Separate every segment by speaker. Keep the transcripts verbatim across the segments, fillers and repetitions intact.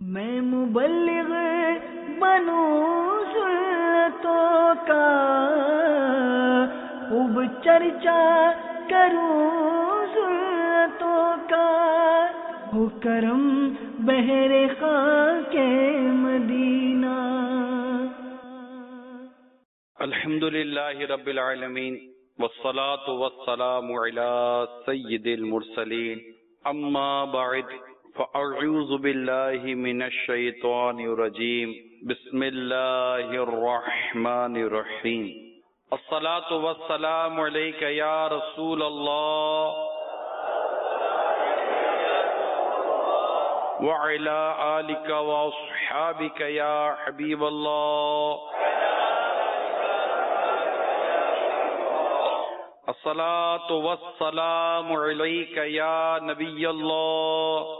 Speaker 1: میں مبلغ بنوں سنتوں کا، خوب چرچا کروں سنتوں کا، ہو کرم بہر خاک مدینہ۔
Speaker 2: الحمد للہ رب العالمین والصلاة والسلام علی سید المرسلین، اما بعد فاعوذ باللہ من الشیطان الرجیم، بسم اللہ الرحمن الرحیم۔ الصلاة والسلام علیک یا رسول اللہ وعلی آلک واصحابک یا حبیب اللہ۔ الصلاة والسلام علیک یا نبی اللہ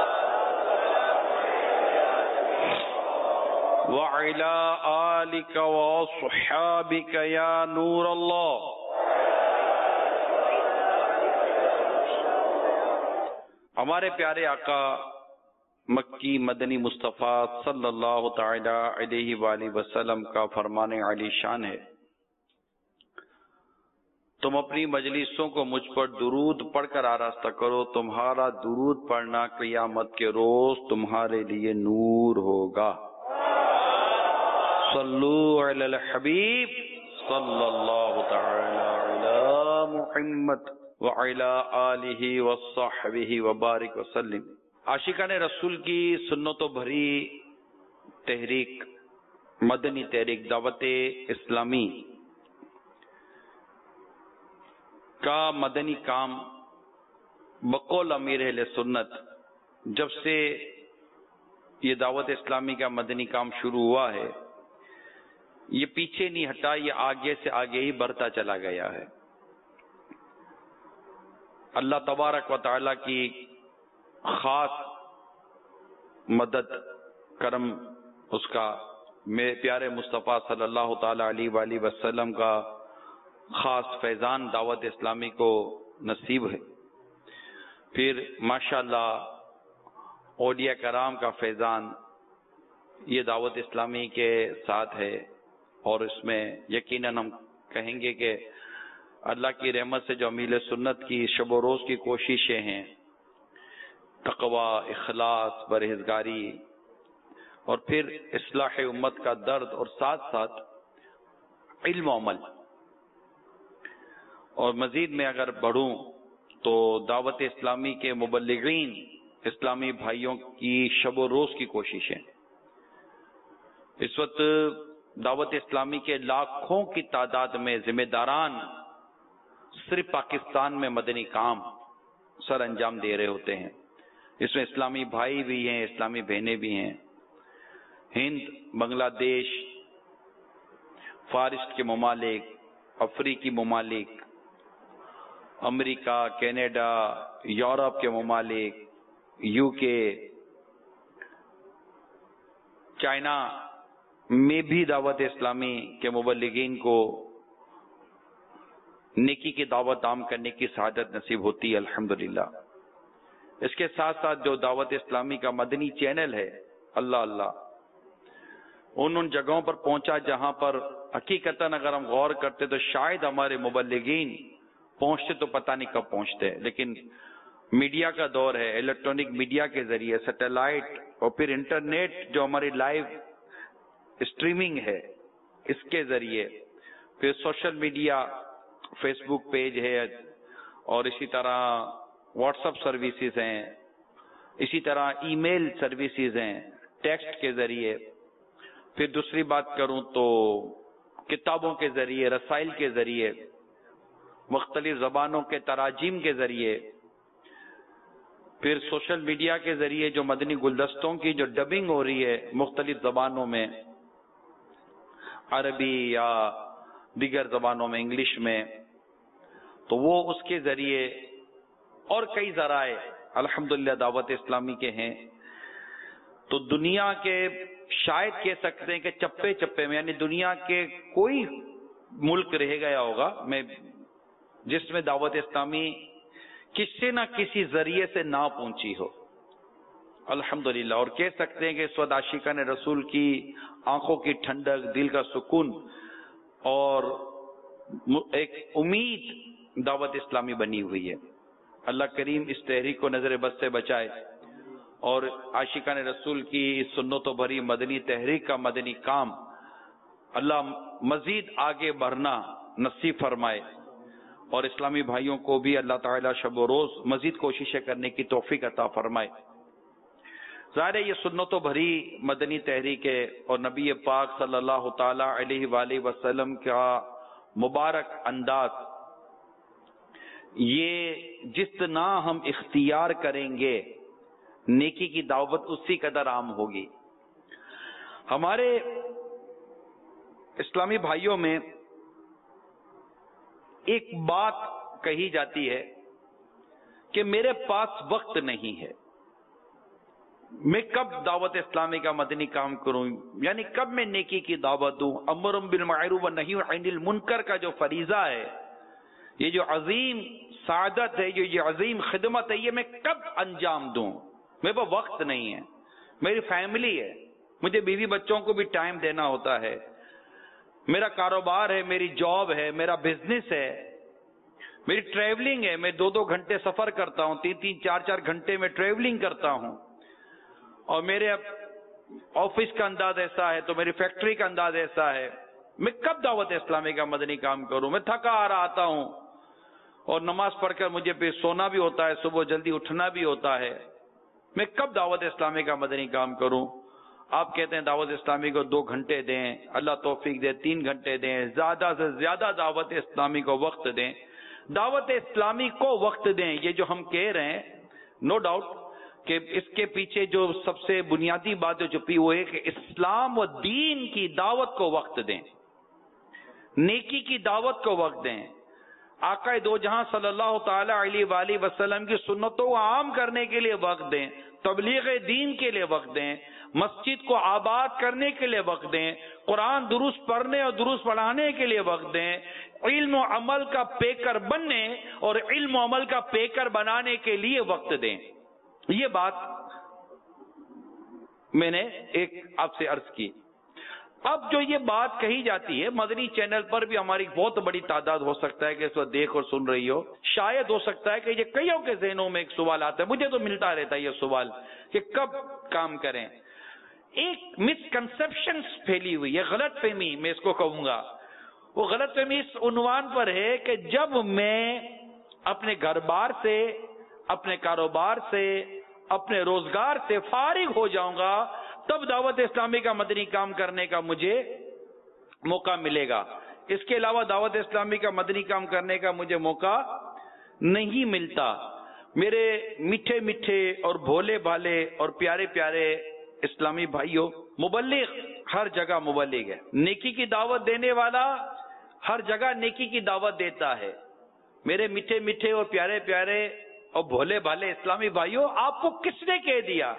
Speaker 2: وعلی آلک واصحابک یا نور اللہ۔ ہمارے پیارے آقا مکی مدنی مصطفیٰ صلی اللہ تعالی علیہ وآلہ وسلم کا فرمان علی شان ہے، تم اپنی مجلسوں کو مجھ پر درود پڑھ کر آراستہ کرو، تمہارا درود پڑھنا قیامت کے روز تمہارے لیے نور ہوگا۔ صلو علی الحبیب صلی اللہ تعالی علی محمد وعلی آلہ وصحبہ وبارک وسلم۔ عاشقان رسول کی سنتوں بھری تحریک مدنی تحریک دعوت اسلامی کا مدنی کام بقول امیر اہل سنت جب سے یہ دعوت اسلامی کا مدنی کام شروع ہوا ہے، یہ پیچھے نہیں ہٹا، یہ آگے سے آگے ہی بڑھتا چلا گیا ہے۔ اللہ تبارک و تعالی کی خاص مدد کرم، اس کا میرے پیارے مصطفیٰ صلی اللہ تعالی علیہ وآلہ وسلم کا خاص فیضان دعوت اسلامی کو نصیب ہے، پھر ماشاءاللہ اولیاء کرام کا فیضان یہ دعوت اسلامی کے ساتھ ہے، اور اس میں یقیناً ہم کہیں گے کہ اللہ کی رحمت سے جو امیل سنت کی شب و روز کی کوششیں ہیں، تقوی، اخلاص، پرہیزگاری، اور پھر اصلاح امت کا درد، اور ساتھ ساتھ علم و عمل، اور مزید میں اگر بڑھوں تو دعوت اسلامی کے مبلغین اسلامی بھائیوں کی شب و روز کی کوششیں۔ اس وقت دعوت اسلامی کے لاکھوں کی تعداد میں ذمہ داران صرف پاکستان میں مدنی کام سر انجام دے رہے ہوتے ہیں۔ اس میں اسلامی بھائی بھی ہیں، اسلامی بہنیں بھی ہیں، ہند، بنگلہ دیش، فارس کے ممالک، افریقی ممالک، امریکہ، کینیڈا، یورپ کے ممالک، یو کے، چائنا میں بھی دعوت اسلامی کے مبلغین کو نیکی کی دعوت عام کرنے کی سعادت نصیب ہوتی ہے الحمدللہ۔ اس کے ساتھ ساتھ جو دعوت اسلامی کا مدنی چینل ہے، اللہ اللہ، ان ان جگہوں پر پہنچا جہاں پر حقیقتاً اگر ہم غور کرتے تو شاید ہمارے مبلغین پہنچتے تو پتہ نہیں کب پہنچتے، لیکن میڈیا کا دور ہے، الیکٹرانک میڈیا کے ذریعے، سیٹلائٹ، اور پھر انٹرنیٹ جو ہماری لائیو اسٹریمنگ ہے، اس کے ذریعے، پھر social media, Facebook page ہے، اور اسی طرح واٹس اپ سروسز ہیں، اسی طرح ای میل سروسز ہیں ٹیکسٹ کے ذریعے، پھر دوسری بات کروں تو کتابوں کے ذریعے، رسائل کے ذریعے، مختلف زبانوں کے تراجیم کے ذریعے، پھر سوشل میڈیا کے ذریعے جو مدنی گلدستوں کی جو ڈبنگ ہو رہی ہے مختلف زبانوں میں، عربی یا دیگر زبانوں میں، انگلش میں، تو وہ اس کے ذریعے، اور کئی ذرائع الحمدللہ دعوت اسلامی کے ہیں۔ تو دنیا کے شاید کہہ سکتے ہیں کہ چپے چپے میں، یعنی دنیا کے کوئی ملک رہ گیا ہوگا میں جس میں دعوت اسلامی کسی نہ کسی ذریعے سے نہ پہنچی ہو، الحمدللہ، اور کہہ سکتے ہیں کہ اس وقت عاشقان رسول کی آنکھوں کی ٹھنڈک، دل کا سکون اور ایک امید دعوت اسلامی بنی ہوئی ہے۔ اللہ کریم اس تحریک کو نظر بد سے بچائے اور عاشقان رسول کی اس سنتوں بھری مدنی تحریک کا مدنی کام اللہ مزید آگے بڑھنا نصیب فرمائے، اور اسلامی بھائیوں کو بھی اللہ تعالیٰ شب و روز مزید کوششیں کرنے کی توفیق عطا فرمائے۔ ظاہر ہے یہ سنتوں بھری مدنی تحریک ہے، اور نبی پاک صلی اللہ تعالی علیہ وآلہ وسلم کا مبارک انداز، یہ جتنا ہم اختیار کریں گے نیکی کی دعوت اسی قدر عام ہوگی۔ ہمارے اسلامی بھائیوں میں ایک بات کہی جاتی ہے کہ میرے پاس وقت نہیں ہے، میں کب دعوت اسلامی کا مدنی کام کروں، یعنی کب میں نیکی کی دعوت دوں، امر بالمعروف ونہی عن المنکر کا جو فریضہ ہے، یہ جو عظیم سعادت ہے، یہ جو عظیم خدمت ہے، یہ میں کب انجام دوں؟ میرے پاس وقت نہیں ہے، میری فیملی ہے، مجھے بیوی بچوں کو بھی ٹائم دینا ہوتا ہے، میرا کاروبار ہے، میری جاب ہے، میرا بزنس ہے، میری ٹریولنگ ہے، میں دو دو گھنٹے سفر کرتا ہوں، تین تین چار چار گھنٹے میں ٹریولنگ کرتا ہوں، اور میرے آفس کا انداز ایسا ہے تو میری فیکٹری کا انداز ایسا ہے، میں کب دعوت اسلامی کا مدنی کام کروں؟ میں تھکا آ رہا آتا ہوں اور نماز پڑھ کر مجھے پھر سونا بھی ہوتا ہے، صبح جلدی اٹھنا بھی ہوتا ہے، میں کب دعوت اسلامی کا مدنی کام کروں؟ آپ کہتے ہیں دعوت اسلامی کو دو گھنٹے دیں، اللہ توفیق دے تین گھنٹے دیں، زیادہ سے زیادہ دعوت اسلامی کو وقت دیں، دعوت اسلامی کو وقت دیں۔ یہ جو ہم کہہ رہے ہیں، نو ڈاؤٹ کہ اس کے پیچھے جو سب سے بنیادی بات جو چھپی ہوئی ہے کہ اسلام و دین کی دعوت کو وقت دیں، نیکی کی دعوت کو وقت دیں، آقا دو جہاں صلی اللہ تعالی علیہ وآلہ وسلم کی سنتوں کو عام کرنے کے لیے وقت دیں، تبلیغ دین کے لیے وقت دیں، مسجد کو آباد کرنے کے لیے وقت دیں، قرآن درست پڑھنے اور درست پڑھانے کے لیے وقت دیں، علم و عمل کا پیکر بننے اور علم و عمل کا پیکر بنانے کے لیے وقت دیں۔ یہ بات میں نے ایک آپ سے عرض کی۔ اب جو یہ بات کہی جاتی ہے مدنی چینل پر بھی ہماری بہت بڑی تعداد ہو سکتا ہے کہ اس وقت دیکھ اور سن رہی ہو، شاید ہو سکتا ہے کہ یہ کئیوں کے ذہنوں میں ایک سوال آتا ہے، مجھے تو ملتا رہتا ہے یہ سوال کہ کب کام کریں۔ ایک مسکنسپشن پھیلی ہوئی ہے، غلط فہمی میں اس کو کہوں گا، وہ غلط فہمی اس عنوان پر ہے کہ جب میں اپنے گھر بار سے، اپنے کاروبار سے، اپنے روزگار سے فارغ ہو جاؤں گا تب دعوت اسلامی کا مدنی کام کرنے کا مجھے موقع ملے گا، اس کے علاوہ دعوت اسلامی کا مدنی کام کرنے کا مجھے موقع نہیں ملتا۔ میرے میٹھے میٹھے اور بھولے بھالے اور پیارے پیارے اسلامی بھائیوں، مبلغ ہر جگہ مبلغ ہے، نیکی کی دعوت دینے والا ہر جگہ نیکی کی دعوت دیتا ہے۔ میرے میٹھے میٹھے اور پیارے پیارے اور بھولے بھالے اسلامی بھائیوں، آپ کو کس نے کہہ دیا،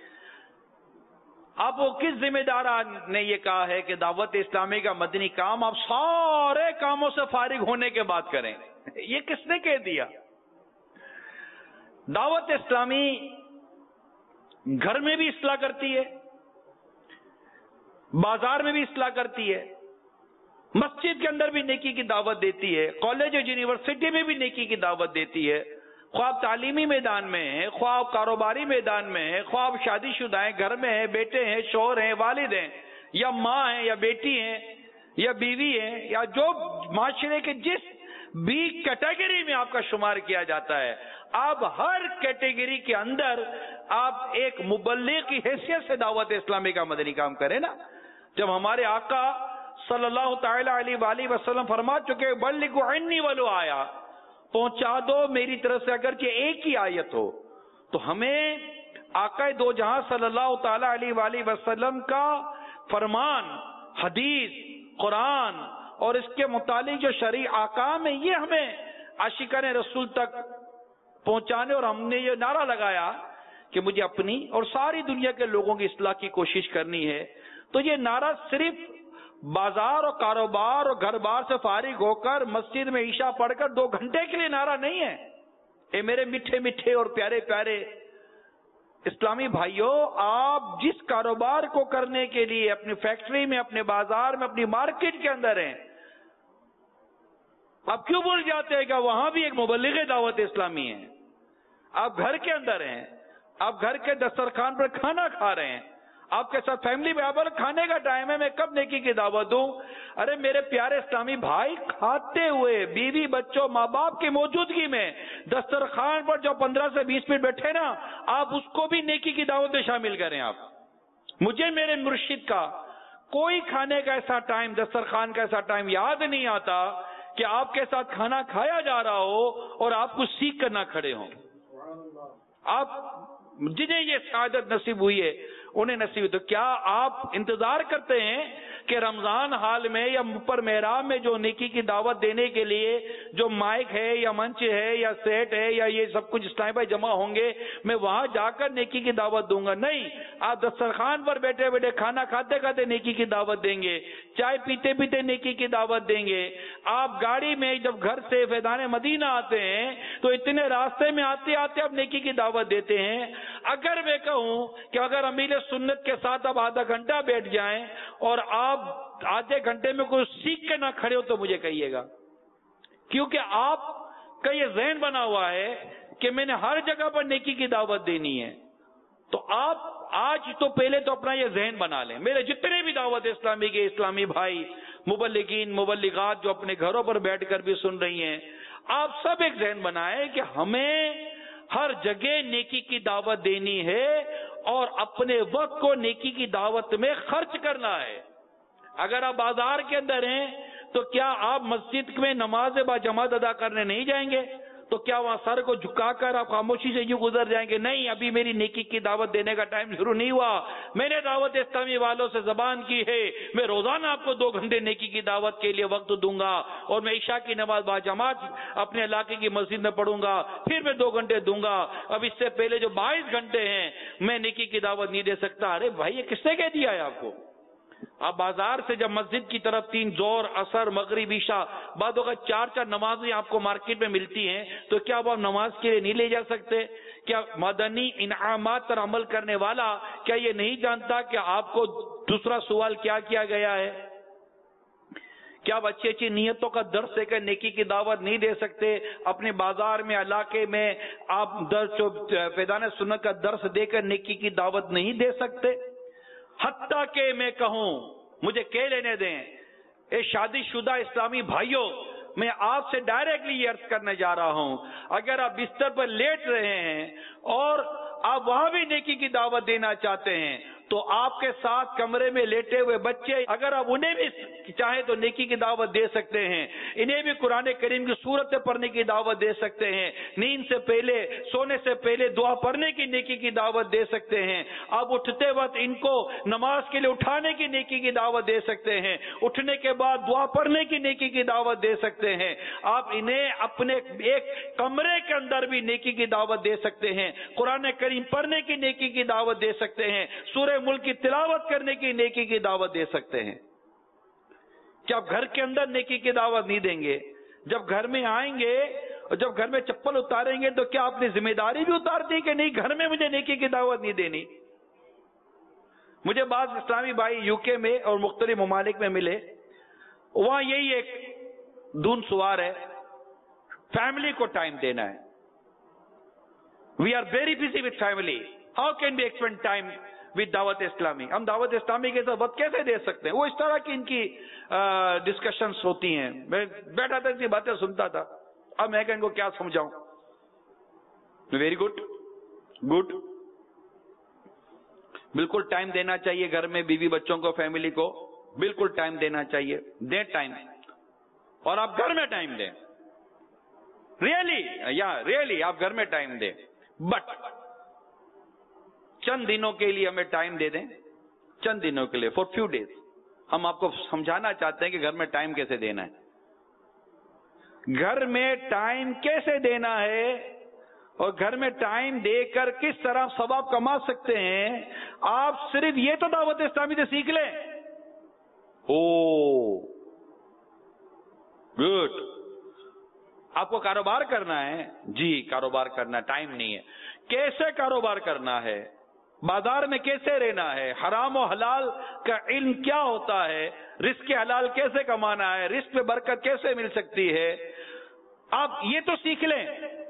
Speaker 2: آپ کو کس ذمہ دار نے یہ کہا ہے کہ دعوت اسلامی کا مدنی کام آپ سارے کاموں سے فارغ ہونے کے بعد کریں؟ یہ کس نے کہہ دیا؟ دعوت اسلامی گھر میں بھی اصلاح کرتی ہے، بازار میں بھی اصلاح کرتی ہے، مسجد کے اندر بھی نیکی کی دعوت دیتی ہے، کالج اور یونیورسٹی میں بھی نیکی کی دعوت دیتی ہے، خواہ تعلیمی میدان میں ہے، خواہ کاروباری میدان میں ہے، خواہ شادی شدہ ہیں، گھر میں ہیں، بیٹے ہیں، شوہر ہیں، والد ہیں، یا ماں ہیں یا بیٹی ہیں یا بیوی ہیں، یا جو معاشرے کے جس بھی کیٹیگری میں آپ کا شمار کیا جاتا ہے، آپ ہر کیٹیگری کے اندر آپ ایک مبلغ کی حیثیت سے دعوت اسلامی کا مدنی کام کریں نا۔ جب ہمارے آقا صلی اللہ تعالی علیہ وآلہ وسلم فرما چکے بلغوا عنی ولو آیا، پہنچا دو میری طرف سے اگر کہ ایک ہی آیت ہو، تو ہمیں آقا دو جہاں صلی اللہ تعالی علیہ وآلہ وسلم کا فرمان، حدیث، قرآن اور اس کے متعلق جو شرعی احکام ہے، یہ ہمیں عاشقان رسول تک پہنچانے، اور ہم نے یہ نعرہ لگایا کہ مجھے اپنی اور ساری دنیا کے لوگوں کی اصلاح کی کوشش کرنی ہے، تو یہ نعرہ صرف بازار اور کاروبار اور گھر بار سے فارغ ہو کر مسجد میں عشاء پڑھ کر دو گھنٹے کے لیے نعرہ نہیں ہے۔ اے میرے میٹھے میٹھے اور پیارے پیارے اسلامی بھائیوں، آپ جس کاروبار کو کرنے کے لیے اپنی فیکٹری میں، اپنے بازار میں، اپنی مارکیٹ کے اندر ہیں، آپ کیوں بھول جاتے ہیں کہ وہاں بھی ایک مبلغ دعوت اسلامی ہے؟ آپ گھر کے اندر ہیں، آپ گھر کے دسترخوان پر کھانا کھا رہے ہیں، آپ کے ساتھ فیملی میں اب کھانے کا ٹائم ہے، میں کب نیکی کی دعوت دوں؟ ارے میرے پیارے اسلامی بھائی، کھاتے ہوئے بیوی بچوں ماں باپ کی موجودگی میں دسترخوان پر جو پندرہ سے بیس منٹ بیٹھے نا، آپ اس کو بھی نیکی کی دعوت میں شامل کریں۔ آپ مجھے میرے مرشد کا کوئی کھانے کا ایسا ٹائم، دسترخوان کا ایسا ٹائم یاد نہیں آتا کہ آپ کے ساتھ کھانا کھایا جا رہا ہو اور آپ کچھ سیکھ کر نہ کھڑے ہوں۔ آپ جنہیں یہ سعادت نصیب ہوئی ہے انہیں نصیب، تو کیا آپ انتظار کرتے ہیں کہ رمضان حال میں یا اوپر محراب میں جو نیکی کی دعوت دینے کے لیے جو مائک ہے یا منچ ہے یا سیٹ ہے یا یہ سب کچھ اسلام بھائی جمع ہوں گے، میں وہاں جا کر نیکی کی دعوت دوں گا؟ نہیں، آپ دسترخوان پر بیٹھے بیٹھے کھانا کھاتے کھاتے نیکی کی دعوت دیں گے، چائے پیتے پیتے نیکی کی دعوت دیں گے۔ آپ گاڑی میں جب گھر سے فیضان مدینہ آتے ہیں تو اتنے راستے میں آتے آتے آپ نیکی کی دعوت دیتے ہیں۔ اگر میں کہوں کہ اگر امیر سنت کے ساتھ آپ آدھا گھنٹہ بیٹھ جائیں اور آپ آدھے گھنٹے میں کوئی سیکھ کے نہ کھڑے ہو تو مجھے کہیے گا، کیونکہ آپ کا یہ ذہن بنا ہوا ہے کہ میں نے ہر جگہ پر نیکی کی دعوت دینی ہے۔ تو آپ آج تو پہلے تو اپنا یہ ذہن بنا لیں، میرے جتنے بھی دعوت اسلامی کے اسلامی بھائی، مبلغین مبلغات جو اپنے گھروں پر بیٹھ کر بھی سن رہی ہیں، آپ سب ایک ذہن بنائیں کہ ہمیں ہر جگہ نیکی کی دعوت دینی ہے اور اپنے وقت کو نیکی کی دعوت میں خرچ کرنا ہے۔ اگر آپ بازار کے اندر ہیں تو کیا آپ مسجد میں نماز با جماعت ادا کرنے نہیں جائیں گے؟ تو کیا وہاں سر کو جھکا کر آپ خاموشی سے یوں گزر جائیں گے؟ نہیں، ابھی میری نیکی کی دعوت دینے کا ٹائم شروع نہیں ہوا، میں نے دعوت اسلامی والوں سے زبان کی ہے، میں روزانہ آپ کو دو گھنٹے نیکی کی دعوت کے لیے وقت دوں گا، اور میں عشاء کی نماز با جماعت اپنے علاقے کی مسجد میں پڑھوں گا، پھر میں دو گھنٹے دوں گا، اب اس سے پہلے جو بائیس گھنٹے ہیں میں نیکی کی دعوت نہیں دے سکتا۔ ارے بھائی، یہ کس نے کہہ دیا ہے آپ کو؟ آپ بازار سے جب مسجد کی طرف تین زور، عصر، مغرب، عشاء، بعد اگر چار چار نمازیں آپ کو مارکیٹ میں ملتی ہیں تو کیا آپ نماز کے لیے نہیں لے جا سکتے؟ کیا مدنی انعامات پر عمل کرنے والا کیا یہ نہیں جانتا کہ آپ کو دوسرا سوال کیا کیا گیا ہے؟ کیا آپ اچھی اچھی نیتوں کا درس دے کر نیکی کی دعوت نہیں دے سکتے؟ اپنے بازار میں، علاقے میں آپ درس فیضان سنت کا درس دے کر نیکی کی دعوت نہیں دے سکتے؟ حتیٰ کہ میں کہوں، مجھے کہہ لینے دیں، اے شادی شدہ اسلامی بھائیوں، میں آپ سے ڈائریکٹلی یہ عرض کرنے جا رہا ہوں، اگر آپ بستر پر لیٹ رہے ہیں اور آپ وہاں بھی نیکی کی دعوت دینا چاہتے ہیں تو آپ کے ساتھ کمرے میں لیٹے ہوئے بچے، اگر آپ انہیں بھی چاہیں تو نیکی کی دعوت دے سکتے ہیں، انہیں بھی قرآن کریم کی سورتیں پڑھنے کی دعوت دے سکتے ہیں، نیند سے پہلے، سونے سے پہلے دعا پڑھنے کی نیکی کی دعوت دے سکتے ہیں، آپ اٹھتے وقت ان کو نماز کے لیے اٹھانے کی نیکی کی دعوت دے سکتے ہیں، اٹھنے کے بعد دعا پڑھنے کی نیکی کی دعوت دے سکتے ہیں، آپ انہیں اپنے ایک کمرے کے اندر بھی نیکی کی دعوت دے سکتے ہیں، قرآن کریم پڑھنے کی نیکی کی دعوت دے سکتے ہیں، سورہ ملک کی تلاوت کرنے کی نیکی کی دعوت دے سکتے ہیں۔ کیا آپ گھر کے اندر نیکی کی دعوت نہیں دیں گے؟ جب گھر میں آئیں گے اور جب گھر میں چپل اتاریں گے تو کیا آپ نے ذمہ داری بھی اتار دی کہ نہیں، گھر میں مجھے نیکی کی دعوت نہیں دینی؟ مجھے بعض اسلامی بھائی یو کے میں اور مختلف ممالک میں ملے، وہاں یہی ایک دون سوار ہے، فیملی کو ٹائم دینا ہے۔ We are very busy with family, how can we expand time with Dawat Islami? ہم دعوت اسلامی کے ساتھ وقت کیسے دے سکتے ہیں؟ وہ اس طرح کی ان کی ڈسکشنز ہوتی ہیں، میں بیٹھا تھا اسی باتیں سنتا تھا، اب میں کہ ان کو کیا سمجھاؤں۔ ویری گڈ گڈ بالکل ٹائم دینا چاہیے، گھر میں بیوی بچوں کو، فیملی کو بالکل ٹائم دینا چاہیے، دیں ٹائم، اور آپ گھر میں ٹائم دیں، ریئلی یا ریئلی آپ گھر میں ٹائم دیں، بٹ چند دنوں کے لیے ہمیں ٹائم دے دیں، چند دنوں کے لیے، فور فیو ڈیز۔ ہم آپ کو سمجھانا چاہتے ہیں کہ گھر میں ٹائم کیسے دینا ہے، گھر میں ٹائم کیسے دینا ہے، اور گھر میں ٹائم دے کر کس طرح ثواب کما سکتے ہیں۔ آپ صرف یہ تو دعوت اسلامی سے سیکھ لیں۔ او گڈ، آپ کو کاروبار کرنا ہے؟ جی کاروبار کرنا، ٹائم نہیں ہے۔ کیسے کاروبار کرنا ہے، بازار میں کیسے رہنا ہے، حرام و حلال کا علم کیا ہوتا ہے، رزق حلال کیسے کمانا ہے، رزق میں برکت کیسے مل سکتی ہے، آپ یہ تو سیکھ لیں،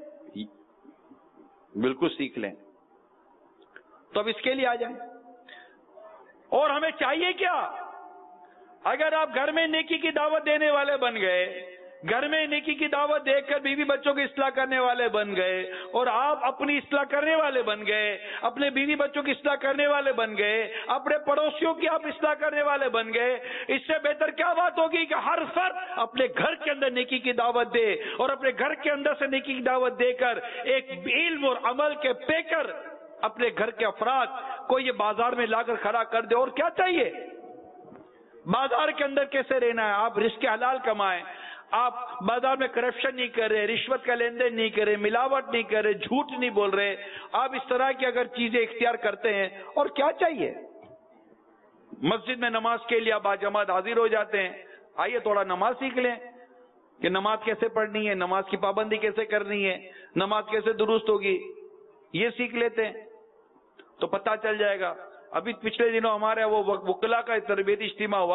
Speaker 2: بالکل سیکھ لیں، تو اب اس کے لیے آ جائیں۔ اور ہمیں چاہیے کیا؟ اگر آپ گھر میں نیکی کی دعوت دینے والے بن گئے، گھر میں نیکی کی دعوت دے کر بیوی بچوں کی اصلاح کرنے والے بن گئے، اور آپ اپنی اصلاح کرنے والے بن گئے، اپنے بیوی بچوں کی اصلاح کرنے والے بن گئے، اپنے پڑوسیوں کی آپ اصلاح کرنے والے بن گئے، اس سے بہتر کیا بات ہوگی کہ ہر فرد اپنے گھر کے اندر نیکی کی دعوت دے، اور اپنے گھر کے اندر سے نیکی کی دعوت دے کر ایک علم اور عمل کے پیکر اپنے گھر کے افراد کو یہ بازار میں لا کر کھڑا کر دے۔ اور کیا چاہیے؟ بازار کے اندر کیسے رہنا ہے، آپ رزق حلال کمائیں، آپ بازار میں کرپشن نہیں کر رہے، رشوت کا لین دین نہیں کر رہے، ملاوٹ نہیں کر رہے، جھوٹ نہیں بول رہے، آپ اس طرح کی اگر چیزیں اختیار کرتے ہیں، اور کیا چاہیے؟ مسجد میں نماز کے لیے آپ باجماعت حاضر ہو جاتے ہیں، آئیے تھوڑا نماز سیکھ لیں کہ نماز کیسے پڑھنی ہے، نماز کی پابندی کیسے کرنی ہے، نماز کیسے درست ہوگی، یہ سیکھ لیتے ہیں تو پتہ چل جائے گا۔ ابھی پچھلے دنوں ہمارے وہ وکلا کا تربیتی اجتماع ہوا،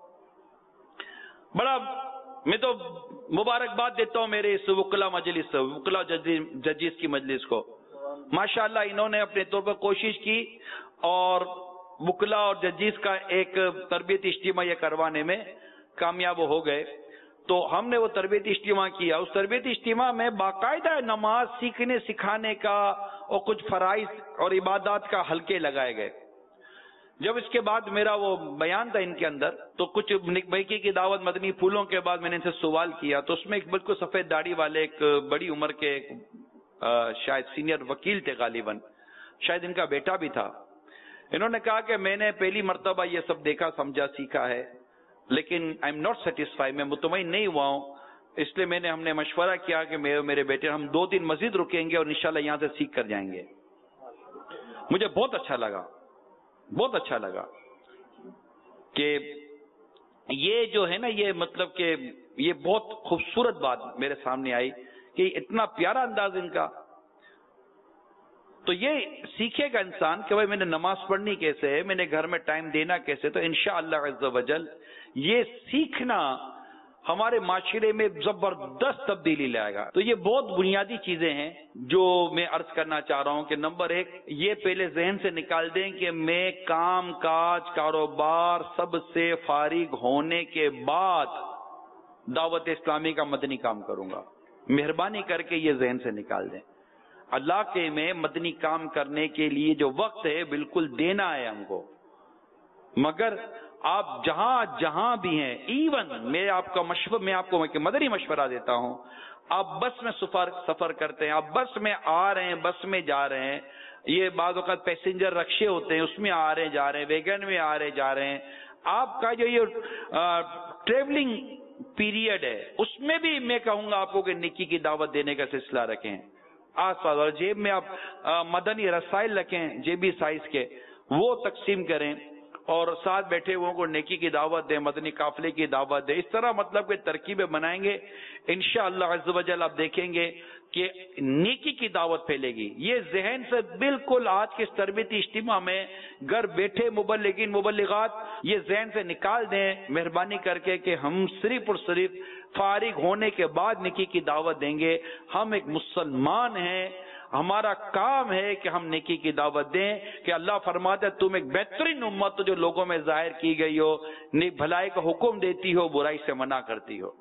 Speaker 2: بڑا میں تو مبارکباد دیتا ہوں میرے اس وکلا مجلس وکلا ججیز کی مجلس کو، ماشاءاللہ انہوں نے اپنے طور پر کوشش کی اور وکلا اور ججیز کا ایک تربیتی اجتماع یہ کروانے میں کامیاب ہو گئے۔ تو ہم نے وہ تربیتی اجتماع کیا، اس تربیتی اجتماع میں باقاعدہ نماز سیکھنے سکھانے کا اور کچھ فرائض اور عبادات کا حلقے لگائے گئے۔ جب اس کے بعد میرا وہ بیان تھا ان کے اندر، تو کچھ نیکی کی دعوت مدنی پھولوں کے بعد میں نے ان سے سوال کیا، تو اس میں ایک بالکل سفید داڑھی والے ایک بڑی عمر کے ایک شاید سینئر وکیل تھے، غالباً شاید ان کا بیٹا بھی تھا۔ انہوں نے کہا کہ میں نے پہلی مرتبہ یہ سب دیکھا سمجھا سیکھا ہے، لیکن آئی ایم ناٹ سیٹسفائی، میں مطمئن نہیں ہوا ہوں، اس لیے میں نے ہم نے مشورہ کیا کہ میرے میرے بیٹے ہم دو دن مزید رکیں گے اور انشاءاللہ یہاں سے سیکھ کر جائیں گے۔ مجھے بہت اچھا لگا، بہت اچھا لگا کہ یہ جو ہے نا، یہ مطلب کہ یہ بہت خوبصورت بات میرے سامنے آئی کہ اتنا پیارا انداز ان کا۔ تو یہ سیکھے گا انسان کہ بھائی میں نے نماز پڑھنی کیسے ہے، میں نے گھر میں ٹائم دینا کیسے، تو انشاءاللہ عز و جل یہ سیکھنا ہمارے معاشرے میں زبردست تبدیلی لائے گا۔ تو یہ بہت بنیادی چیزیں ہیں جو میں عرض کرنا چاہ رہا ہوں کہ نمبر ایک یہ پہلے ذہن سے نکال دیں کہ میں کام کاج کاروبار سب سے فارغ ہونے کے بعد دعوت اسلامی کا مدنی کام کروں گا۔ مہربانی کر کے یہ ذہن سے نکال دیں، علاقے میں مدنی کام کرنے کے لیے جو وقت ہے بالکل دینا ہے ہم کو، مگر آپ جہاں جہاں بھی ہیں، ایون میں آپ کا مشورہ میں آپ کو مدنی مشورہ دیتا ہوں، آپ بس میں سفر سفر کرتے ہیں، آپ بس میں آ رہے ہیں، بس میں جا رہے ہیں، یہ بعض اوقات پیسنجر رکشے ہوتے ہیں، اس میں آ رہے ہیں جا رہے ہیں، ویگن میں آ رہے جا رہے ہیں، آپ کا جو یہ ٹریولنگ پیریڈ ہے اس میں بھی میں کہوں گا آپ کو کہ نیکی کی دعوت دینے کا سلسلہ رکھیں، آس پاس، اور جیب میں آپ مدنی رسائل رکھیں جیبی سائز کے، وہ تقسیم کریں، اور ساتھ بیٹھے ہوئے کو نیکی کی دعوت دیں، مدنی قافلے کی دعوت دیں، اس طرح مطلب کہ ترکیبیں بنائیں گے، انشاءاللہ عز و جل آپ دیکھیں گے کہ نیکی کی دعوت پھیلے گی۔ یہ ذہن سے بالکل آج کے اس تربیتی اجتماع میں گھر بیٹھے مبلغین مبلغات یہ ذہن سے نکال دیں مہربانی کر کے کہ ہم صرف اور صرف فارغ ہونے کے بعد نیکی کی دعوت دیں گے۔ ہم ایک مسلمان ہیں، ہمارا کام ہے کہ ہم نیکی کی دعوت دیں، کہ اللہ فرماتا ہے تم ایک بہترین امت جو لوگوں میں ظاہر کی گئی ہو، نیک بھلائی کا حکم دیتی ہو، برائی سے منع کرتی ہو۔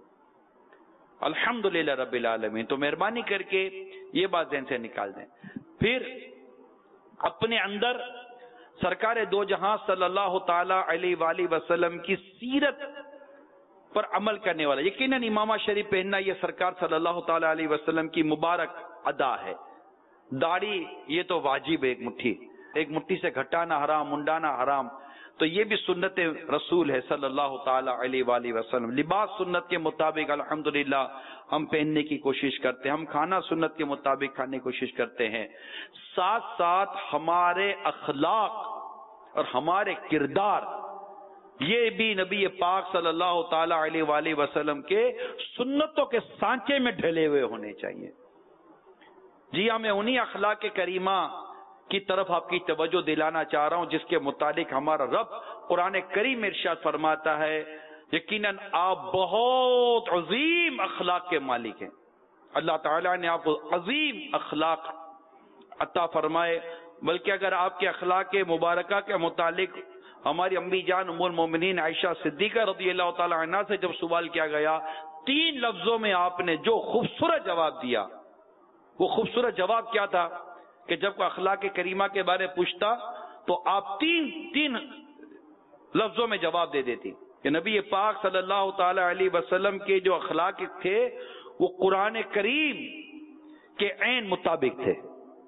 Speaker 2: الحمدللہ رب العالمین۔ تو مہربانی کر کے یہ بات ذہن سے نکال دیں۔ پھر اپنے اندر سرکار دو جہاں صلی اللہ تعالی علیہ وآلہ وسلم کی سیرت پر عمل کرنے والا، یقیناً امامہ شریف پہننا یہ سرکار صلی اللہ تعالی علیہ وسلم کی مبارک ادا ہے۔ داڑھی یہ تو واجب ہے، ایک مٹھی ایک مٹھی سے گھٹانا حرام، منڈانا حرام، تو یہ بھی سنت رسول ہے صلی اللہ تعالی علیہ وآلہ وسلم۔ لباس سنت کے مطابق الحمدللہ ہم پہننے کی کوشش کرتے ہیں، ہم کھانا سنت کے مطابق کھانے کی کوشش کرتے ہیں، ساتھ ساتھ ہمارے اخلاق اور ہمارے کردار یہ بھی نبی پاک صلی اللہ تعالی علیہ وآلہ وسلم کے سنتوں کے سانچے میں ڈھلے ہوئے ہونے چاہیے۔ جی ہاں، میں انہی اخلاق کریمہ کی طرف آپ کی توجہ دلانا چاہ رہا ہوں جس کے متعلق ہمارا رب قرآن کریم میں ارشاد فرماتا ہے یقیناً آپ بہت عظیم اخلاق کے مالک ہیں. اللہ تعالیٰ نے آپ کو عظیم اخلاق عطا فرمائے. بلکہ اگر آپ کے اخلاق مبارکہ کے متعلق ہماری امی جان ام المومنین عائشہ صدیقہ رضی اللہ تعالی عنہا سے جب سوال کیا گیا، تین لفظوں میں آپ نے جو خوبصورت جواب دیا، وہ خوبصورت جواب کیا تھا کہ جب کوئی اخلاق کریمہ کے بارے میں پوچھتا تو آپ تین تین لفظوں میں جواب دے دیتی کہ نبی پاک صلی اللہ تعالی علیہ وسلم کے جو اخلاق تھے وہ قرآن کریم کے عین مطابق تھے.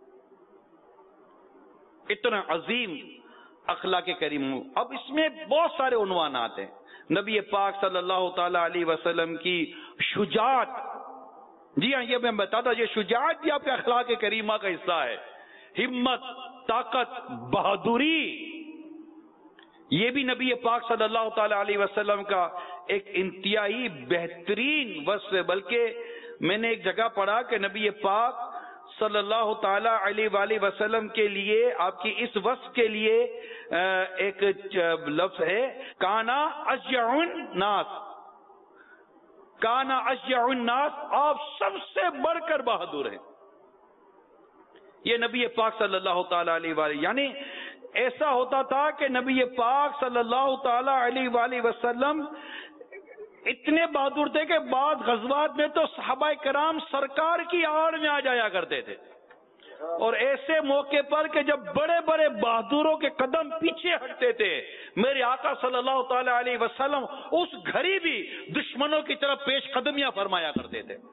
Speaker 2: اتنا عظیم اخلاق کریم. اب اس میں بہت سارے عنوانات ہیں. نبی پاک صلی اللہ تعالی علیہ وسلم کی شجاعت، جی ہاں یہ میں بتاتا، یہ شجاعت بھی آپ کے اخلاق کریمہ کا حصہ ہے. ہمت، طاقت، بہادری، یہ بھی نبی پاک صلی اللہ تعالی علیہ وسلم کا ایک انتہائی بہترین وصف ہے. بلکہ میں نے ایک جگہ پڑھا کہ نبی پاک صلی اللہ تعالی علیہ وآلہ وسلم کے لیے، آپ کی اس وصف کے لیے ایک لفظ ہے کانا اشجع الناس، کانا اشجع الناس، آپ سب سے بڑھ کر بہادر ہیں. یہ نبی پاک صلی اللہ تعالی علیہ وآلہ، یعنی ایسا ہوتا تھا کہ نبی پاک صلی اللہ تعالی علیہ وآلہ وسلم اتنے بہادر تھے کہ بعض غزوات میں تو صحابہ کرام سرکار کی آڑ میں آ جایا کرتے تھے. اور ایسے موقع پر کہ جب بڑے بڑے بہادروں کے قدم پیچھے ہٹتے تھے، میرے آقا صلی اللہ تعالی علیہ وسلم اس گھڑی بھی دشمنوں کی طرف پیش قدمیاں فرمایا کرتے تھے.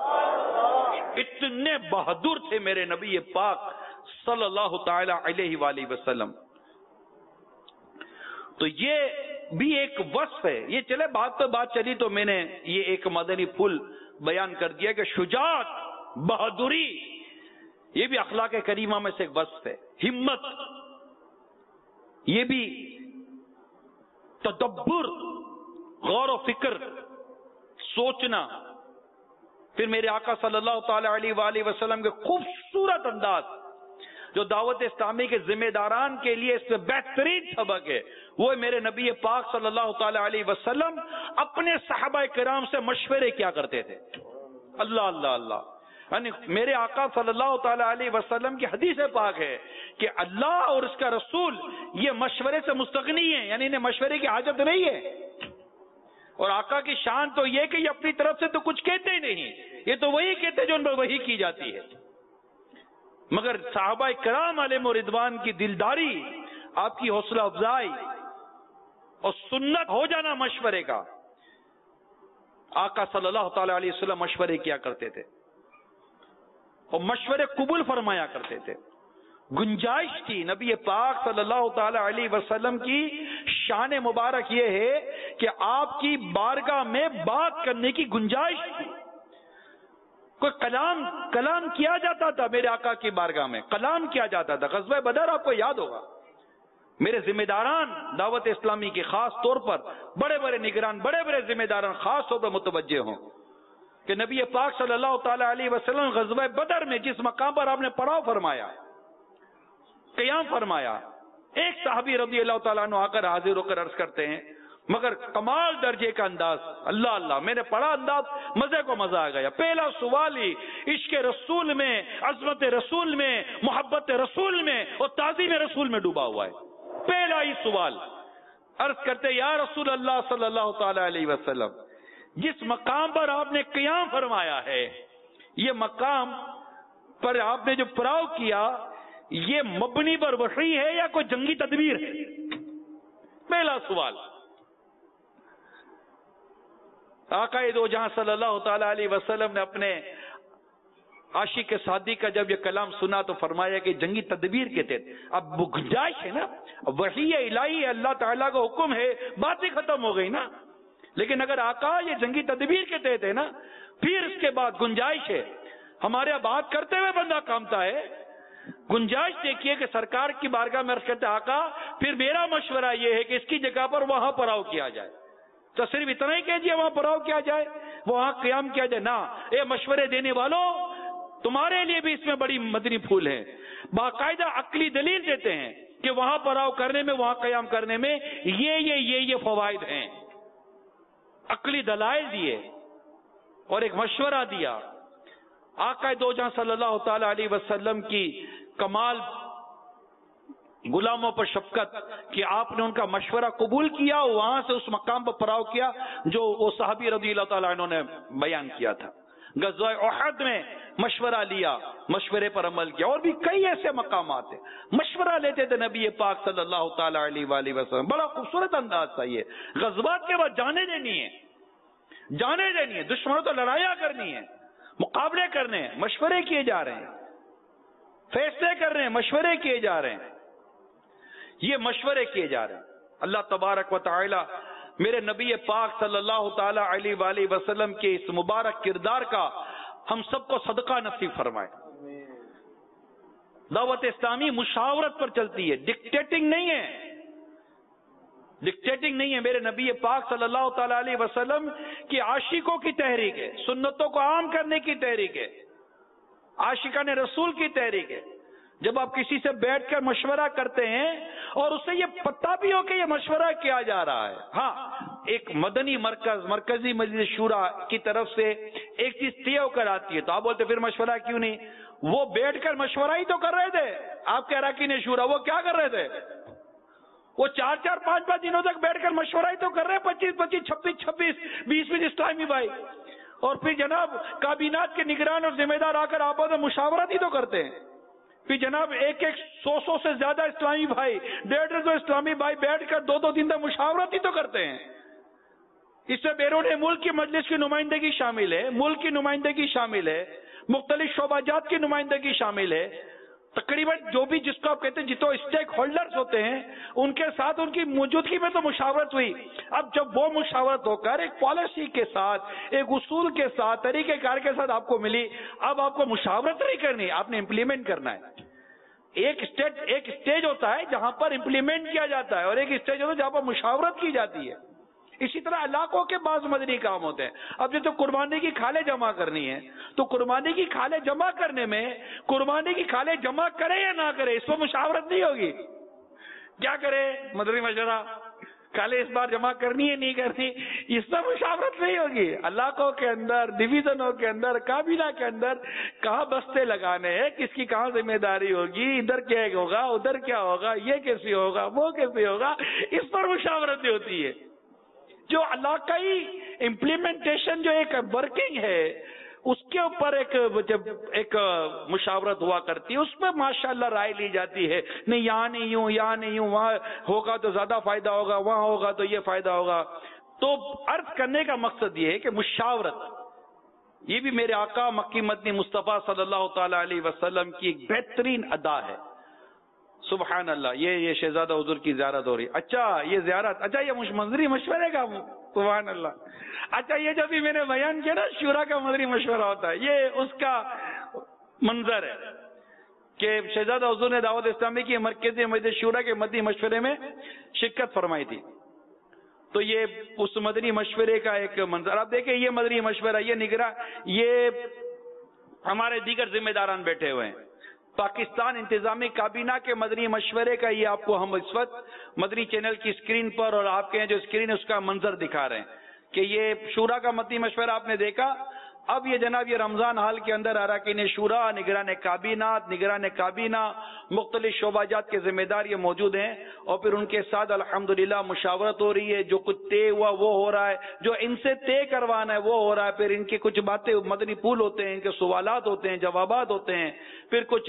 Speaker 2: اتنے بہادر تھے میرے نبی پاک صلی اللہ تعالی علیہ وآلہ وسلم. تو یہ بھی ایک وصف ہے. یہ چلے بات پہ بات چلی تو میں نے یہ ایک مدنی پھول بیان کر دیا کہ شجاعت، بہادری، یہ بھی اخلاق کریمہ میں سے ایک وصف ہے. ہمت، یہ بھی تدبر، غور و فکر، سوچنا. پھر میرے آقا صلی اللہ تعالی علیہ وآلہ وسلم کے خوبصورت انداز جو دعوت اسلامی کے ذمہ داران کے لیے اس سے بہترین سبق ہے، وہ میرے نبی پاک صلی اللہ تعالی علیہ وسلم اپنے صحابہ کرام سے مشورے کیا کرتے تھے. اللہ اللہ اللہ، یعنی میرے آقا صلی اللہ تعالی علیہ وسلم کی حدیث پاک ہے کہ اللہ اور اس کا رسول یہ مشورے سے مستغنی ہیں، یعنی انہیں مشورے کی حاجت نہیں ہے. اور آقا کی شان تو یہ کہ یہ اپنی طرف سے تو کچھ کہتے ہی نہیں، یہ تو وہی کہتے جو ان پر وحی کی جاتی ہے. مگر صحابہ کرام علیہم رضوان کی دلداری، آپ کی حوصلہ افزائی اور سنت ہو جانا مشورے کا، آقا صلی اللہ تعالی علیہ وسلم مشورے کیا کرتے تھے اور مشورے قبول فرمایا کرتے تھے. گنجائش تھی. نبی پاک صلی اللہ تعالی علیہ وسلم کی شان مبارک یہ ہے کہ آپ کی بارگاہ میں بات کرنے کی گنجائش تھی. کوئی کلام کلام کیا جاتا تھا میرے آقا کی بارگاہ میں، کلام کیا جاتا تھا. غزوہ بدر آپ کو یاد ہوگا، میرے ذمہ داران دعوت اسلامی کے خاص طور پر بڑے بڑے نگران، بڑے بڑے ذمہ داران خاص طور پر متوجہ ہوں کہ نبی پاک صلی اللہ تعالی علیہ وسلم غزوہ بدر میں جس مقام پر آپ نے پڑاؤ فرمایا، قیام فرمایا، ایک صحابی رضی اللہ تعالیٰ عنہ آ کر حاضر ہو کر عرض کرتے ہیں مگر کمال درجے کا انداز، اللہ اللہ، میں نے پڑھا انداز، مزے کو مزہ آ گیا. پہلا سوال ہی عشق رسول میں، عظمت رسول میں، محبت رسول میں اور تعظیم رسول میں ڈوبا ہوا ہے. پہلا ہی سوال عرض کرتے یا رسول اللہ صلی اللہ تعالی علیہ وسلم، جس مقام پر آپ نے قیام فرمایا ہے، یہ مقام پر آپ نے جو پڑاؤ کیا، یہ مبنی پر وحی ہے یا کوئی جنگی تدبیر ہے؟ پہلا سوال. آقا دو جہاں صلی اللہ تعالی علیہ وسلم نے اپنے عاشق سعدی کا جب یہ کلام سنا تو فرمایا کہ جنگی تدبیر کے تحت. اب گنجائش ہے نا، وحی الہی ہے، اللہ تعالیٰ کا حکم ہے، بات ہی ختم ہو گئی نا. لیکن اگر آقا یہ جنگی تدبیر کے تحت ہے نا، پھر اس کے بعد گنجائش ہے. ہمارے یہاں بات کرتے ہوئے بندہ کامتا ہے. گنجائش دیکھیے کہ سرکار کی بارگاہ میں عرض کرتے آقا پھر میرا مشورہ یہ ہے کہ اس کی جگہ پر وہاں پڑاؤ کیا جائے. تو صرف اتنا ہی کہہ دیا وہاں پڑاؤ کیا جائے، وہاں قیام کیا جائے؟ نہ، اے مشورے دینے والوں، تمہارے لیے بھی اس میں بڑی مدنی پھول ہے. باقاعدہ عقلی دلیل دیتے ہیں کہ وہاں پڑاؤ کرنے میں، وہاں قیام کرنے میں یہ یہ یہ یہ فوائد ہیں. عقلی دلائل دیے اور ایک مشورہ دیا. آقا دو جہاں صلی اللہ تعالی علیہ وسلم کی کمال غلاموں پر شفقت کہ آپ نے ان کا مشورہ قبول کیا، وہاں سے اس مقام پر پڑاؤ کیا جو وہ صحابی رضی اللہ تعالیٰ عنہ نے بیان کیا تھا. غزوہ احد میں مشورہ لیا، مشورے پر عمل کیا. اور بھی کئی ایسے مقامات ہیں مشورہ لیتے تھے نبی پاک صلی اللہ تعالی علیہ وآلہ وسلم. بڑا خوبصورت انداز تھا یہ. غزوات کے بعد جانے دینی ہے، جانے دینی ہے، دشمنوں تو لڑائیاں کرنی ہے، مقابلے کرنے ہیں، مشورے کیے جا رہے ہیں، فیصلے کر رہے ہیں، مشورے کیے جا رہے ہیں، یہ مشورے کیے جا رہے ہیں. اللہ تبارک و تعالی میرے نبی پاک صلی اللہ تعالی علیہ وآلہ وسلم کے اس مبارک کردار کا ہم سب کو صدقہ نصیب فرمائے. دعوت اسلامی مشاورت پر چلتی ہے، ڈکٹیٹنگ نہیں ہے، ڈکٹیٹنگ نہیں ہے. میرے نبی پاک صلی اللہ تعالی علیہ وسلم کی عاشقوں کی تحریک ہے، سنتوں کو عام کرنے کی تحریک ہے، عاشقان رسول کی تحریک ہے. جب آپ کسی سے بیٹھ کر مشورہ کرتے ہیں اور اسے یہ پتہ بھی ہو کہ یہ مشورہ کیا جا رہا ہے. ہاں، ایک مدنی مرکز، مرکزی مجلس شورا کی طرف سے ایک چیز طے ہو کر آتی ہے تو آپ بولتے پھر مشورہ کیوں نہیں؟ وہ بیٹھ کر مشورہ ہی تو کر رہے تھے. آپ کے اراکین شورا وہ کیا کر رہے تھے؟ وہ چار چار پانچ پانچ دنوں تک بیٹھ کر مشورہ ہی تو کر رہے ہیں. پچیس پچیس چھبیس چھبیس بیس بیس اسلامی بھائی، اور پھر جناب کابینات کے نگران اور ذمہ دار آ کر آپ مشاورت ہی تو کرتے ہیں. پھر جناب ایک ایک سو سو سے زیادہ اسلامی بھائی، ڈیڑھ ڈیڑھ سو اسلامی بھائی بیٹھ کر دو دو دن تک مشاورت ہی تو کرتے ہیں. اس میں بیرون ملک کی مجلس کی نمائندگی شامل ہے، ملک کی نمائندگی شامل ہے، مختلف شعبہ جات کی نمائندگی شامل ہے. تقریباً جو بھی جس کو آپ کہتے ہیں جتنے اسٹیک ہولڈرز ہوتے ہیں ان کے ساتھ ان کی موجودگی میں تو مشاورت ہوئی. اب جب وہ مشاورت ہو کر ایک پالیسی کے ساتھ، ایک اصول کے ساتھ، طریقہ کار کے ساتھ آپ کو ملی، اب آپ کو مشاورت نہیں کرنی، آپ نے امپلیمنٹ کرنا ہے. ایک اسٹیج ایک اسٹیج ہوتا ہے جہاں پر امپلیمنٹ کیا جاتا ہے اور ایک اسٹیج ہوتا ہے جہاں پر مشاورت کی جاتی ہے. اسی طرح علاقوں کے بعض مدنی کام ہوتے ہیں. اب جو تو قربانی کی کھالیں جمع کرنی ہے تو قربانی کی کھالیں جمع کرنے میں قربانی کی کھالیں جمع کرے یا نہ کرے اس پر مشاورت نہیں ہوگی. کیا کرے؟ مدنی مشورہ، کھالیں اس بار جمع کرنی ہے نہیں کرنی، اس پر مشاورت نہیں ہوگی. علاقوں کے اندر، ڈویژنوں کے اندر، کابینہ کے اندر کہاں بستے لگانے ہیں، کس کی کہاں ذمہ داری ہوگی، ادھر کیا ہوگا، ادھر کیا ہوگا، یہ کیسے ہوگا، وہ کیسے ہوگا، اس پر مشاورت ہوتی ہے. جو علاقائی امپلیمنٹیشن جو ایک ورکنگ ہے اس کے اوپر ایک جب ایک مشاورت ہوا کرتی ہے، اس میں ماشاءاللہ رائے لی جاتی ہے. نہیں یہاں نہیں یوں، یہاں نہیں یوں، وہاں ہوگا تو زیادہ فائدہ ہوگا، وہاں ہوگا تو یہ فائدہ ہوگا. تو عرض کرنے کا مقصد یہ ہے کہ مشاورت یہ بھی میرے آقا مکی مدنی مصطفیٰ صلی اللہ تعالی علیہ وسلم کی ایک بہترین ادا ہے. سبحان اللہ. یہ یہ شہزادہ حضور کی زیارت ہو رہی. اچھا یہ زیارت، اچھا یہ مدنی مشورے کا، سبحان اللہ. اچھا یہ جو بھی میں نے بیان کیا نا شورا کا مدنی مشورہ ہوتا ہے، یہ اس کا منظر ہے کہ شہزادہ حضور نے دعوت اسلامی کی مرکزی مجلس شورا کے مدنی مشورے میں شرکت فرمائی تھی. تو یہ اس مدنی مشورے کا ایک منظر. آپ دیکھیں یہ مدنی مشورہ، یہ نگراں، یہ ہمارے دیگر ذمہ داران بیٹھے ہوئے ہیں. پاکستان انتظامی کابینہ کے مدنی مشورے کا یہ آپ کو ہم اس وقت مدنی چینل کی اسکرین پر اور آپ کے جو اسکرین ہے اس کا منظر دکھا رہے ہیں کہ یہ شورا کا مدنی مشورہ آپ نے دیکھا. اب یہ جناب یہ رمضان حال کے اندر اراکین شورا، نگران کابینات، نگران کابینہ، مختلف شعبہ جات کے ذمہ دار یہ موجود ہیں اور پھر ان کے ساتھ الحمدللہ مشاورت ہو رہی ہے. جو کچھ طے ہوا وہ ہو رہا ہے، جو ان سے طے کروانا ہے وہ ہو رہا ہے. پھر ان کی کچھ باتیں مدنی پھول ہوتے ہیں، ان کے سوالات ہوتے ہیں، جوابات ہوتے ہیں، پھر کچھ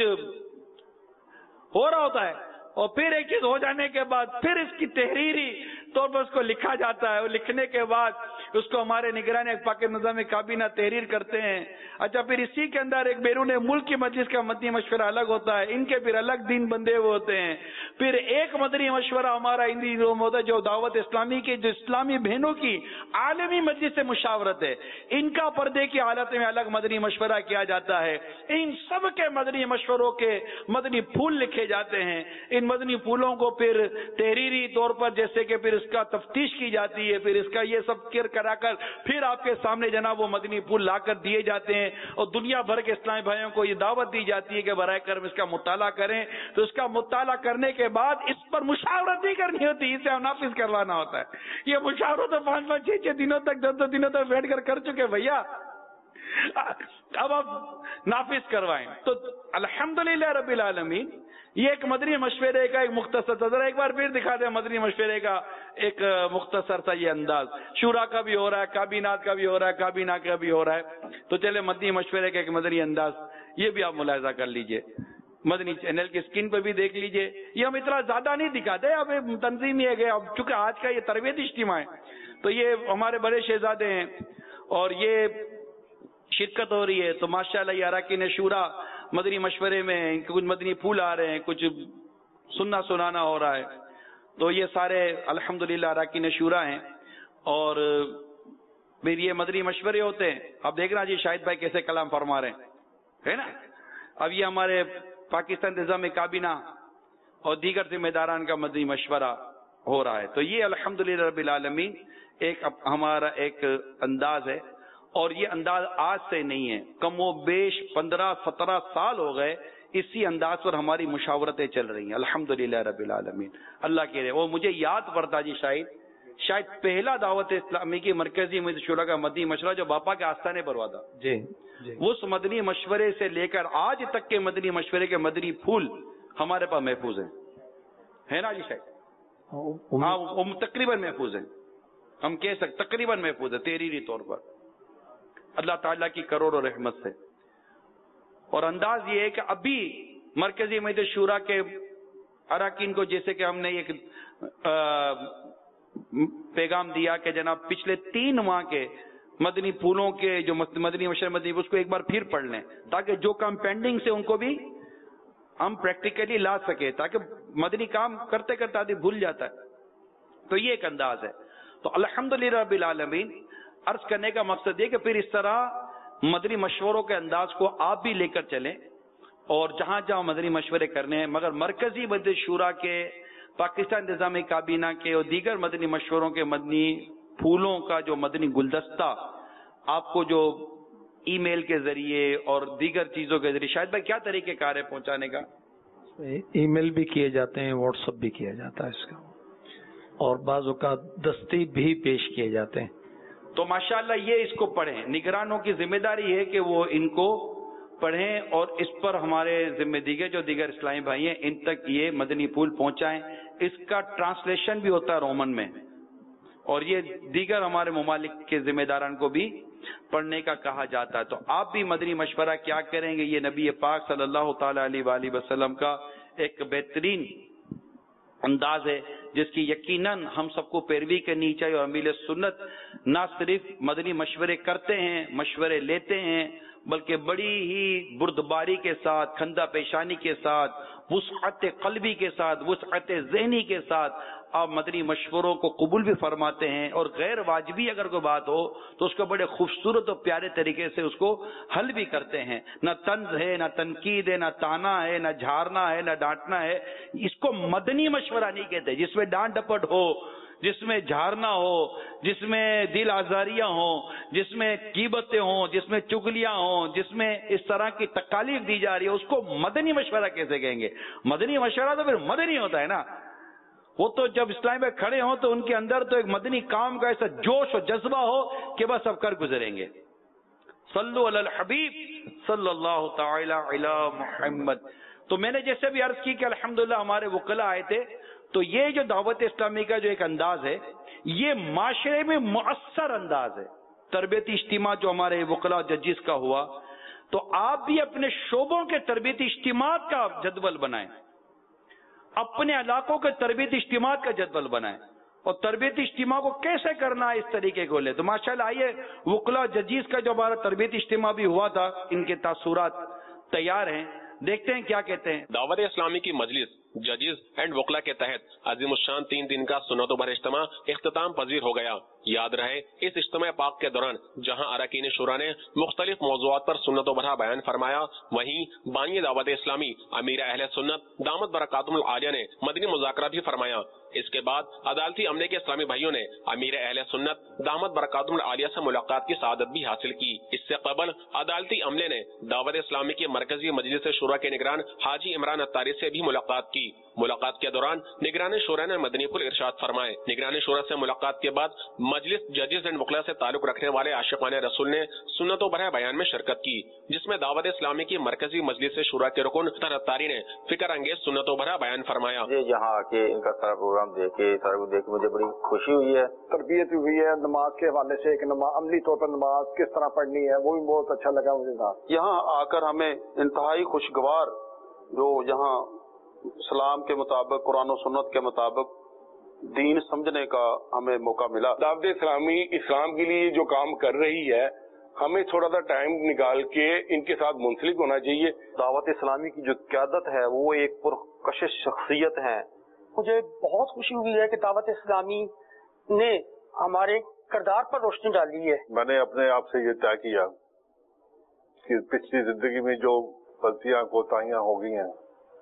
Speaker 2: ہو رہا ہوتا ہے اور پھر ایک چیز ہو جانے کے بعد پھر اس کی تحریری طور پر اس کو لکھا جاتا ہے اور لکھنے کے بعد اس کو ہمارے نگران پاک نظام کابینہ تحریر کرتے ہیں. اچھا پھر اسی کے اندر ایک بیرون ملک کی مجلس کا مدنی مشورہ الگ ہوتا ہے، ان کے پھر الگ دین بندے ہوئے ہوتے ہیں. پھر ایک مدنی مشورہ ہمارا ہندی روم ہوتا ہے جو دعوت اسلامی کی، جو اسلامی بہنوں کی عالمی مجلس سے مشاورت ہے، ان کا پردے کی حالت میں الگ مدنی مشورہ کیا جاتا ہے. ان سب کے مدنی مشوروں کے مدنی پھول لکھے جاتے ہیں. ان مدنی پھولوں کو پھر تحریری طور پر جیسے کہ پھر اس کا تفتیش کی جاتی ہے، پھر اس کا یہ سب کر کرا کر پھر آپ کے سامنے جناب وہ مدنی پھول لا کر دیے جاتے ہیں، اور دنیا بھر کے اسلامی بھائیوں کو یہ دعوت دی جاتی ہے کہ برائے کرم اس کا مطالعہ کریں. تو اس کا مطالعہ کرنے کے بعد اس پر مشاورت نہیں کرنی ہوتی، اسے نافذ کروانا ہوتا ہے. یہ مشاورت تو پانچ پانچ چھ چھ دنوں تک دس دس دنوں تک بیٹھ کر کر چکے بھیا، اب آپ نافذ کروائیں. تو الحمدللہ رب العالمین یہ ایک مدنی مشورے کا ایک مختصر تھا. ذرا ایک بار پھر دکھا دیں مدنی مشورے کا ایک مختصر سا یہ انداز. شورا کا بھی ہو رہا ہے، کابینات کا بھی ہو رہا ہے، کابینہ کا بھی ہو رہا ہے. تو چلے مدنی مشورے کا ایک مدنی انداز یہ بھی آپ ملاحظہ کر لیجئے، مدنی چینل کی اسکرین پہ بھی دیکھ لیجئے. یہ ہم اتنا زیادہ نہیں دکھاتے، اب تنظیم یہ ہے اب چونکہ آج کا یہ تربیتی اجتماع ہے تو یہ ہمارے بڑے شہزادے ہیں اور یہ شرکت ہو رہی ہے. تو ماشاءاللہ یہ اراکین شورا مدنی مشورے میں کچھ مدنی پھول آ رہے ہیں، کچھ سننا سنانا ہو رہا ہے. تو یہ سارے الحمدللہ اراکین شورا ہیں اور پھر یہ مدنی مشورے ہوتے ہیں. اب دیکھنا جی شاہد بھائی کیسے کلام فرما رہے ہیں، ہے نا. اب یہ ہمارے پاکستان نظام کابینہ اور دیگر ذمہ داران کا مدنی مشورہ ہو رہا ہے. تو یہ الحمدللہ رب العالمین ایک ہمارا ایک انداز ہے، اور یہ انداز آج سے نہیں ہے، کم و بیش پندرہ سترہ سال ہو گئے اسی انداز پر ہماری مشاورتیں چل رہی ہیں الحمدللہ رب العالمین. اللہ کے رہے. وہ مجھے یاد پڑتا جی شاید شاید پہلا دعوت اسلامی کی مرکزی شورا کا مدنی مشورہ جو باپا کے آستانے پر ہوا تھا،
Speaker 3: جی جی
Speaker 2: اس مدنی مشورے سے لے کر آج تک کے مدنی مشورے کے مدنی پھول ہمارے پاس محفوظ ہیں، ہے نا جی شاید؟ ہاں وہ تقریباً محفوظ ہیں، ہم کہہ سکتے تقریباً محفوظ ہے تحریری طور پر اللہ تعالیٰ کی کروڑوں رحمت سے. اور انداز یہ ہے کہ ابھی مرکزی مجلس شورا کے اراکین کو جیسے کہ ہم نے ایک پیغام دیا کہ جناب پچھلے تین ماہ کے مدنی پھولوں کے جو مدنی مشورے مدنی اس کو ایک بار پھر پڑھ لیں تاکہ جو کام پینڈنگ سے ان کو بھی ہم پریکٹیکلی لا سکے، تاکہ مدنی کام کرتے کرتے آدمی بھول جاتا ہے. تو یہ ایک انداز ہے. تو الحمدللہ رب العالمین عرض کرنے کا مقصد یہ کہ پھر اس طرح مدنی مشوروں کے انداز کو آپ بھی لے کر چلیں اور جہاں جہاں مدنی مشورے کرنے ہیں، مگر مرکزی مجلس شورا کے، پاکستان نظام کابینہ کے اور دیگر مدنی مشوروں کے مدنی پھولوں کا جو مدنی گلدستہ آپ کو جو ای میل کے ذریعے اور دیگر چیزوں کے ذریعے، شاید بھائی کیا طریقہ کار ہے پہنچانے کا؟
Speaker 3: ای میل بھی کیے جاتے ہیں، واٹس ایپ بھی کیا جاتا ہے اس کا، اور بعض اوقات دستی بھی پیش کیے جاتے ہیں.
Speaker 2: تو ماشاءاللہ یہ اس کو پڑھیں. نگرانوں کی ذمہ داری ہے کہ وہ ان کو پڑھیں اور اس پر ہمارے ذمہ دیگر جو دیگر اسلامی بھائی ہیں ان تک یہ مدنی پھول پہنچائیں. اس کا ٹرانسلیشن بھی ہوتا ہے رومن میں، اور یہ دیگر ہمارے ممالک کے ذمہ داران کو بھی پڑھنے کا کہا جاتا ہے. تو آپ بھی مدنی مشورہ کیا کریں گے؟ یہ نبی پاک صلی اللہ تعالی علیہ وآلہ وسلم کا ایک بہترین انداز ہے جس کی یقیناً ہم سب کو پیروی کرنی چاہیے. اور امیل سنت نہ صرف مدنی مشورے کرتے ہیں، مشورے لیتے ہیں، بلکہ بڑی ہی بردباری کے ساتھ، کھندہ پیشانی کے ساتھ، وسعت قلبی کے ساتھ، وسعت ذہنی کے ساتھ آپ مدنی مشوروں کو قبول بھی فرماتے ہیں. اور غیر واجبی اگر کوئی بات ہو تو اس کو بڑے خوبصورت اور پیارے طریقے سے اس کو حل بھی کرتے ہیں. نہ طنز ہے، نہ تنقید ہے، نہ تانا ہے، نہ جھارنا ہے، نہ ڈانٹنا ہے. اس کو مدنی مشورہ نہیں کہتے جس میں ڈانٹ ڈپٹ ہو، جس میں جھارنا ہو، جس میں دل آزاریاں ہوں، جس میں غیبتیں ہوں، جس میں چگلیاں ہوں، جس میں اس طرح کی تکالیف دی جا رہی ہے، اس کو مدنی مشورہ کیسے کہیں گے؟ مدنی مشورہ تو پھر مدنی ہوتا ہے نا. وہ تو جب اسلام میں کھڑے ہوں تو ان کے اندر تو ایک مدنی کام کا ایسا جوش اور جذبہ ہو کہ بس اب کر گزریں گے. صلو علی الحبیب صلی اللہ تعالی علی محمد. تو میں نے جیسے بھی عرض کی کہ الحمدللہ ہمارے وکلاء آئے تھے، تو یہ جو دعوت اسلامی کا جو ایک انداز ہے یہ معاشرے میں مؤثر انداز ہے. تربیتی اجتماع جو ہمارے وکلاء ججز کا ہوا، تو آپ بھی اپنے شعبوں کے تربیتی اجتماع کا جدول بنائیں، اپنے علاقوں کے تربیتی اجتماع کا جدول بنائیں، اور تربیتی اجتماع کو کیسے کرنا ہے اس طریقے کو لے. تو ماشاءاللہ آئیے وکلاء ججیز کا جو ہمارا تربیتی اجتماع بھی ہوا تھا، ان کے تاثرات تیار ہیں، دیکھتے ہیں کیا کہتے ہیں.
Speaker 4: دعوت اسلامی کی مجلس ججز اینڈ وکلا کے تحت عظیم الشان تین دن کا سنت و بر اجتماع اختتام پذیر ہو گیا. یاد رہے اس اجتماع پاک کے دوران جہاں اراکین شورا نے مختلف موضوعات پر سنت و برا بیان فرمایا، وہیں بانی دعوت اسلامی امیر اہل سنت دامت برکاتہم العالیہ نے مدنی مذاکرہ بھی فرمایا. اس کے بعد عدالتی عملے کے اسلامی بھائیوں نے امیر اہل سنت دامت برکاتہم العالیہ سے ملاقات کی سعادت بھی حاصل کی۔ اس سے قبل عدالتی عملے نے دعوت اسلامی کی مرکزی مجلس شورا کے نگران حاجی عمران اتاری سے بھی ملاقات کی۔ ملاقات کے دوران نگران شورا نے مدنی پھول ارشاد فرمائے۔ نگران شورا سے ملاقات کے بعد مجلس ججز اینڈ وکلا سے تعلق رکھنے والے عاشقان رسول نے سنت و برہ بیان میں شرکت کی، جس میں دعوت اسلامی کی مرکزی مجلس شورا کے رکن اتاری نے فکر انگیز سنت و برہ بیان فرمایا۔
Speaker 5: یہاں آ کے ان کا سارا پروگرام دیکھ کے سارا کو دیکھ کے مجھے بڑی خوشی ہوئی ہے، تربیت ہوئی ہے نماز کے حوالے سے، ایک نماز عملی طور پر نماز کس طرح پڑھنی ہے وہ بھی بہت اچھا لگا مجھے۔
Speaker 6: یہاں آ کر ہمیں انتہائی خوشگوار جو یہاں اسلام کے مطابق قرآن و سنت کے مطابق دین سمجھنے کا ہمیں موقع ملا۔
Speaker 7: دعوت اسلامی اسلام کے لیے جو کام کر رہی ہے ہمیں تھوڑا سا ٹائم نکال کے ان کے ساتھ منسلک ہونا چاہیے۔
Speaker 6: دعوت اسلامی کی جو قیادت ہے وہ ایک پرکشش شخصیت ہے۔
Speaker 8: مجھے بہت خوشی ہوئی ہے کہ دعوت اسلامی نے ہمارے کردار پر روشنی ڈالی ہے۔
Speaker 7: میں نے اپنے آپ سے یہ طے کیا کہ پچھلی زندگی میں جو غلطیاں کوتاہیاں ہو گئی ہیں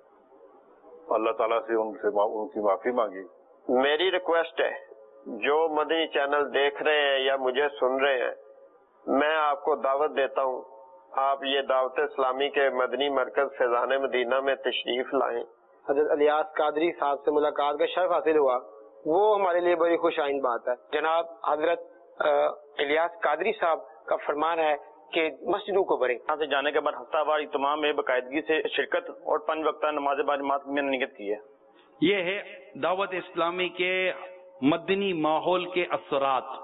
Speaker 7: اللہ تعالیٰ سے ان سے ان کی معافی مانگی۔
Speaker 5: میری ریکویسٹ ہے جو مدنی چینل دیکھ رہے ہیں یا مجھے سن رہے ہیں، میں آپ کو دعوت دیتا ہوں آپ یہ دعوت اسلامی کے مدنی مرکز فیضان مدینہ میں تشریف لائیں۔
Speaker 8: حضرت الیاس قادری صاحب سے ملاقات کا شرف حاصل ہوا، وہ ہمارے لیے بڑی خوش آئند بات ہے۔ جناب حضرت الیاس قادری صاحب کا فرمان ہے کہ مسجدوں کو بھریں۔
Speaker 5: یہاں سے جانے کے بعد ہفتہ وار تمام میں باقاعدگی سے شرکت اور پنج وقتہ نماز باجماعت میں نے نیت کی ہے۔
Speaker 2: یہ ہے دعوت اسلامی کے مدنی ماحول کے اثرات،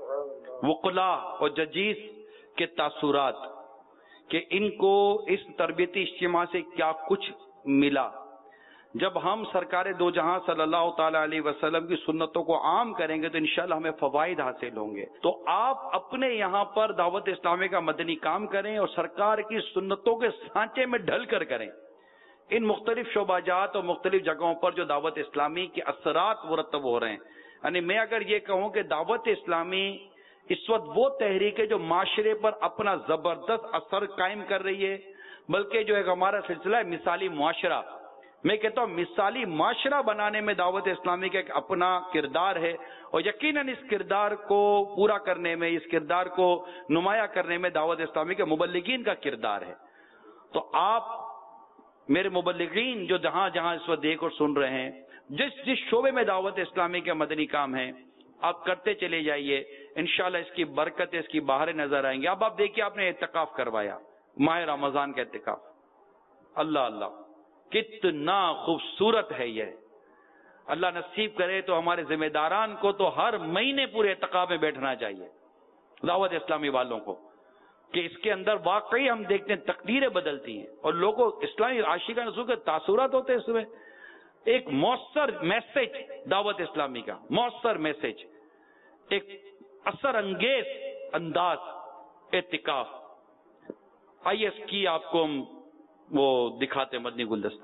Speaker 2: وکلا اور ججیز کے تاثرات، کہ ان کو اس تربیتی اجتماع سے کیا کچھ ملا۔ جب ہم سرکار دو جہاں صلی اللہ تعالی علیہ وسلم کی سنتوں کو عام کریں گے تو انشاءاللہ ہمیں فوائد حاصل ہوں گے۔ تو آپ اپنے یہاں پر دعوت اسلامی کا مدنی کام کریں اور سرکار کی سنتوں کے سانچے میں ڈھل کر کریں۔ ان مختلف شعبہ جات اور مختلف جگہوں پر جو دعوت اسلامی کے اثرات مرتب ہو رہے ہیں، یعنی میں اگر یہ کہوں کہ دعوت اسلامی اس وقت وہ تحریک ہے جو معاشرے پر اپنا زبردست اثر قائم کر رہی ہے، بلکہ جو ایک ہمارا سلسلہ ہے مثالی معاشرہ، میں کہتا ہوں مثالی معاشرہ بنانے میں دعوت اسلامی کا ایک اپنا کردار ہے، اور یقیناً اس کردار کو پورا کرنے میں، اس کردار کو نمایاں کرنے میں دعوت اسلامی کے مبلغین کا کردار ہے۔ تو آپ میرے مبلغین جو جہاں جہاں اس وقت دیکھ اور سن رہے ہیں، جس جس شعبے میں دعوت اسلامی کے مدنی کام ہے آپ کرتے چلے جائیے، انشاءاللہ اس کی برکت، اس کی بہاریں نظر آئیں گے۔ اب آپ دیکھیے آپ نے اعتکاف کروایا، ماہ رمضان کا اعتکاف، اللہ اللہ کتنا خوبصورت ہے یہ۔ اللہ نصیب کرے تو ہمارے ذمہ داران کو تو ہر مہینے پورے اعتکاف میں بیٹھنا چاہیے، دعوت اسلامی والوں کو، کہ اس کے اندر واقعی ہم دیکھتے ہیں تقدیریں بدلتی ہیں اور لوگوں اسلامی عاشقان رسول کے تاثرات ہوتے ہیں۔ اس میں ایک مؤثر میسج دعوت اسلامی کا، مؤثر میسج، ایک اثر انگیز انداز اعتکاف۔ آئیے اس کی آپ کو ہم وہ دکھاتے مدنی گلدستہ۔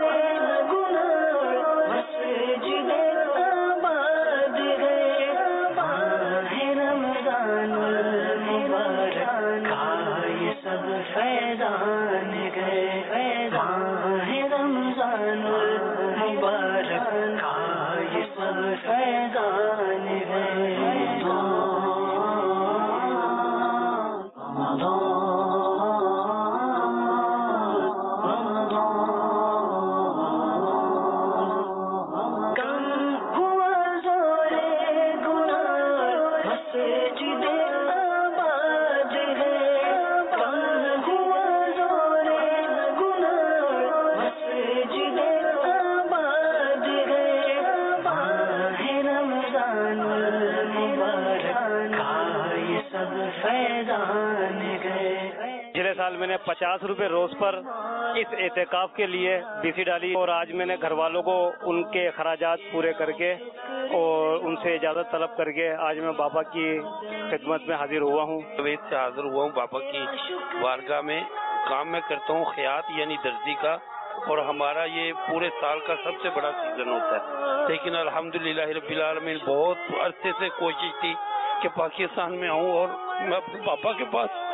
Speaker 9: پچھلے سال میں نے پچاس روپے روز پر اس اعتکاف کے لیے بی سی ڈالی، اور آج میں نے گھر والوں کو ان کے اخراجات پورے کر کے اور ان سے اجازت طلب کر کے آج میں بابا کی خدمت میں حاضر ہوا ہوں۔
Speaker 10: طبیعت سے حاضر ہوا ہوں بابا کی بارگاہ میں۔ کام میں کرتا ہوں خیاط یعنی درزی کا، اور ہمارا یہ پورے سال کا سب سے بڑا سیزن ہوتا ہے، لیکن الحمدللہ رب العالمین بہت عرصے سے کوشش تھی کہ پاکستان میں آؤں اور میں اپنے پاپا کے پاس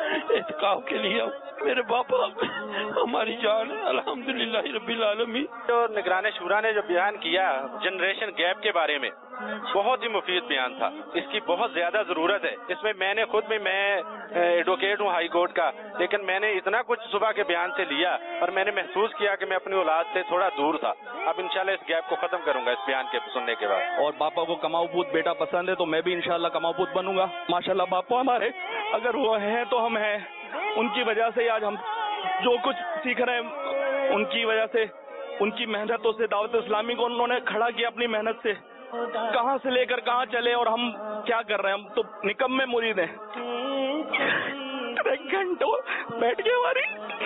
Speaker 10: اعتکاف کے لیے آؤں. میرے باپا ہماری جان ہے الحمدللہ رب العالمین.
Speaker 11: جو نگران شورا نے جو بیان کیا جنریشن گیپ کے بارے میں بہت ہی مفید بیان تھا. اس کی بہت زیادہ ضرورت ہے. اس میں میں نے خود میں میں ایڈوکیٹ ہوں ہائی کورٹ کا, لیکن میں نے اتنا کچھ صبح کے بیان سے لیا اور میں نے محسوس کیا کہ میں اپنی اولاد سے تھوڑا دور تھا. اب انشاءاللہ اس گیپ کو ختم کروں گا اس بیان کے سننے کے بعد.
Speaker 12: اور باپا کو کماؤ پوت بیٹا پسند ہے تو میں بھی انشاءاللہ کماؤ پوت بنوں گا. ماشاءاللہ باپا ہمارے اگر وہ ہیں تو ہم ہیں, ان کی وجہ سے آج ہم جو کچھ سیکھ رہے ہیں, ان کی وجہ سے, ان کی محنتوں سے دعوت اسلامی کو انہوں نے کھڑا کیا اپنی محنت سے. کہاں سے لے کر کہاں چلے اور ہم کیا کر رہے ہیں, ہم تو نکمے مرید ہیں. ایک گھنٹوں بیٹھ کے ہماری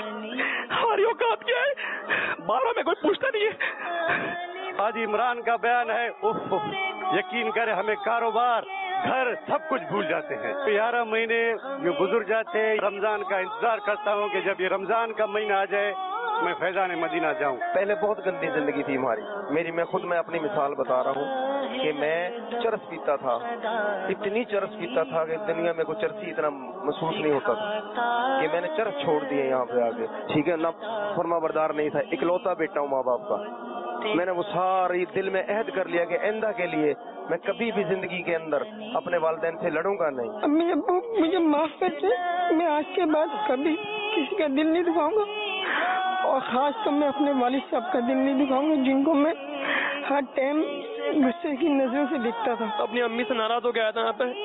Speaker 12: ہماری اوقات کیا ہے, بارہ میں کوئی پوچھتا نہیں ہے.
Speaker 13: آج عمران کا بیان ہے, اوہ یقین کرے ہمیں کاروبار گھر سب کچھ بھول جاتے ہیں. گیارہ مہینے جو گزر جاتے ہیں, رمضان کا انتظار کرتا ہوں کہ جب یہ رمضان کا مہینہ آ جائے میں فیضان مدینہ جاؤں.
Speaker 14: پہلے بہت گندی زندگی تھی ہماری. میری میں خود میں اپنی مثال بتا رہا ہوں کہ میں چرس پیتا تھا, اتنی چرس پیتا تھا کہ دنیا میں کوئی چرسی اتنا محسوس نہیں ہوتا تھا کہ میں نے چرس چھوڑ دیے یہاں پہ آگے. ٹھیک ہے, نہ فرما بردار نہیں تھا, اکلوتا بیٹا ہوں ماں باپ کا. میں نے وہ ساری دل میں عہد کر لیا کہ آئندہ کے لیے میں کبھی بھی زندگی کے اندر اپنے والدین سے لڑوں گا نہیں.
Speaker 15: امی ابو مجھے معاف کر دیں, میں آج کے بعد کبھی کسی کا دل نہیں دکھاؤں گا, اور خاص کر میں اپنے والد صاحب کا دل نہیں دکھاؤں گا جن کو میں ہر ٹائم غصے کی نظروں سے دیکھتا تھا.
Speaker 16: اپنی امی سے ناراض ہو گیا تھا یہاں پہ.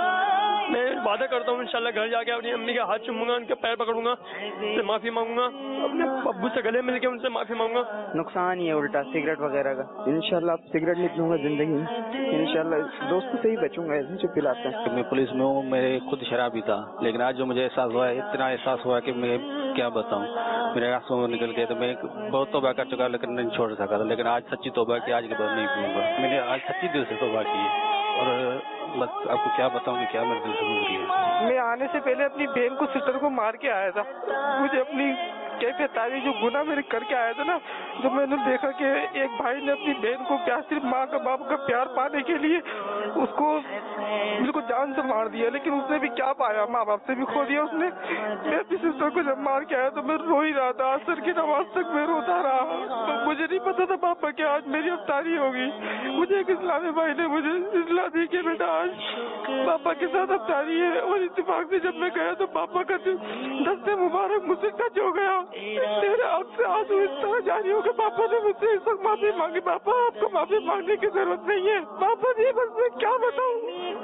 Speaker 16: میں وعدہ کرتا ہوں انشاءاللہ گھر جا کے اپنی امی کا ہاتھ چوموں گا, ان کے پیر پکڑوں گا, ان سے معافی مانگوں گا, اپنے ابو سے گلے مل کے ان سے معافی مانگوں گا.
Speaker 17: نقصان ہی ہے الٹا سگریٹ وغیرہ کا. انشاءاللہ اب سگریٹ نہیں پیوں گا زندگی میں. انشاءاللہ دوستوں سے ہی بچوں گا ایسے جو پلاتے ہیں.
Speaker 18: میں پولیس میں ہوں, میں خود شرابی تھا, لیکن آج جو مجھے احساس ہوا ہے, اتنا احساس ہوا کہ میں کیا بتاؤں, میرے آنسوں میں نکل گئے. تو میں بہت توبہ کر چکا لیکن نہیں چھوڑ سکا تھا, لیکن آج سچی توبہ کی, آج کے بعد نہیں پیوں گا. میں نے آج سچی دل سے توبہ کی ہے, اور بس آپ کو کیا بتاؤں کہ کیا میرے دل سے گزری ہے.
Speaker 15: میں آنے سے پہلے اپنی بہن کو سسٹر کو مار کے آیا تھا. مجھے اپنی کیفیت آئی, جو گناہ میرے کر کے آیا تھا نا, جو میں نے دیکھا کہ ایک بھائی نے اپنی بہن کو کیا صرف ماں کا باپ کا پیار پانے کے لیے اس کو بالکل جان سے مار دیا, لیکن اس نے بھی کیا پایا, ماں باپ سے بھی کھو دیا اس نے. میں اپنی سسٹر کو جب مار کے آیا تو میں رو ہی رہا تھا, عصر کی نماز تک میں روتا رہا. تو مجھے نہیں پتا تھا پاپا کہ آج میری افطاری ہوگی. مجھے ایک اسلامی بھائی نے مجھے اطلاع دی کہ بیٹا آج پاپا کے ساتھ افطاری ہے, اور اتفاق سے جب میں گیا تو پاپا کا دستے مبارک مجھ سے ٹچ ہو گیا. میرے آنکھ سے آنسو اس طرح جاری ہو کہ پاپا نے مجھ سے اس وقت معافی مانگی. پاپا آپ کو معافی مانگنے کی ضرورت نہیں ہے. پاپا جی بس میں کیا بتاؤں,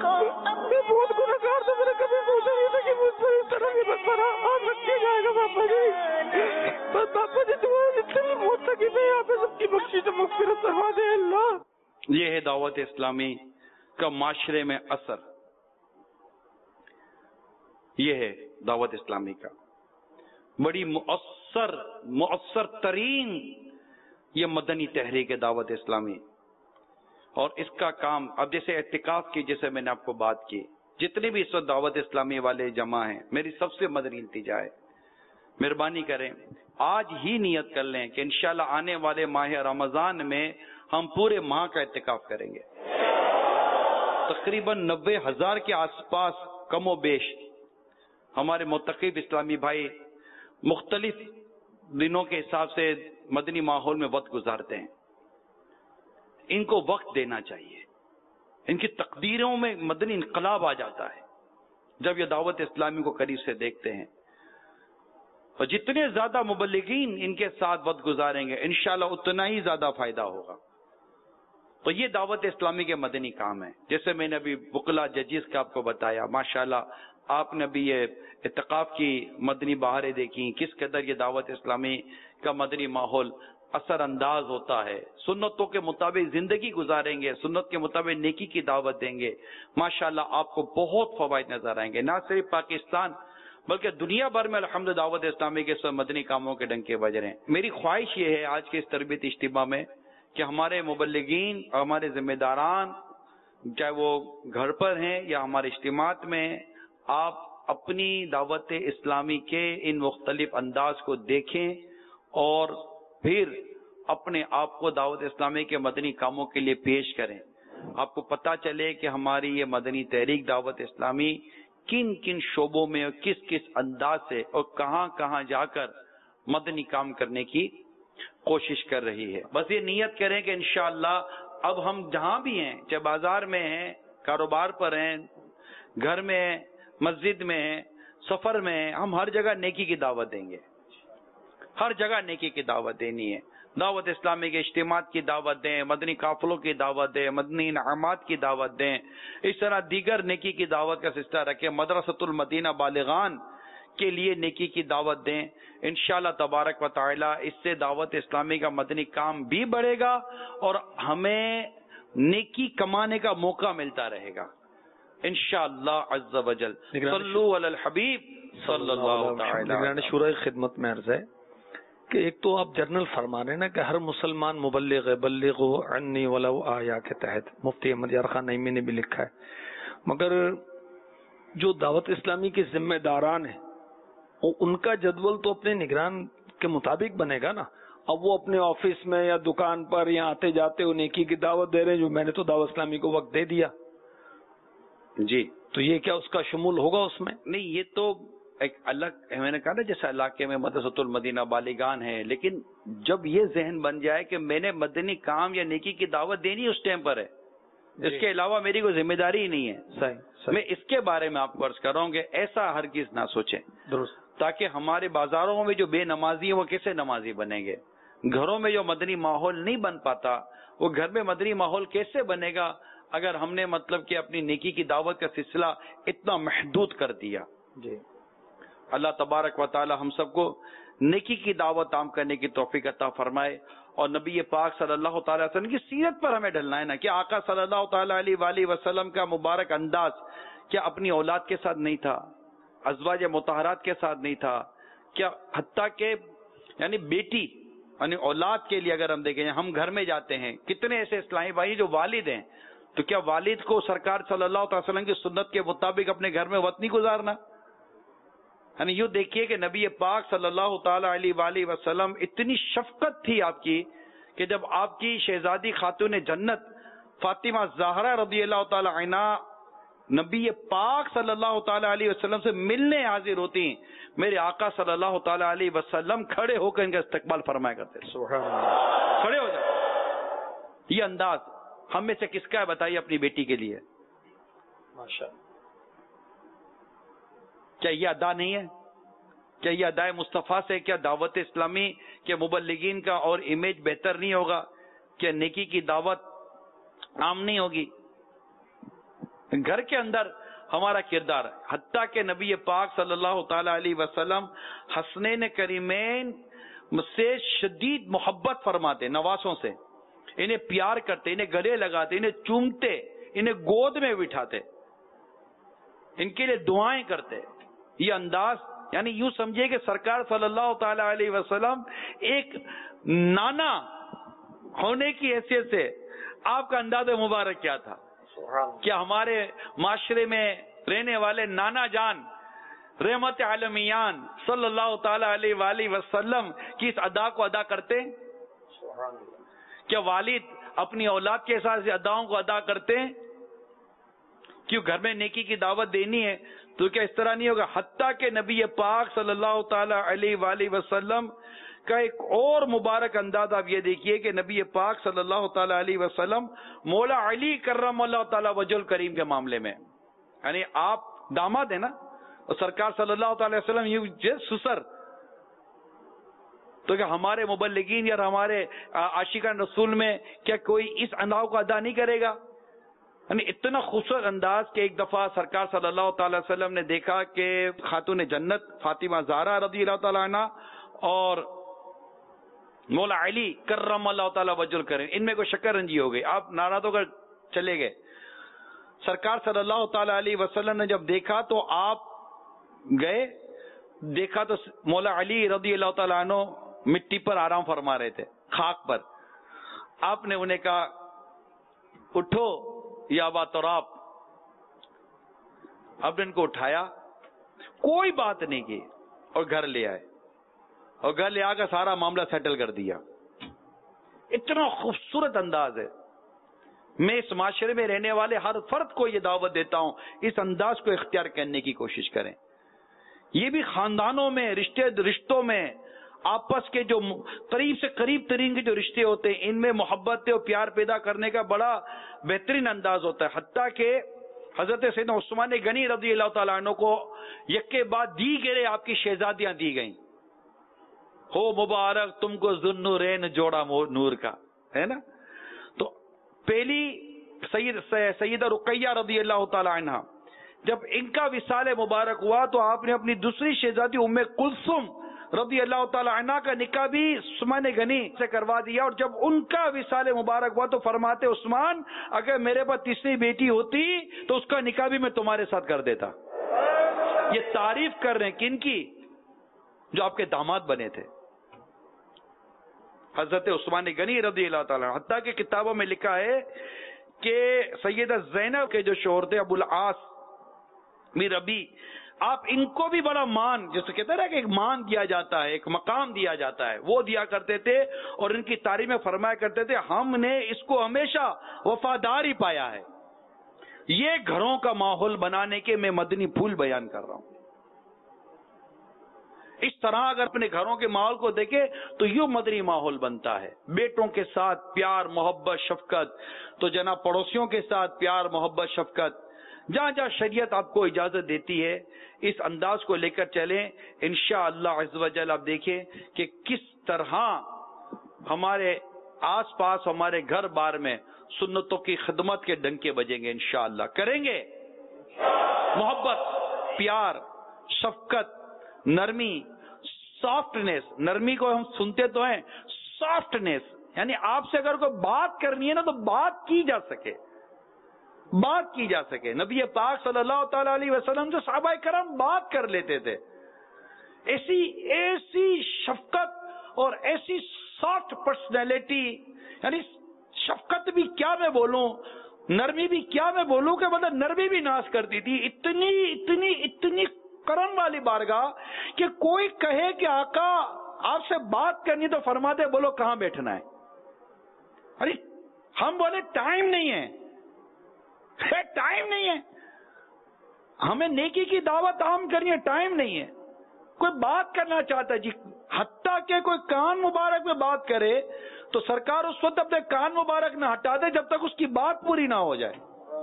Speaker 15: میں بہت گنہگار تھا, میں نے کبھی سوچا نہیں تھا کہ مجھ سے اس طرح کی بس بنا آپ رکھے جائے گا. پاپا جی بس پاپا جی تمہارے جتنے بھی موت تک ہے یہاں پہ سب کی بخشش و مغفرت فرما دے اللہ.
Speaker 2: یہ ہے دعوت اسلامی کا معاشرے میں اثر, یہ ہے دعوت اسلامی کا بڑی مؤثر مؤثر ترین یہ مدنی تحریک ہے دعوت اسلامی. اور اس کا کام اب جیسے اعتکاف کی, جیسے میں نے آپ کو بات کی, جتنے بھی اس وقت دعوت اسلامی والے جمع ہیں, میری سب سے مدنی التجا ہے, مہربانی کریں آج ہی نیت کر لیں کہ انشاءاللہ آنے والے ماہ رمضان میں ہم پورے ماہ کا اعتکاف کریں گے. تقریباً نبے ہزار کے آس پاس کم و بیش ہمارے متقب اسلامی بھائی مختلف دنوں کے حساب سے مدنی ماحول میں وقت گزارتے ہیں. ان کو وقت دینا چاہیے. ان کی تقدیروں میں مدنی انقلاب آ جاتا ہے جب یہ دعوت اسلامی کو قریب سے دیکھتے ہیں. اور جتنے زیادہ مبلغین ان کے ساتھ وقت گزاریں گے انشاءاللہ اتنا ہی زیادہ فائدہ ہوگا. تو یہ دعوت اسلامی کے مدنی کام ہے. جیسے میں نے ابھی وکلا ججز کا آپ کو بتایا, ماشاءاللہ آپ نے بھی یہ اعتکاف کی مدنی بہاریں دیکھی, کس قدر یہ دعوت اسلامی کا مدنی ماحول اثر انداز ہوتا ہے. سنتوں کے مطابق زندگی گزاریں گے, سنت کے مطابق نیکی کی دعوت دیں گے, ماشاءاللہ آپ کو بہت فوائد نظر آئیں گے. نہ صرف پاکستان بلکہ دنیا بھر میں الحمد دعوت اسلامی کے سب مدنی کاموں کے ڈنکے بج رہے ہیں. میری خواہش یہ ہے آج کے اس تربیت اجتماع میں کہ ہمارے مبلغین اور ہمارے ذمہ داران, چاہے وہ گھر پر ہیں یا ہمارے اجتماعات میں, آپ اپنی دعوت اسلامی کے ان مختلف انداز کو دیکھیں اور پھر اپنے آپ کو دعوت اسلامی کے مدنی کاموں کے لیے پیش کریں. آپ کو پتہ چلے کہ ہماری یہ مدنی تحریک دعوت اسلامی کن کن شعبوں میں اور کس کس انداز سے اور کہاں کہاں جا کر مدنی کام کرنے کی کوشش کر رہی ہے. بس یہ نیت کریں کہ انشاءاللہ اب ہم جہاں بھی ہیں, چاہے بازار میں ہیں, کاروبار پر ہیں, گھر میں ہیں, مسجد میں ہیں, سفر میں ہیں, ہم ہر جگہ نیکی کی دعوت دیں گے. ہر جگہ نیکی کی دعوت دینی ہے. دعوت اسلامی کے اجتماعات کی دعوت دیں, مدنی قافلوں کی دعوت دیں, مدنی انعامات کی دعوت دیں. اس طرح دیگر نیکی کی دعوت کا سلسلہ رکھیں. مدرسۃ المدینہ بالغان کے لیے نیکی کی دعوت دیں. انشاءاللہ تبارک و تعالی اس سے دعوت اسلامی کا مدنی کام بھی بڑھے گا اور ہمیں نیکی کمانے کا موقع ملتا رہے گا انشاءاللہ عز و جل. صلو علی الحبیب صلی اللہ تعالی.
Speaker 3: شورائے خدمت میں عرض ہے کہ ایک تو آپ جرنل فرما رہے ہیں نا کہ ہر مسلمان مبلغ بلغ عنی ولو آیا کے تحت مفتی احمد یار خان نعیمی نے بھی لکھا ہے, مگر جو دعوت اسلامی کے ذمہ داران ہیں ان کا جدول تو اپنے نگران کے مطابق بنے گا نا. اب وہ اپنے آفس میں یا دکان پر یا آتے جاتے وہ نیکی کی دعوت دے رہے ہیں, جو میں نے تو دعوت اسلامی کو وقت دے دیا
Speaker 2: جی,
Speaker 3: تو یہ کیا اس کا شمول ہوگا اس میں؟
Speaker 2: نہیں, یہ تو ایک الگ, میں نے کہا نا جیسے علاقے میں مدرسۃ المدینہ بالغان ہے, لیکن جب یہ ذہن بن جائے کہ میں نے مدنی کام یا نیکی کی دعوت دینی اس ٹائم پر ہے, اس کے علاوہ میری کوئی ذمہ داری ہی نہیں ہے.
Speaker 3: صحیح, صحیح.
Speaker 2: میں اس کے بارے میں آپ کو عرض کر رہا ہوں کہ ایسا ہرگز نہ سوچیں,
Speaker 3: درست,
Speaker 2: تاکہ ہمارے بازاروں میں جو بے نمازی ہیں وہ کیسے نمازی بنیں گے, گھروں میں جو مدنی ماحول نہیں بن پاتا وہ گھر میں مدنی ماحول کیسے بنے گا اگر ہم نے مطلب کہ اپنی نیکی کی دعوت کا سلسلہ اتنا محدود کر دیا.
Speaker 3: جی,
Speaker 2: اللہ تبارک و تعالی ہم سب کو نیکی کی دعوت عام کرنے کی توفیق عطا فرمائے, اور نبی پاک صلی اللہ تعالی وسلم کی سیرت پر ہمیں ڈھلنا ہے نا, کہ آقا صلی اللہ تعالی علیہ وآلہ وسلم کا مبارک انداز کیا اپنی اولاد کے ساتھ نہیں تھا, ازواج مطہرات کے ساتھ نہیں تھا, کیا حتیٰ کہ یعنی بیٹی یعنی اولاد کے لیے اگر ہم دیکھیں, ہم گھر میں جاتے ہیں, کتنے ایسے اسلامی بھائی جو والد ہیں, تو کیا والد کو سرکار صلی اللہ تعالی وسلم کی سنت کے مطابق اپنے گھر میں وقت نہیں گزارنا؟ یعنی یوں دیکھیے کہ نبی پاک صلی اللہ تعالی علیہ وآلہ وسلم اتنی شفقت تھی آپ کی کہ جب آپ کی شہزادی خاتون جنت فاطمہ زہرا رضی اللہ تعالی عنہا نبی پاک صلی اللہ تعالی علیہ وسلم سے ملنے حاضر ہوتی ہیں, میرے آقا صلی اللہ تعالی علیہ وسلم کھڑے ہو کر ان کا استقبال فرمایا کرتے. سبحان اللہ, کھڑے ہو جائیں. یہ انداز ہم میں سے کس کا ہے بتائیے اپنی بیٹی کے لیے؟
Speaker 3: ماشاءاللہ.
Speaker 2: کیا یہ ادا نہیں ہے؟ کیا یہ ادائے مصطفیٰ سے کیا دعوت اسلامی کے مبلغین کا اور امیج بہتر نہیں ہوگا؟ کیا نیکی کی دعوت عام نہیں ہوگی؟ گھر کے اندر ہمارا کردار, حتیٰ کہ نبی پاک صلی اللہ تعالی علیہ وسلم حسنین کریمین سے شدید محبت فرماتے, نواسوں سے انہیں پیار کرتے, انہیں گلے لگاتے, انہیں چومتے, انہیں گود میں بٹھاتے, ان کے لیے دعائیں کرتے. یہ انداز یعنی یوں سمجھے کہ سرکار صلی اللہ تعالی علیہ وسلم ایک نانا ہونے کی حیثیت سے آپ کا انداز مبارک کیا تھا. کیا ہمارے معاشرے میں رہنے والے نانا جان رحمت عالمیان صلی اللہ تعالی علیہ وآلہ وسلم کی اس ادا کو ادا کرتے؟ کیا والد اپنی اولاد کے ساتھ اداؤں کو ادا کرتے ہیں؟ کیوں گھر میں نیکی کی دعوت دینی ہے تو کیا اس طرح نہیں ہوگا؟ حتیٰ کہ نبی پاک صلی اللہ تعالی علیہ وآلہ وسلم کا ایک اور مبارک انداز آپ یہ دیکھیے کہ نبی پاک صلی اللہ تعالی علیہ وسلم مولا علی کرم اللہ تعالی وجہ الکریم کے معاملے میں, یعنی آپ داماد ہیں نا, اور سرکار صلی اللہ تعالی وسلم یہ سسر, تو کیا ہمارے مبلغین یا ہمارے عاشقان رسول میں کیا کوئی اس انداز کو ادا نہیں کرے گا؟ یعنی اتنا خوبصورت انداز کہ ایک دفعہ سرکار صلی اللہ تعالی وسلم نے دیکھا کہ خاتون جنت فاطمہ زہرا رضی اللہ تعالی عنہ اور مولا علی کرم اللہ تعالی وجہ الکریم ان میں کوئی شکر رنجی ہو گئی, آپ ناراض ہو کر چلے گئے. سرکار صلی اللہ تعالی علیہ وسلم نے جب دیکھا تو آپ گئے, دیکھا تو مولا علی رضی اللہ تعالی عنہ مٹی پر آرام فرما رہے تھے, خاک پر. آپ نے انہیں کہا اٹھو یا ابا تراب. اب نے ان کو اٹھایا, کوئی بات نہیں کی اور گھر لے آئے, اور گھر لے آ کر سارا معاملہ سیٹل کر دیا. اتنا خوبصورت انداز ہے. میں اس معاشرے میں رہنے والے ہر فرد کو یہ دعوت دیتا ہوں، اس انداز کو اختیار کرنے کی کوشش کریں. یہ بھی خاندانوں میں، رشتے رشتوں میں، آپس کے جو قریب سے قریب ترین کے جو رشتے ہوتے ہیں، ان میں محبت اور پیار پیدا کرنے کا بڑا بہترین انداز ہوتا ہے. حتیٰ کہ حضرت سیدنا عثمان غنی رضی اللہ تعالیٰ عنہ کو یک کے بعد دی گئے آپ کی شہزادیاں دی گئیں. ہو مبارک تم کو ذوالنورین جوڑا نور کا، ہے نا. تو پہلی سید سیدہ رقیہ رضی اللہ تعالیٰ عنہ، جب ان کا وصال مبارک ہوا تو آپ نے اپنی دوسری شہزادی ام کلثوم رضی اللہ تعالی عنہ کا نکاح بھی عثمان غنی سے کروا دیا. اور جب ان کا وصال مبارک ہوا تو فرماتے عثمان اگر میرے پاس تیسری بیٹی ہوتی تو اس کا نکاح بھی میں تمہارے ساتھ کر دیتا. یہ تعریف کر رہے ہیں کن کی؟ جو آپ کے داماد بنے تھے، حضرت عثمان غنی رضی اللہ تعالی عنہ. حتیٰ کہ کتابوں میں لکھا ہے کہ سیدہ زینب کے جو شوہر تھے ابو العاص میر ربی، آپ ان کو بھی بڑا مان، جیسے کہتے ہیں نا کہ ایک مان دیا جاتا ہے، ایک مقام دیا جاتا ہے، وہ دیا کرتے تھے. اور ان کی تعریف میں فرمایا کرتے تھے ہم نے اس کو ہمیشہ وفادار ہی پایا ہے. یہ گھروں کا ماحول بنانے کے میں مدنی پھول بیان کر رہا ہوں. اس طرح اگر اپنے گھروں کے ماحول کو دیکھیں تو یوں مدنی ماحول بنتا ہے. بیٹوں کے ساتھ پیار محبت شفقت، تو جناب پڑوسیوں کے ساتھ پیار محبت شفقت، جہاں جہاں شریعت آپ کو اجازت دیتی ہے اس انداز کو لے کر چلیں. انشاءاللہ عز و جل آپ دیکھیں کہ کس طرح ہمارے آس پاس ہمارے گھر بار میں سنتوں کی خدمت کے ڈنکے بجیں گے. انشاءاللہ کریں گے. محبت پیار شفقت نرمی سافٹنیس. نرمی کو ہم سنتے تو ہیں، سافٹنیس یعنی آپ سے اگر کوئی بات کرنی ہے نا تو بات کی جا سکے، بات کی جا سکے. نبی پاک صلی اللہ تعالی علیہ وسلم جو صحابہ کرام بات کر لیتے تھے، ایسی ایسی شفقت اور ایسی سافٹ پرسنالٹی، یعنی شفقت بھی کیا میں بولوں، نرمی بھی کیا میں بولوں کہ مطلب نرمی بھی ناز کرتی تھی. اتنی اتنی اتنی کرم والی بارگاہ کہ کوئی کہے کہ آقا آپ سے بات کرنی تو فرماتے بولو کہاں بیٹھنا ہے. ارے ہم بولے ٹائم نہیں ہے، ٹائم نہیں ہے، ہمیں نیکی کی دعوت عام کرنی ہے، ٹائم نہیں ہے. کوئی بات کرنا چاہتا ہے جی، حتیٰ کہ کوئی کان مبارک میں بات کرے تو سرکار اس وقت اپنے کان مبارک نہ ہٹا دے جب تک اس کی بات پوری نہ ہو جائے.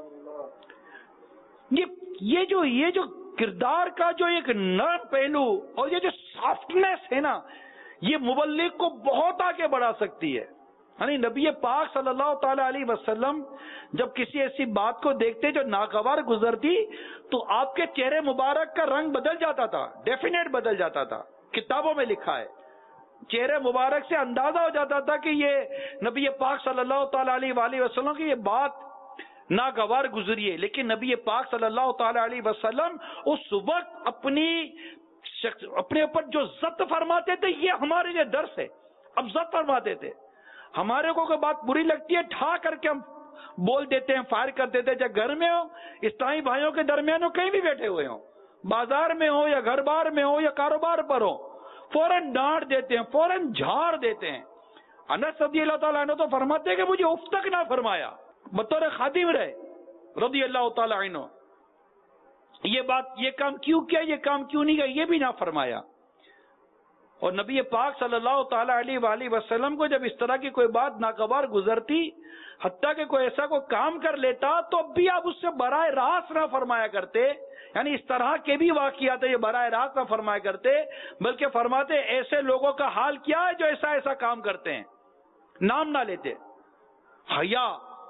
Speaker 2: یہ یہ جو یہ جو کردار کا جو ایک نرم پہلو اور یہ جو سافٹنیس ہے نا، یہ مبلغ کو بہت آگے بڑھا سکتی ہے. یعنی نبی پاک صلی اللہ تعالی علیہ وسلم جب کسی ایسی بات کو دیکھتے جو ناگوار گزرتی تو آپ کے چہرے مبارک کا رنگ بدل جاتا تھا، ڈیفینیٹ بدل جاتا تھا. کتابوں میں لکھا ہے چہرے مبارک سے اندازہ ہو جاتا تھا کہ یہ نبی پاک صلی اللہ تعالی علیہ وآلہ وسلم کی یہ بات ناگوار گزری ہے. لیکن نبی پاک صلی اللہ تعالی علیہ وسلم اس وقت اپنی اپنے اوپر جو ضبط فرماتے تھے، یہ ہمارے لیے درس ہے. اب ضبط فرماتے تھے، ہمارے کو کوئی بات بری لگتی ہے ٹھا کر کے ہم بول دیتے ہیں، فائر کر دیتے ہیں. چاہے گھر میں ہو، اسلامی بھائیوں کے درمیان ہو، کہیں بھی بیٹھے ہوئے ہوں، بازار میں ہو یا گھر بار میں ہو یا کاروبار پر ہو، فوراً ڈانٹ دیتے ہیں، فوراً جھاڑ دیتے ہیں. انس رضی اللہ تعالیٰ عنہ تو فرماتے ہیں کہ مجھے اف تک نہ فرمایا، بطور خادم رہے رضی اللہ تعالیٰ عنہ. یہ بات یہ کام کیوں کیا، یہ کام کیوں نہیں کیا، یہ بھی نہ فرمایا. اور نبی پاک صلی اللہ تعالی علیہ وآلہ وسلم کو جب اس طرح کی کوئی بات ناگوار گزرتی، حتیٰ کہ کوئی ایسا کوئی کام کر لیتا تو اب بھی آپ اس سے براہ راست نہ فرمایا کرتے. یعنی اس طرح کے بھی واقعات یہ براہ راست نہ فرمایا کرتے، بلکہ فرماتے ایسے لوگوں کا حال کیا ہے جو ایسا ایسا کام کرتے ہیں، نام نہ لیتے. حیا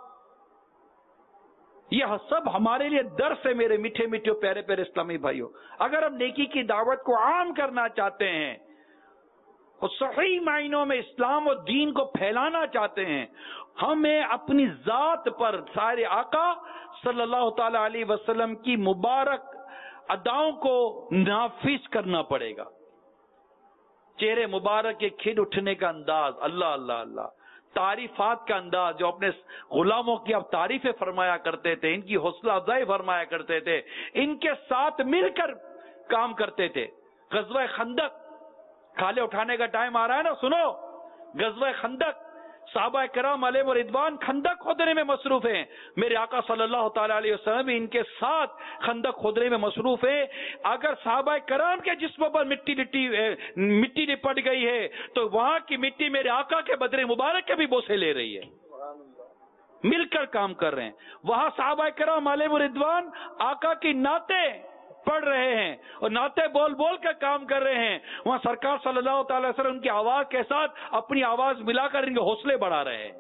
Speaker 2: یہ سب ہمارے لیے درس ہے میرے میٹھے میٹھے پیارے پیارے اسلامی بھائیوں. اگر ہم نیکی کی دعوت کو عام کرنا چاہتے ہیں اور صحیح معنوں میں اسلام اور دین کو پھیلانا چاہتے ہیں، ہمیں اپنی ذات پر سارے آقا صلی اللہ تعالی علیہ وسلم کی مبارک اداؤں کو نافذ کرنا پڑے گا. چہرے مبارک کے کھل اٹھنے کا انداز، اللہ اللہ اللہ، تعریفات کا انداز، جو اپنے غلاموں کی اب تعریفیں فرمایا کرتے تھے، ان کی حوصلہ افزائی فرمایا کرتے تھے، ان کے ساتھ مل کر کام کرتے تھے. غزوہ خندق، کھالے اٹھانے کا ٹائم آ رہا ہے نا، سنو. غزوہ خندق صحابہ کرام علیہ رضوان خندق کھودنے میں مصروف ہیں، میرے آقا صلی اللہ تعالی علیہ وسلم ان کے ساتھ خندق کھودنے میں مصروف ہیں. اگر صحابہ کرام کے جسموں پر مٹی لٹی مٹی لپٹ گئی ہے تو وہاں کی مٹی میرے آقا کے بدن مبارک کے بھی بوسے لے رہی ہے، مل کر کام کر رہے ہیں. وہاں صحابہ کرام علیہ رضوان آقا کی نعتیں پڑھ رہے ہیں اور نعتیں بول بول کر کام کر رہے ہیں. وہاں سرکار صلی اللہ تعالی وسلم ان کی آواز کے ساتھ اپنی آواز ملا کر ان کے حوصلے بڑھا رہے ہیں.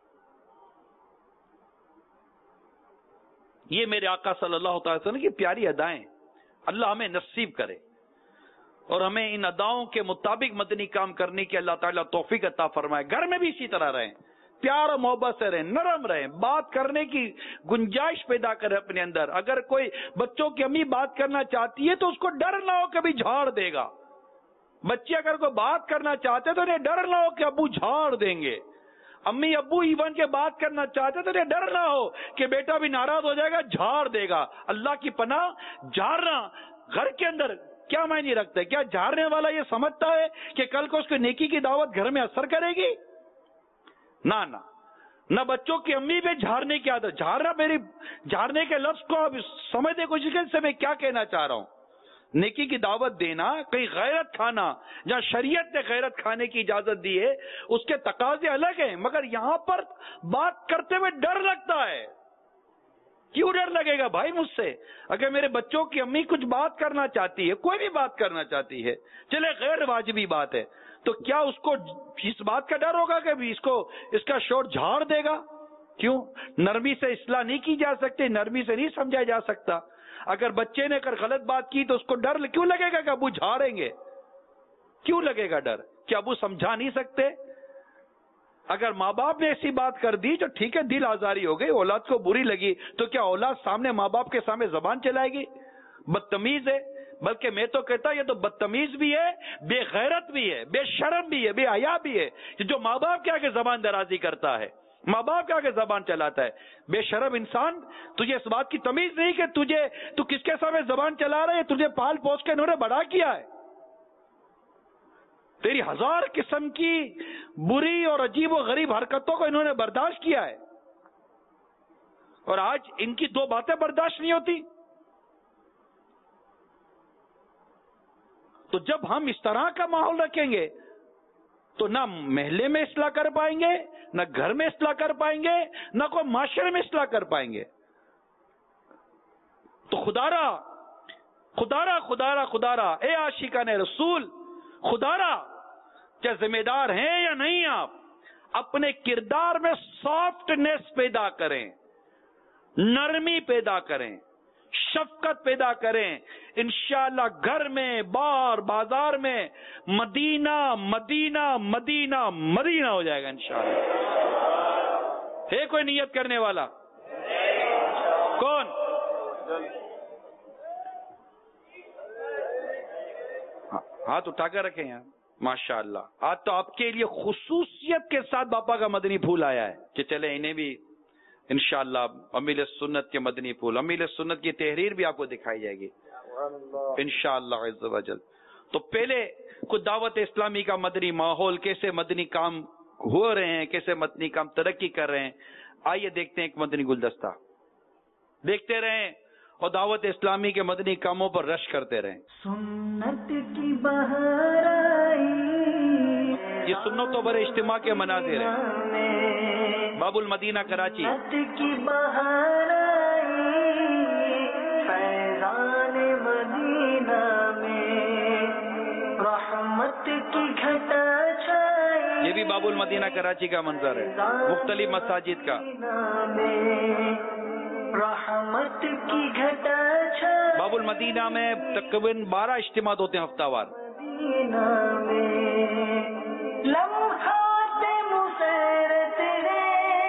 Speaker 2: یہ میرے آقا صلی اللہ تعالی وسلم کی پیاری ادائیں، اللہ ہمیں نصیب کرے اور ہمیں ان اداؤں کے مطابق مدنی کام کرنے کی اللہ تعالیٰ توفیق عطا فرمائے. گھر میں بھی اسی طرح رہیں، پیار اور محبت سے رہیں، نرم رہیں، بات کرنے کی گنجائش پیدا کریں اپنے اندر. اگر کوئی بچوں کی امی بات کرنا چاہتی ہے تو اس کو ڈر نہ ہو کبھی جھاڑ دے گا. بچے اگر کوئی بات کرنا چاہتے تو انہیں ڈر نہ ہو کہ ابو جھاڑ دیں گے. امی ابو ایون کے بات کرنا چاہتے تو انہیں ڈر نہ ہو کہ بیٹا بھی ناراض ہو جائے گا، جھاڑ دے گا. اللہ کی پناہ، جھاڑنا گھر کے اندر کیا معنی رکھتا ہے؟ کیا جھاڑنے والا یہ سمجھتا ہے کہ کل کو اس کو نیکی کی دعوت گھر میں اثر کرے گی؟ نہ نہ نہ بچوں کی امی پہ جھاڑنے کی عادت. جھاڑنا، میری جھاڑنے کے لفظ کو اب سمجھنے کی کوشش سے میں کیا کہنا چاہ رہا ہوں. نیکی کی دعوت دینا، کہیں غیرت کھانا، جہاں شریعت نے غیرت کھانے کی اجازت دی ہے اس کے تقاضے الگ ہیں، مگر یہاں پر بات کرتے ہوئے ڈر لگتا ہے. کیوں ڈر لگے گا بھائی مجھ سے؟ اگر میرے بچوں کی امی کچھ بات کرنا چاہتی ہے، کوئی بھی بات کرنا چاہتی ہے، چلے غیر واجبی بات ہے، تو کیا اس کو اس بات کا ڈر ہوگا کہ اس کو اس کا شور جھاڑ دے گا؟ کیوں؟ نرمی سے اصلاح نہیں کی جا سکتی، نرمی سے نہیں سمجھا جا سکتا. اگر بچے نے اگر غلط بات کی تو اس کو ڈر کیوں لگے گا کہ ابو جھاڑیں گے؟ کیوں لگے گا ڈر؟ کہ ابو سمجھا نہیں سکتے؟ اگر ماں باپ نے ایسی بات کر دی تو ٹھیک ہے، دل آزاری ہو گئی، اولاد کو بری لگی، تو کیا اولاد سامنے ماں باپ کے سامنے زبان چلائے گی؟ بدتمیز ہے. بلکہ میں تو کہتا یہ تو بدتمیز بھی ہے، بے غیرت بھی ہے، بے شرم بھی ہے، بے حیا بھی ہے کہ جو ماں باپ کے آگے زبان درازی کرتا ہے، ماں باپ کے آگے زبان چلاتا ہے. بے شرم انسان، تجھے اس بات کی تمیز نہیں کہ تجھے تو کس کے سامنے زبان چلا رہے ہیں؟ تجھے پال پوس کے انہوں نے بڑا کیا ہے، تیری ہزار قسم کی بری اور عجیب و غریب حرکتوں کو انہوں نے برداشت کیا ہے، اور آج ان کی دو باتیں برداشت نہیں ہوتی. تو جب ہم اس طرح کا ماحول رکھیں گے تو نہ محلے میں اصلاح کر پائیں گے، نہ گھر میں اصلاح کر پائیں گے، نہ کوئی معاشرے میں اصلاح کر پائیں گے. تو خدارا خدارا خدارا خدارا اے عاشقان رسول، خدارا کیا ذمہ دار ہیں یا نہیں؟ آپ اپنے کردار میں سافٹنیس پیدا کریں، نرمی پیدا کریں، شفقت پیدا کریں. انشاءاللہ گھر میں، باہر، بازار میں مدینہ مدینہ مدینہ مدینہ ہو جائے گا انشاءاللہ. ہے کوئی نیت کرنے والا؟ کون؟ ہاتھ اٹھا کر رکھیں یار. ماشاءاللہ آج تو آپ کے لیے خصوصیت کے ساتھ باپا کا مدنی پھول آیا ہے کہ چلے انہیں بھی انشاءاللہ امیل سنت کے مدنی پھول، امیل سنت کی تحریر بھی آپ کو دکھائی جائے گی انشاءاللہ عز و جل. تو پہلے کچھ دعوت اسلامی کا مدنی ماحول، کیسے مدنی کام ہو رہے ہیں، کیسے مدنی کام ترقی کر رہے ہیں، آئیے دیکھتے ہیں ایک مدنی گلدستہ. دیکھتے رہیں اور دعوت اسلامی کے مدنی کاموں پر رش کرتے رہیں.
Speaker 1: سنت کی بہار آئی،
Speaker 2: یہ سنتوں پر اجتماع کے مناظر ہیں. باب المدینہ کراچی.
Speaker 1: سنت کی بہار آئی، فیضان مدینہ میں رحمت کی گھٹا چھائی.
Speaker 2: یہ بھی باب المدینہ کراچی کا منظر ہے، مختلف مساجد کا.
Speaker 1: رحمت کی گھٹا چھائی.
Speaker 2: باب المدینہ میں تقریباً بارہ اجتماعات ہوتے ہیں ہفتہ وار.
Speaker 1: مدینہ میں لمحات مسیر تیرے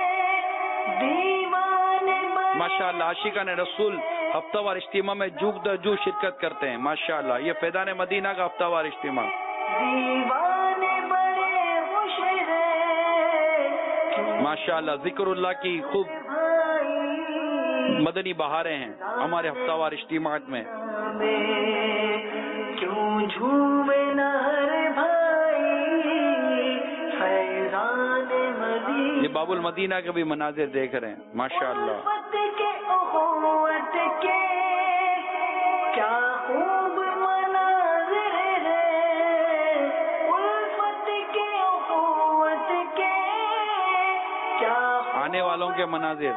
Speaker 1: دیوانے بنے.
Speaker 2: ماشاءاللہ عاشقان رسول ہفتہ وار اجتماع میں جوگ در جو شرکت کرتے ہیں. ماشاءاللہ یہ فیضان مدینہ کا ہفتہ وار اجتماع.
Speaker 1: دیوانے بڑے خوش ہیں.
Speaker 2: ماشاءاللہ ذکر اللہ کی خوب مدنی بہاریں ہیں ہمارے ہفتہ وار اجتماعات میں.
Speaker 1: کیوں جھومے نہ ہر بھائی فیضان مدینہ
Speaker 2: یہ باب المدینہ کے بھی مناظر دیکھ رہے ہیں ماشاء اللہ.
Speaker 1: کیا خوب مناظر ہے الفت کے اخوت کے کیا
Speaker 2: آنے والوں کے مناظر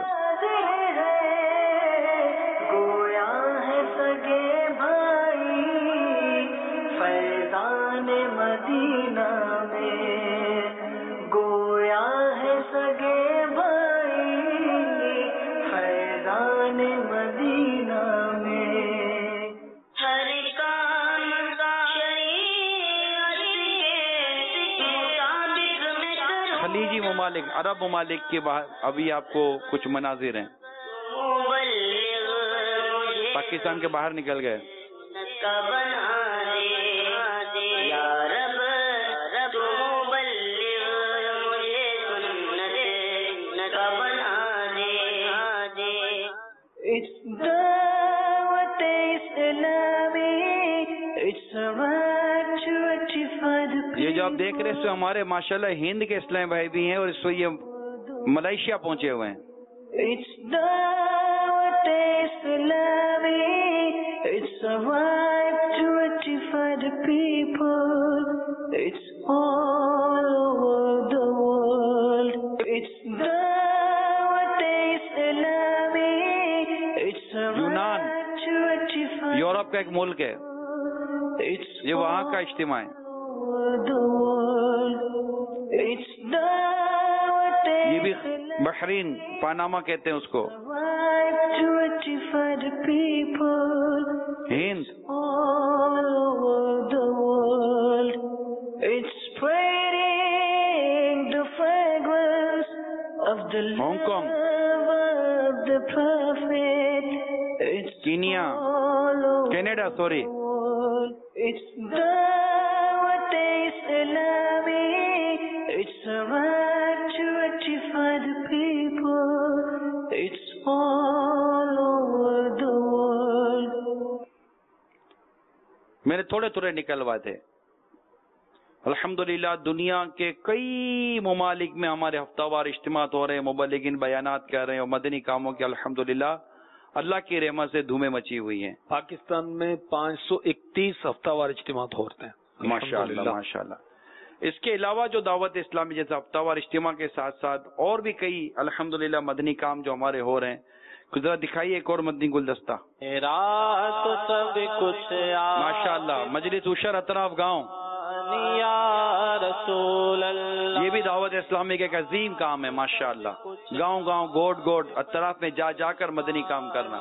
Speaker 1: گویا ہے سگے بھائی فیضان مدینہ میں گویا ہے سگے بھائی فیضان مدینہ میں ہر کام شریعت کے مطابق میں کروں
Speaker 2: خلیجی ممالک عرب ممالک کے باہر ابھی آپ کو کچھ مناظر ہیں. پاکستان کے باہر نکل گئے. یہ جو آپ دیکھ رہے ہیں ہمارے ماشاءاللہ ہند کے اسلام بھائی بھی ہیں اور اس وقت یہ ملائیشیا پہنچے ہوئے ہیں.
Speaker 1: It's a right to rectify the people. It's all over the world. It's Dawat Islami. It's a
Speaker 2: یونان
Speaker 1: right to rectify
Speaker 2: یورپ کا ایک ملک ہے. یہ وہاں کا اجتماع ہے.
Speaker 1: the world. It's Dawat
Speaker 2: یہ بھی بحرین پاناما کہتے ہیں اس کو.
Speaker 1: to rectify the people.
Speaker 2: Hind
Speaker 1: All over the world. It's spreading the fragrance of the
Speaker 2: Hong Kong
Speaker 1: love of the prophet. It's
Speaker 2: Kenya
Speaker 1: all over
Speaker 2: Canada sorry
Speaker 1: the world. It's Dawat Islami. It's a right to rectify the people. It's all over the world.
Speaker 2: میں نے تھوڑے تھوڑے نکلوائے تھے. الحمدللہ دنیا کے کئی ممالک میں ہمارے ہفتہ وار اجتماعات ہو رہے ہیں, مبلغین بیانات کر رہے ہیں اور مدنی کاموں کے الحمدللہ اللہ کی رحمت سے دھومیں مچی ہوئی ہیں.
Speaker 3: پاکستان میں پانچ سو اکتیس ہفتہ وار اجتماعات ہوتے ہیں
Speaker 2: ماشاءاللہ ماشاءاللہ. اس کے علاوہ جو دعوت اسلامی جیسے ہفتہ وار اجتماع کے ساتھ ساتھ اور بھی کئی الحمدللہ مدنی کام جو ہمارے ہو رہے ہیں. ذرا دکھائیے ایک اور مدنی گلدستہ. ماشاءاللہ مجلس عشر اطراف گاؤں, یہ بھی دعوت اسلامی کا ایک عظیم کام ہے ماشاءاللہ. گاؤں گاؤں گوٹ گوٹ اطراف میں جا جا کر مدنی کام کرنا.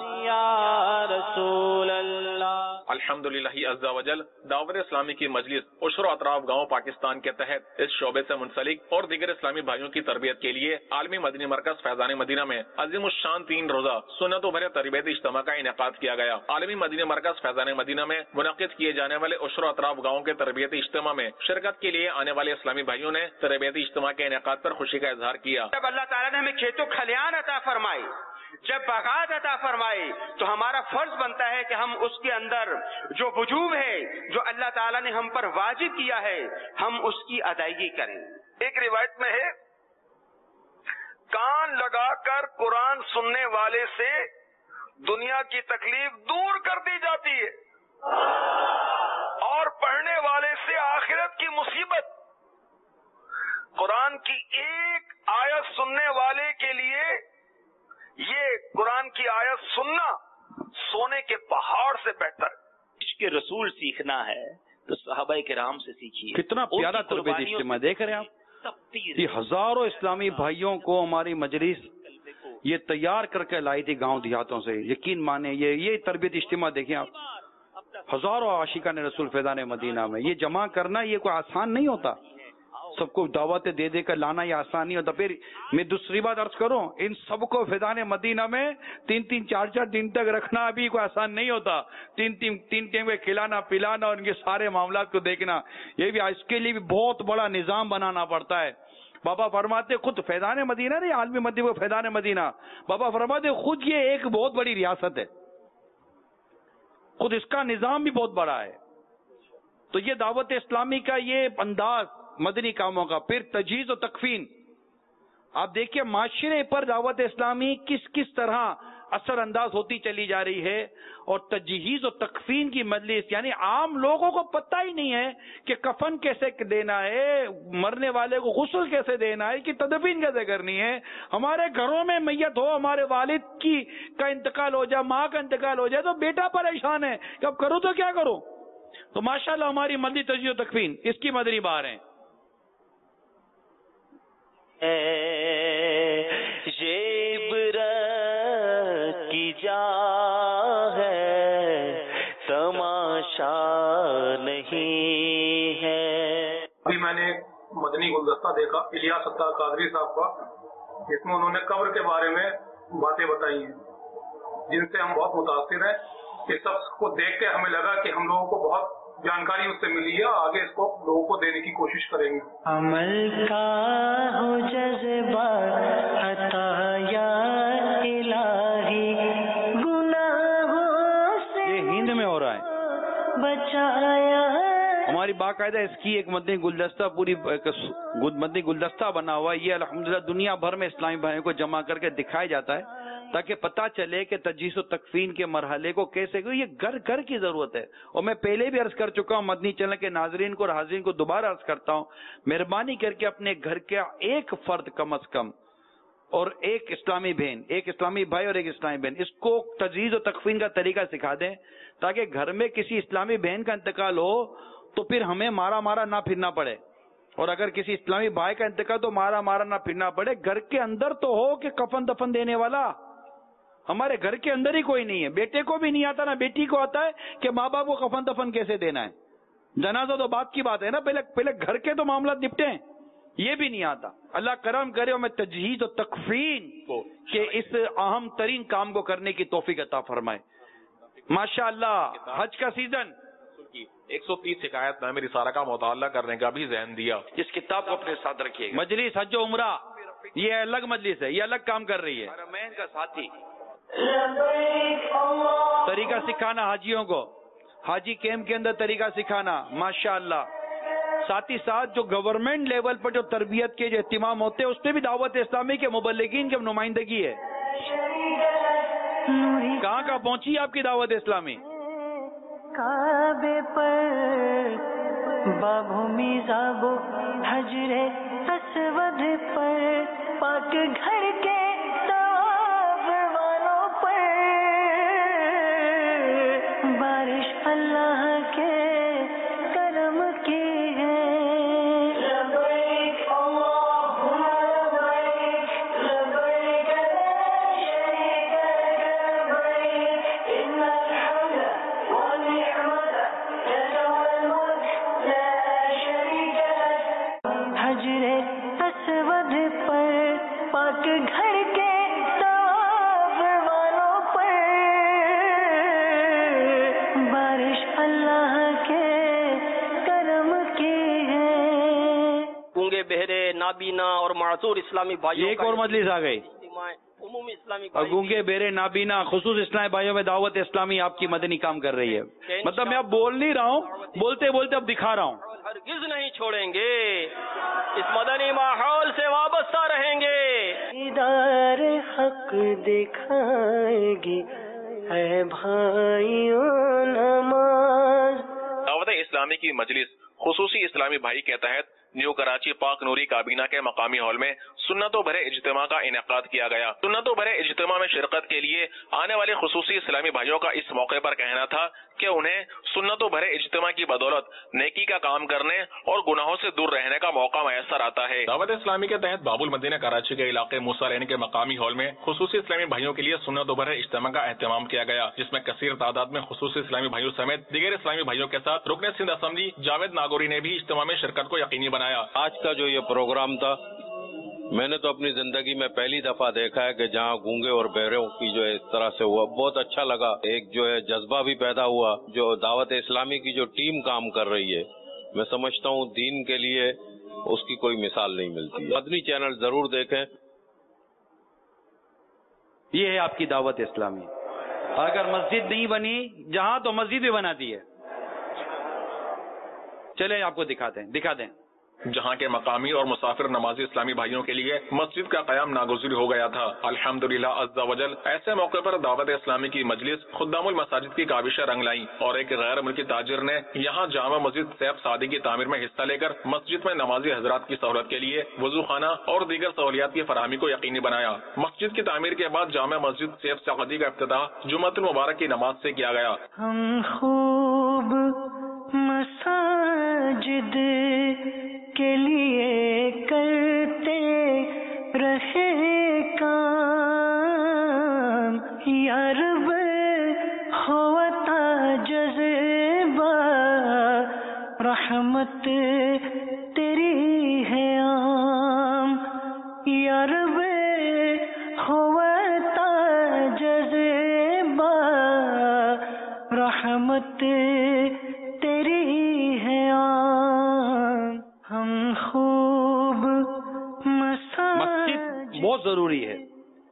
Speaker 4: الحمدللہ عز و جل دعوت اسلامی کی مجلس عشر و اطراف گاؤں پاکستان کے تحت اس شعبے سے منسلک اور دیگر اسلامی بھائیوں کی تربیت کے لیے عالمی مدنی مرکز فیضان مدینہ میں عظیم الشان تین روزہ سنت و بھرے تربیتی اجتماع کا انعقاد کیا گیا. عالمی مدنی مرکز فیضان مدینہ میں منعقد کیے جانے والے عشر و اطراف گاؤں کے تربیتی اجتماع میں شرکت کے لیے آنے والے اسلامی بھائیوں نے تربیتی اجتماع کے انعقاد پر خوشی کا اظہار کیا.
Speaker 19: جب اللہ تعالیٰ نے ہمیں کھیتوں کھلیان عطا فرمائی, جب باغات عطا فرمائی, تو ہمارا فرض بنتا ہے کہ ہم اس کے اندر جو وجوب ہے جو اللہ تعالیٰ نے ہم پر واجب کیا ہے ہم اس کی ادائیگی کریں.
Speaker 20: ایک روایت میں ہے کان لگا کر قرآن سننے والے سے دنیا کی تکلیف دور کر دی جاتی ہے اور پڑھنے والے سے آخرت کی مصیبت. قرآن کی ایک آیت سننے والے کے لیے یہ قرآن کی آیت سننا سونے کے پہاڑ سے بہتر ہے.
Speaker 21: عشق رسول سیکھنا ہے تو صحابہ کرام سے سیکھیے.
Speaker 2: کتنا پیارا تربیتی اجتماع دیکھ رہے ہیں آپ. یہ ہزاروں اسلامی بھائیوں کو ہماری مجلس یہ تیار کر کے لائی تھی گاؤں دیہاتوں سے. یقین مانے یہ یہ تربیتی اجتماع دیکھیں آپ, ہزاروں عاشقان رسول فیضان مدینہ میں یہ جمع کرنا یہ کوئی آسان نہیں ہوتا. سب کو دعوتیں دے دے کر لانا یہ آسان نہیں ہوتا. پھر میں دوسری بات عرض کروں, ان سب کو فیضان مدینہ میں تین تین چار چار دن تک رکھنا بھی کوئی آسان نہیں ہوتا. تین تین تین ٹائم میں کھلانا پلانا اور ان کے سارے معاملات کو دیکھنا, یہ بھی اس کے لیے بھی بہت بڑا نظام بنانا پڑتا ہے. بابا فرماتے خود فیضان مدینہ نہیں عالمی مدینہ کو فیضان مدینہ, بابا فرماتے خود یہ ایک بہت بڑی ریاست ہے, خود اس کا نظام بھی بہت بڑا ہے. تو یہ دعوت اسلامی کا یہ انداز مدنی کاموں کا. پھر تجہیز و تکفین, آپ دیکھیے معاشرے پر دعوت اسلامی کس کس طرح اثر انداز ہوتی چلی جا رہی ہے. اور تجہیز و تکفین کی مجلس، یعنی عام لوگوں کو پتہ ہی نہیں ہے کہ کفن کیسے دینا ہے، مرنے والے کو غسل کیسے دینا ہے، کہ تدفین کیسے کرنی ہے. ہمارے گھروں میں میت ہو، ہمارے والد کی کا انتقال ہو جائے، ماں کا انتقال ہو جائے تو بیٹا پریشان ہے کہ اب کروں تو کیا کروں. تو ماشاءاللہ ہماری مدنی تجہیز و تکفین اس کی مدنی بہار ہیں.
Speaker 1: کی جا ہے تماشا نہیں ہے.
Speaker 6: ابھی میں نے مدنی گلدستہ دیکھا الیاس ستار قادری صاحب کا، جس میں انہوں نے قبر کے بارے میں باتیں بتائی ہیں جن سے ہم بہت متاثر ہیں. اس سب کو دیکھ کے ہمیں لگا کہ ہم لوگوں کو بہت جانکاری اس سے ملی ہے، آگے اس کو لوگوں کو دینے کی کوشش کریں گے.
Speaker 1: عمل کا ہو جذبہ عطا یا الہی، گناہوں سے
Speaker 2: یہ ہند میں ہو رہا ہے
Speaker 1: بچایا.
Speaker 2: ہماری باقاعدہ اس کی ایک مدنی گلدستہ پوری مدنی گلدستہ بنا ہوا ہے. یہ الحمدللہ دنیا بھر میں اسلامی بھائیوں کو جمع کر کے دکھایا جاتا ہے تاکہ پتہ چلے کہ تجہیز و تکفین کے مرحلے کو کیسے، یہ گھر گھر کی ضرورت ہے. اور میں پہلے بھی عرض کر چکا ہوں، مدنی چینل کے ناظرین کو اور حاضرین کو دوبارہ عرض کرتا ہوں، مہربانی کر کے اپنے گھر کا ایک فرد کم از کم اور ایک اسلامی بہن، ایک اسلامی بھائی اور ایک اسلامی بہن، اس کو تجہیز و تکفین کا طریقہ سکھا دیں تاکہ گھر میں کسی اسلامی بہن کا انتقال ہو تو پھر ہمیں مارا مارا نہ پھرنا پڑے، اور اگر کسی اسلامی بھائی کا انتقال تو مارا مارا نہ پھرنا پڑے. گھر کے اندر تو ہو کہ کفن دفن دینے والا، ہمارے گھر کے اندر ہی کوئی نہیں ہے. بیٹے کو بھی نہیں آتا، نہ بیٹی کو آتا ہے کہ ماں باپ کو کفن دفن کیسے دینا ہے. جنازہ تو بات کی بات ہے نا، پہلے پہلے گھر کے تو معاملات نپٹے ہیں، یہ بھی نہیں آتا. اللہ کرم کرے اور میں تجہیز و تکفین کے اس اہم ترین کام کو کرنے کی توفیق عطا فرمائے. ماشاء اللہ حج کا سیزن،
Speaker 4: ایک سو تیس شکایت نامے رسالہ کا مطالعہ کرنے کا بھی ذہن دیا.
Speaker 2: اس کتاب کو اپنے ساتھ رکھیے گا. مجلس حج و عمرہ یہ الگ مجلس ہے، یہ الگ کام کر رہی ہے. حرمین کا ساتھی طریقہ سکھانا حاجیوں کو، حاجی کیمپ کے اندر طریقہ سکھانا ماشاء اللہ. ساتھ ہی ساتھ جو گورنمنٹ لیول پر جو تربیت کے جو اہتمام ہوتے ہیں اس میں بھی دعوت اسلامی کے مبلغین کی نمائندگی ہے. کہاں کہاں پہنچی آپ کی دعوت اسلامی؟
Speaker 1: کعبے پر بابو میزابو حجر اسود پر پاک گھر کے طواف والوں پر بارش اللہ کے کرم کی ہے. لبیک اللہم لبیک لبیک لا شریک لک لبیک ان الحمد والنعمت لک والملک لا شریک لک. حجر اسود پر پاک گھر کے طواف والوں پر بارش اللہ کے کرم کی ہے.
Speaker 22: گونگے بہرے نابینا اور معذور اسلامی بھائیوں
Speaker 2: ایک اور مجلس آ گئی،
Speaker 22: عمومی اسلامی
Speaker 2: اور گونگے بہرے نابینا خصوص اسلامی بھائیوں میں دعوت اسلامی آپ کی مدنی کام کر رہی ہے. مطلب میں اب بول نہیں رہا ہوں، بولتے بولتے اب دکھا رہا ہوں.
Speaker 22: ہرگز نہیں چھوڑیں گے، اس مدنی ماحول سے وابستہ رہیں گے.
Speaker 1: دیدار حق دکھائے گی اے بھائیوں نماز.
Speaker 4: دعوت اسلامی کی مجلس خصوصی اسلامی بھائی کے تحت نیو کراچی پاک نوری کابینہ کے مقامی ہال میں سنتوں بھرے اجتماع کا انعقاد کیا گیا. سنتوں بھرے اجتماع میں شرکت کے لیے آنے والے خصوصی اسلامی بھائیوں کا اس موقع پر کہنا تھا کہ انہیں سنتوں بھرے اجتماع کی بدولت نیکی کا کام کرنے اور گناہوں سے دور رہنے کا موقع میسر آتا ہے. دعوت اسلامی کے تحت باب المدینہ کراچی کے علاقے موسیٰ لین کے مقامی ہال میں خصوصی اسلامی بھائیوں کے لیے سنتوں بھرے اجتماع کا اہتمام کیا گیا، جس میں کثیر تعداد میں خصوصی اسلامی بھائیوں سمیت دیگر اسلامی بھائیوں کے ساتھ رکن سندھ اسمبلی جاوید ناگوری نے بھی اجتماع میں شرکت کو یقینی بنایا.
Speaker 23: آج کا جو یہ پروگرام تھا، میں نے تو اپنی زندگی میں پہلی دفعہ دیکھا ہے کہ جہاں گونگے اور بہروں کی جو ہے اس طرح سے ہوا، بہت اچھا لگا. ایک جو ہے جذبہ بھی پیدا ہوا. جو دعوت اسلامی کی جو ٹیم کام کر رہی ہے، میں سمجھتا ہوں دین کے لیے اس کی کوئی مثال نہیں ملتی. مدنی چینل ضرور دیکھیں.
Speaker 2: یہ ہے آپ کی دعوت اسلامی. اگر مسجد نہیں بنی جہاں تو مسجد بھی بنا دی ہے. چلیں آپ کو دکھاتے ہیں، دکھا دیں.
Speaker 4: جہاں کے مقامی اور مسافر نمازی اسلامی بھائیوں کے لیے مسجد کا قیام ناگزیر ہو گیا تھا۔ الحمدللہ عز و جل ایسے موقع پر دعوت اسلامی کی مجلس خدام المساجد کی کاوشیں رنگ لائیں اور ایک غیر ملکی تاجر نے یہاں جامع مسجد سیف سعدی کی تعمیر میں حصہ لے کر مسجد میں نمازی حضرات کی سہولت کے لیے وضو خانہ اور دیگر سہولیات کی فراہمی کو یقینی بنایا۔ مسجد کی تعمیر کے بعد جامع مسجد سیف سعدی کا افتتاح جمعۃ المبارک کی نماز سے کیا گیا۔
Speaker 1: ہم خوب مساجد کے لیے کرتے رہے کام، یا رب ہوتا جذبہ رحمت تیری ہے عام، یا رب ہوتا جذبہ رحمت تیری ہے عام، ہم خوب
Speaker 5: مسجد بہت ضروری ہے۔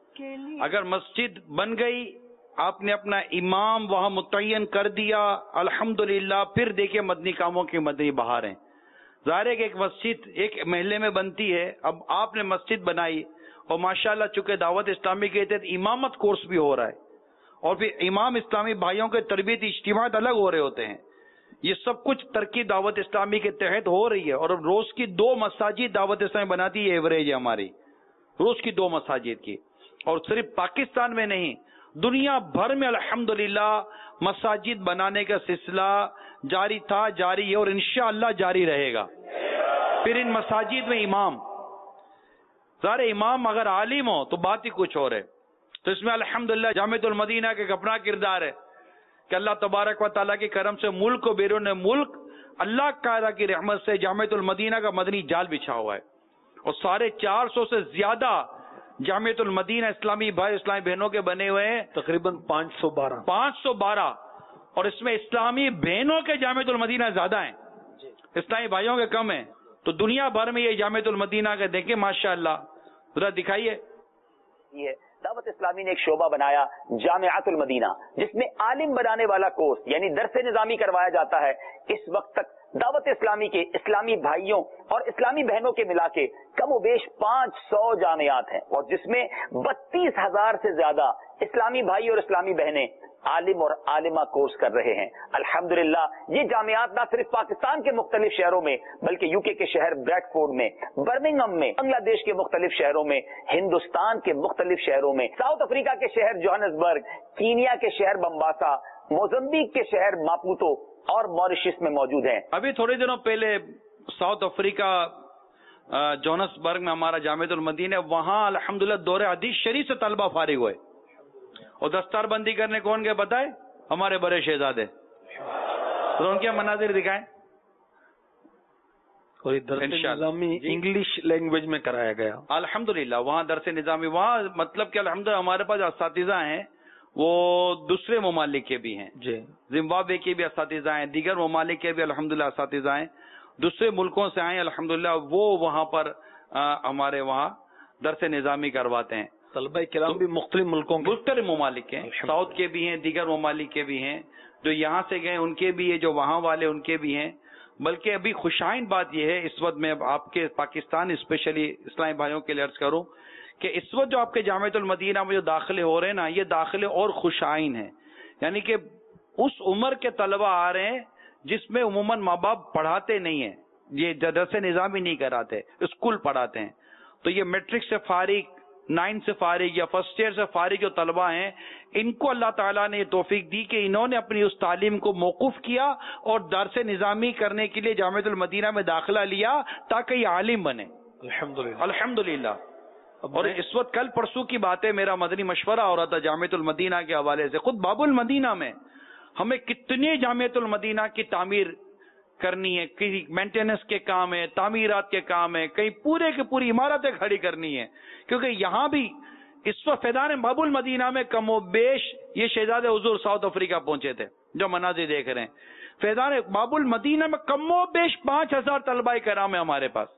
Speaker 5: اگر مسجد بن گئی، آپ نے اپنا امام وہاں متعین کر دیا، الحمدللہ، پھر دیکھیں مدنی کاموں کی مدنی بہاریں۔ ظاہر ہے کہ ایک مسجد ایک محلے میں بنتی ہے، اب آپ نے مسجد بنائی اور ماشاءاللہ چونکہ دعوت اسلامی کے تحت امامت کورس بھی ہو رہا ہے، اور پھر امام اسلامی بھائیوں کے تربیتی اجتماعات الگ ہو رہے ہوتے ہیں، یہ سب کچھ ترقی دعوت اسلامی کے تحت ہو رہی ہے، اور روز کی دو مساجد دعوت اسلامی بناتی ہے، ایوریج ہے ہماری روز کی دو مساجد کی، اور صرف پاکستان میں نہیں دنیا بھر میں الحمدللہ مساجد بنانے کا سلسلہ جاری تھا، جاری ہے، اور انشاءاللہ جاری رہے گا۔ پھر ان مساجد میں امام، ظاہر امام اگر عالم ہو تو بات ہی کچھ اور ہے، تو اس میں الحمدللہ جامعۃ المدینہ کا ایک اپنا کردار ہے کہ اللہ تبارک و تعالیٰ کے کرم سے ملک و بیرون ملک اللہ تعالیٰ کی رحمت سے جامعۃ المدینہ کا مدنی جال بچھا ہوا ہے، اور ساڑھے چار سو سے زیادہ جامعۃ المدینہ اسلامی بھائی اسلامی بہنوں کے بنے ہوئے ہیں،
Speaker 3: تقریباً پانچ سو بارہ
Speaker 5: پانچ سو بارہ اور اس میں اسلامی بہنوں کے جامعۃ المدینہ زیادہ ہیں، اسلامی بھائیوں کے کم ہیں، تو دنیا بھر میں یہ جامعۃ المدینہ کے دیکھیں ماشاءاللہ، ذرا دکھائیے۔
Speaker 7: یہ دعوت اسلامی نے ایک شعبہ بنایا جامعۃ المدینہ، جس میں عالم بنانے والا کورس یعنی درس نظامی کروایا جاتا ہے۔ اس وقت تک دعوت اسلامی کے اسلامی بھائیوں اور اسلامی بہنوں کے ملا کے کم و بیش پانچ سو جامعات ہیں، اور جس میں بتیس ہزار سے زیادہ اسلامی بھائی اور اسلامی بہنیں عالم اور عالمہ کورس کر رہے ہیں۔ الحمدللہ یہ جامعات نہ صرف پاکستان کے مختلف شہروں میں بلکہ یو کے کے شہر بریڈ فورڈ میں، برمنگھم میں، بنگلہ دیش کے مختلف شہروں میں، ہندوستان کے مختلف شہروں میں، ساؤتھ افریقہ کے شہر جوہانسبرگ، کینیا کے شہر بمباسا، موزمبیق کے شہر ماپوتو اور ماریشس میں موجود ہیں۔
Speaker 5: ابھی تھوڑے دنوں پہلے ساؤتھ افریقہ جوہانسبرگ میں ہمارا جامعۃ المدینہ، وہاں الحمدللہ دور حدیث شریف سے طلبہ فارغ ہوئے، اور دستار بندی کرنے کون کے بتائے؟ ہمارے بڑے شہزادے، تو ان کے مناظر دکھائیں۔
Speaker 3: اور درس نظامی انگلش لینگویج میں کرایا گیا
Speaker 5: الحمدللہ، وہاں درس نظامی، وہاں مطلب کہ الحمدللہ ہمارے پاس اساتذہ ہیں وہ دوسرے ممالک کے بھی ہیں، جی زمبابوے کے بھی اساتذہ ہیں، دیگر ممالک کے بھی الحمدللہ اساتذہ ہیں، دوسرے ملکوں سے آئے الحمدللہ، وہ وہاں پر ہمارے وہاں درس نظامی کرواتے ہیں۔
Speaker 3: طلبہ کرام بھی مختلف ملکوں کے،
Speaker 5: مختلف ممالک کے، ساؤتھ کے بھی ہیں، دیگر ممالک کے بھی ہیں، جو یہاں سے گئے ان کے بھی ہیں، جو وہاں والے ان کے بھی ہیں۔ بلکہ ابھی خوشائن بات یہ ہے، اس وقت میں آپ کے پاکستان اسپیشلی اسلامی بھائیوں کے لیے عرض کروں کہ اس وقت جو آپ کے جامعۃ المدینہ میں جو داخلے ہو رہے ہیں نا، یہ داخلے اور خوشائن ہیں، یعنی کہ اس عمر کے طلبہ آ رہے ہیں جس میں عموماً ماں باپ پڑھاتے نہیں ہیں، یہ درس نظامی نہیں کراتے، اسکول پڑھاتے ہیں، تو یہ میٹرک سے فارغ، نائنتھ سے فارغ یا فرسٹ ایئر سے فارغ جو طلبہ ہیں، ان کو اللہ تعالیٰ نے یہ توفیق دی کہ انہوں نے اپنی اس تعلیم کو موقوف کیا اور درس نظامی کرنے کے لیے جامعۃ المدینہ میں داخلہ لیا تاکہ یہ عالم بنے۔
Speaker 3: الحمدللہ
Speaker 5: الحمدللہ اور اس وقت کل پرسوں کی بات ہے، میرا مدنی مشورہ ہو رہا تھا جامعۃ المدینہ کے حوالے سے، خود باب المدینہ میں ہمیں کتنے جامعۃ المدینہ کی تعمیر کرنی ہے، کہیں مینٹیننس کے کام ہے، تعمیرات کے کام ہے، کہیں پورے کی پوری عمارتیں کھڑی کرنی ہے، کیونکہ یہاں بھی اس وقت فیضان باب المدینہ میں کم و بیش یہ شہزاد حضور ساؤتھ افریقہ پہنچے تھے جو مناظر دیکھ رہے ہیں، فیضان باب المدینہ میں کم و بیش پانچ ہزار طلبہ کرام ہے ہمارے پاس،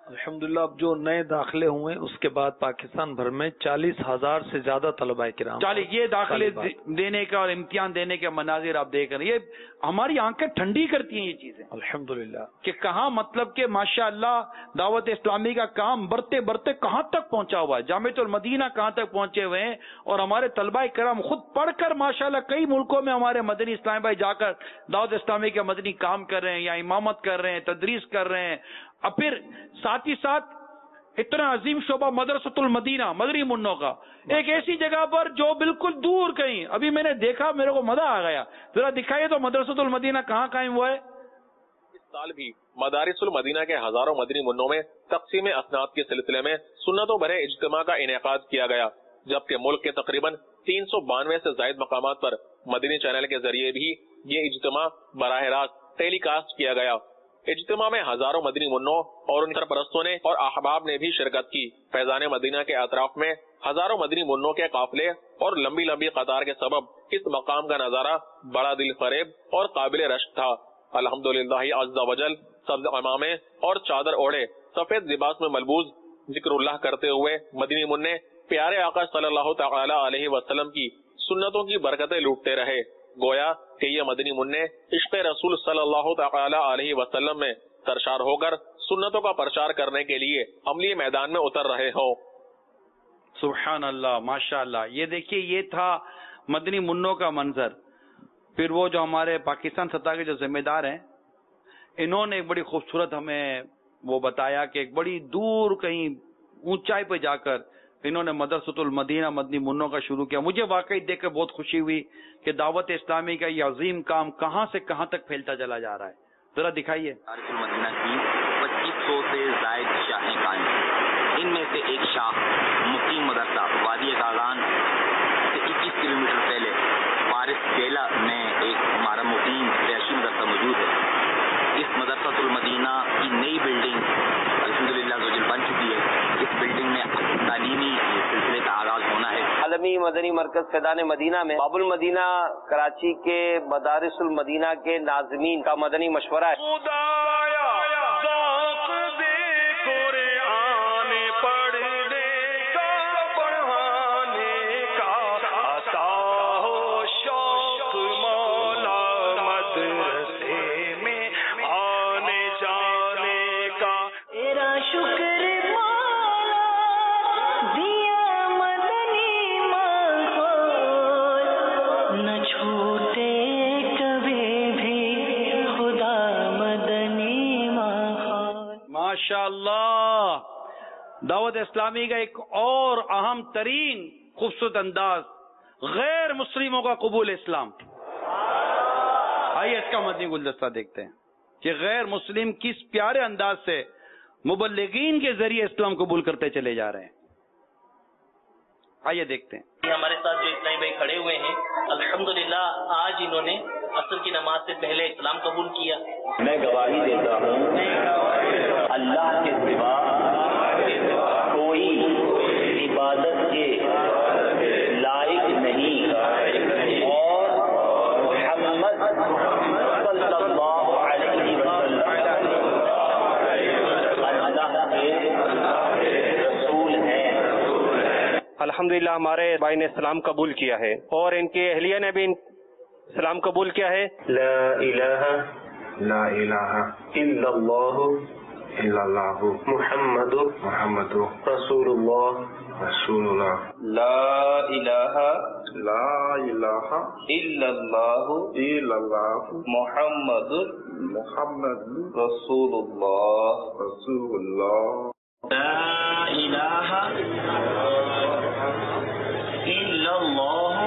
Speaker 3: الحمدللہ اب جو نئے داخلے ہوئے اس کے بعد پاکستان بھر میں چالیس ہزار سے زیادہ طلباء کرام
Speaker 5: چالیس یہ داخلے دینے کا اور امتحان دینے کے مناظر آپ دیکھ رہے ہیں، یہ ہماری آنکھیں ٹھنڈی کرتی ہیں یہ چیزیں
Speaker 3: الحمدللہ
Speaker 5: کہ کہاں مطلب کہ ماشاءاللہ دعوت اسلامی کا کام بڑھتے بڑھتے کہاں تک پہنچا ہوا ہے، جامعۃ المدینہ کہاں تک پہنچے ہوئے ہیں، اور ہمارے طلباء کرام خود پڑھ کر ماشاءاللہ کئی ملکوں میں ہمارے مدنی اسلامی بھائی جا کر دعوت اسلامی کے مدنی کام کر رہے ہیں یا امامت کر رہے ہیں، تدریس کر رہے ہیں، اور پھر ساتھ ہی ساتھ اتنا عظیم شعبہ مدرسۃ المدینہ مدنی منوں کا ایک ایسی جگہ پر جو بالکل دور کہیں، ابھی میں نے دیکھا میرے کو مزہ آ گیا، ذرا دکھائیے تو مدرسۃ المدینہ کہاں قائم ہوا ہے؟
Speaker 4: اس سال بھی مدارس المدینہ کے ہزاروں مدنی منوں میں تقسیم اسناد کے سلسلے میں سنتوں بھرے اجتماع کا انعقاد کیا گیا، جبکہ ملک کے تقریباً تین سو بانوے سے زائد مقامات پر مدنی چینل کے ذریعے بھی یہ اجتماع براہ راست ٹیلی کاسٹ کیا گیا۔ اجتماع میں ہزاروں مدنی منوں اور ان سرپرستوں نے اور احباب نے بھی شرکت کی۔ فیضان مدینہ کے اطراف میں ہزاروں مدنی منوں کے قافلے اور لمبی لمبی قطار کے سبب اس مقام کا نظارہ بڑا دل فریب اور قابل رشک تھا۔ الحمدللہ عز و جل سبز امامے اور چادر اوڑھے سفید لباس میں ملبوس ذکر اللہ کرتے ہوئے مدنی منع پیارے آقا صلی اللہ تعالی علیہ وسلم کی سنتوں کی برکتیں لوٹتے رہے، گویا کہ یہ مدنی منع عشق رسول صلی اللہ تعالی علیہ وسلم میں سرشار ہو کر سنتوں کا پرچار کرنے کے لیے عملی میدان میں اتر رہے ہوں۔
Speaker 5: سبحان اللہ، ماشاء اللہ۔ یہ دیکھیے یہ تھا مدنی منوں کا منظر۔ پھر وہ جو ہمارے پاکستان سطح کے جو ذمہ دار ہیں انہوں نے ایک بڑی خوبصورت ہمیں وہ بتایا کہ ایک بڑی دور کہیں اونچائی پہ جا کر انہوں نے مدرسۃ المدینہ مدنی منوں کا شروع کیا۔ مجھے واقعی دیکھ کر بہت خوشی ہوئی کہ دعوت اسلامی کا یہ عظیم کام کہاں سے کہاں تک پھیلتا چلا جا رہا ہے، ذرا دکھائیے۔
Speaker 8: مدارس المدینہ کی پچیس سو سے زائد شاخیں قائم ہیں، ان میں سے ایک شاخ مقیم مدرسہ وادی کاغان سے اکیس کلو میٹر پہلے فارس بیلا میں ایک ہمارا مقیم رہائشی مدرسہ موجود ہے۔ اس مدرسۃ المدینہ کی نئی بلڈنگ الحمدللہ زوجل بن چکی ہے۔ اس بلڈنگ میں تعلیمی سلسلے کا آغاز ہونا ہے۔
Speaker 9: عالمی مدنی مرکز فیضان مدینہ میں باب المدینہ کراچی کے مدارس المدینہ کے ناظمین کا مدنی مشورہ ہے۔
Speaker 5: ماشاءاللہ، دعوت اسلامی کا ایک اور اہم ترین خوبصورت انداز غیر مسلموں کا قبول اسلام۔ آئیے اس کا مدنی گلدستہ دیکھتے ہیں کہ غیر مسلم کس پیارے انداز سے مبلغین کے ذریعے اسلام قبول کرتے چلے جا رہے ہیں۔ آئیے دیکھتے ہیں۔
Speaker 22: ہمارے ساتھ جو اسلامی بھائی کھڑے ہوئے ہیں الحمدللہ آج انہوں نے عصر کی نماز سے پہلے اسلام قبول کیا۔
Speaker 10: میں گواہی دیتا ہوں اللہ کے سوا کوئی عبادت کے لائق نہیں اور محمد صلی اللہ علیہ وسلم اللہ کے رسول ہیں۔
Speaker 11: الحمدللہ ہمارے بھائی نے اسلام قبول کیا ہے اور ان کی اہلیہ نے بھی اسلام قبول کیا ہے۔
Speaker 10: لا الہ لا الہ الا اللہ الا اللہ محمد محمد رسول اللہ رسول اللہ لا الہ لا الہ الا اللہ الا اللہ محمد محمد رسول اللہ رسول اللہ لا الہ الا اللہ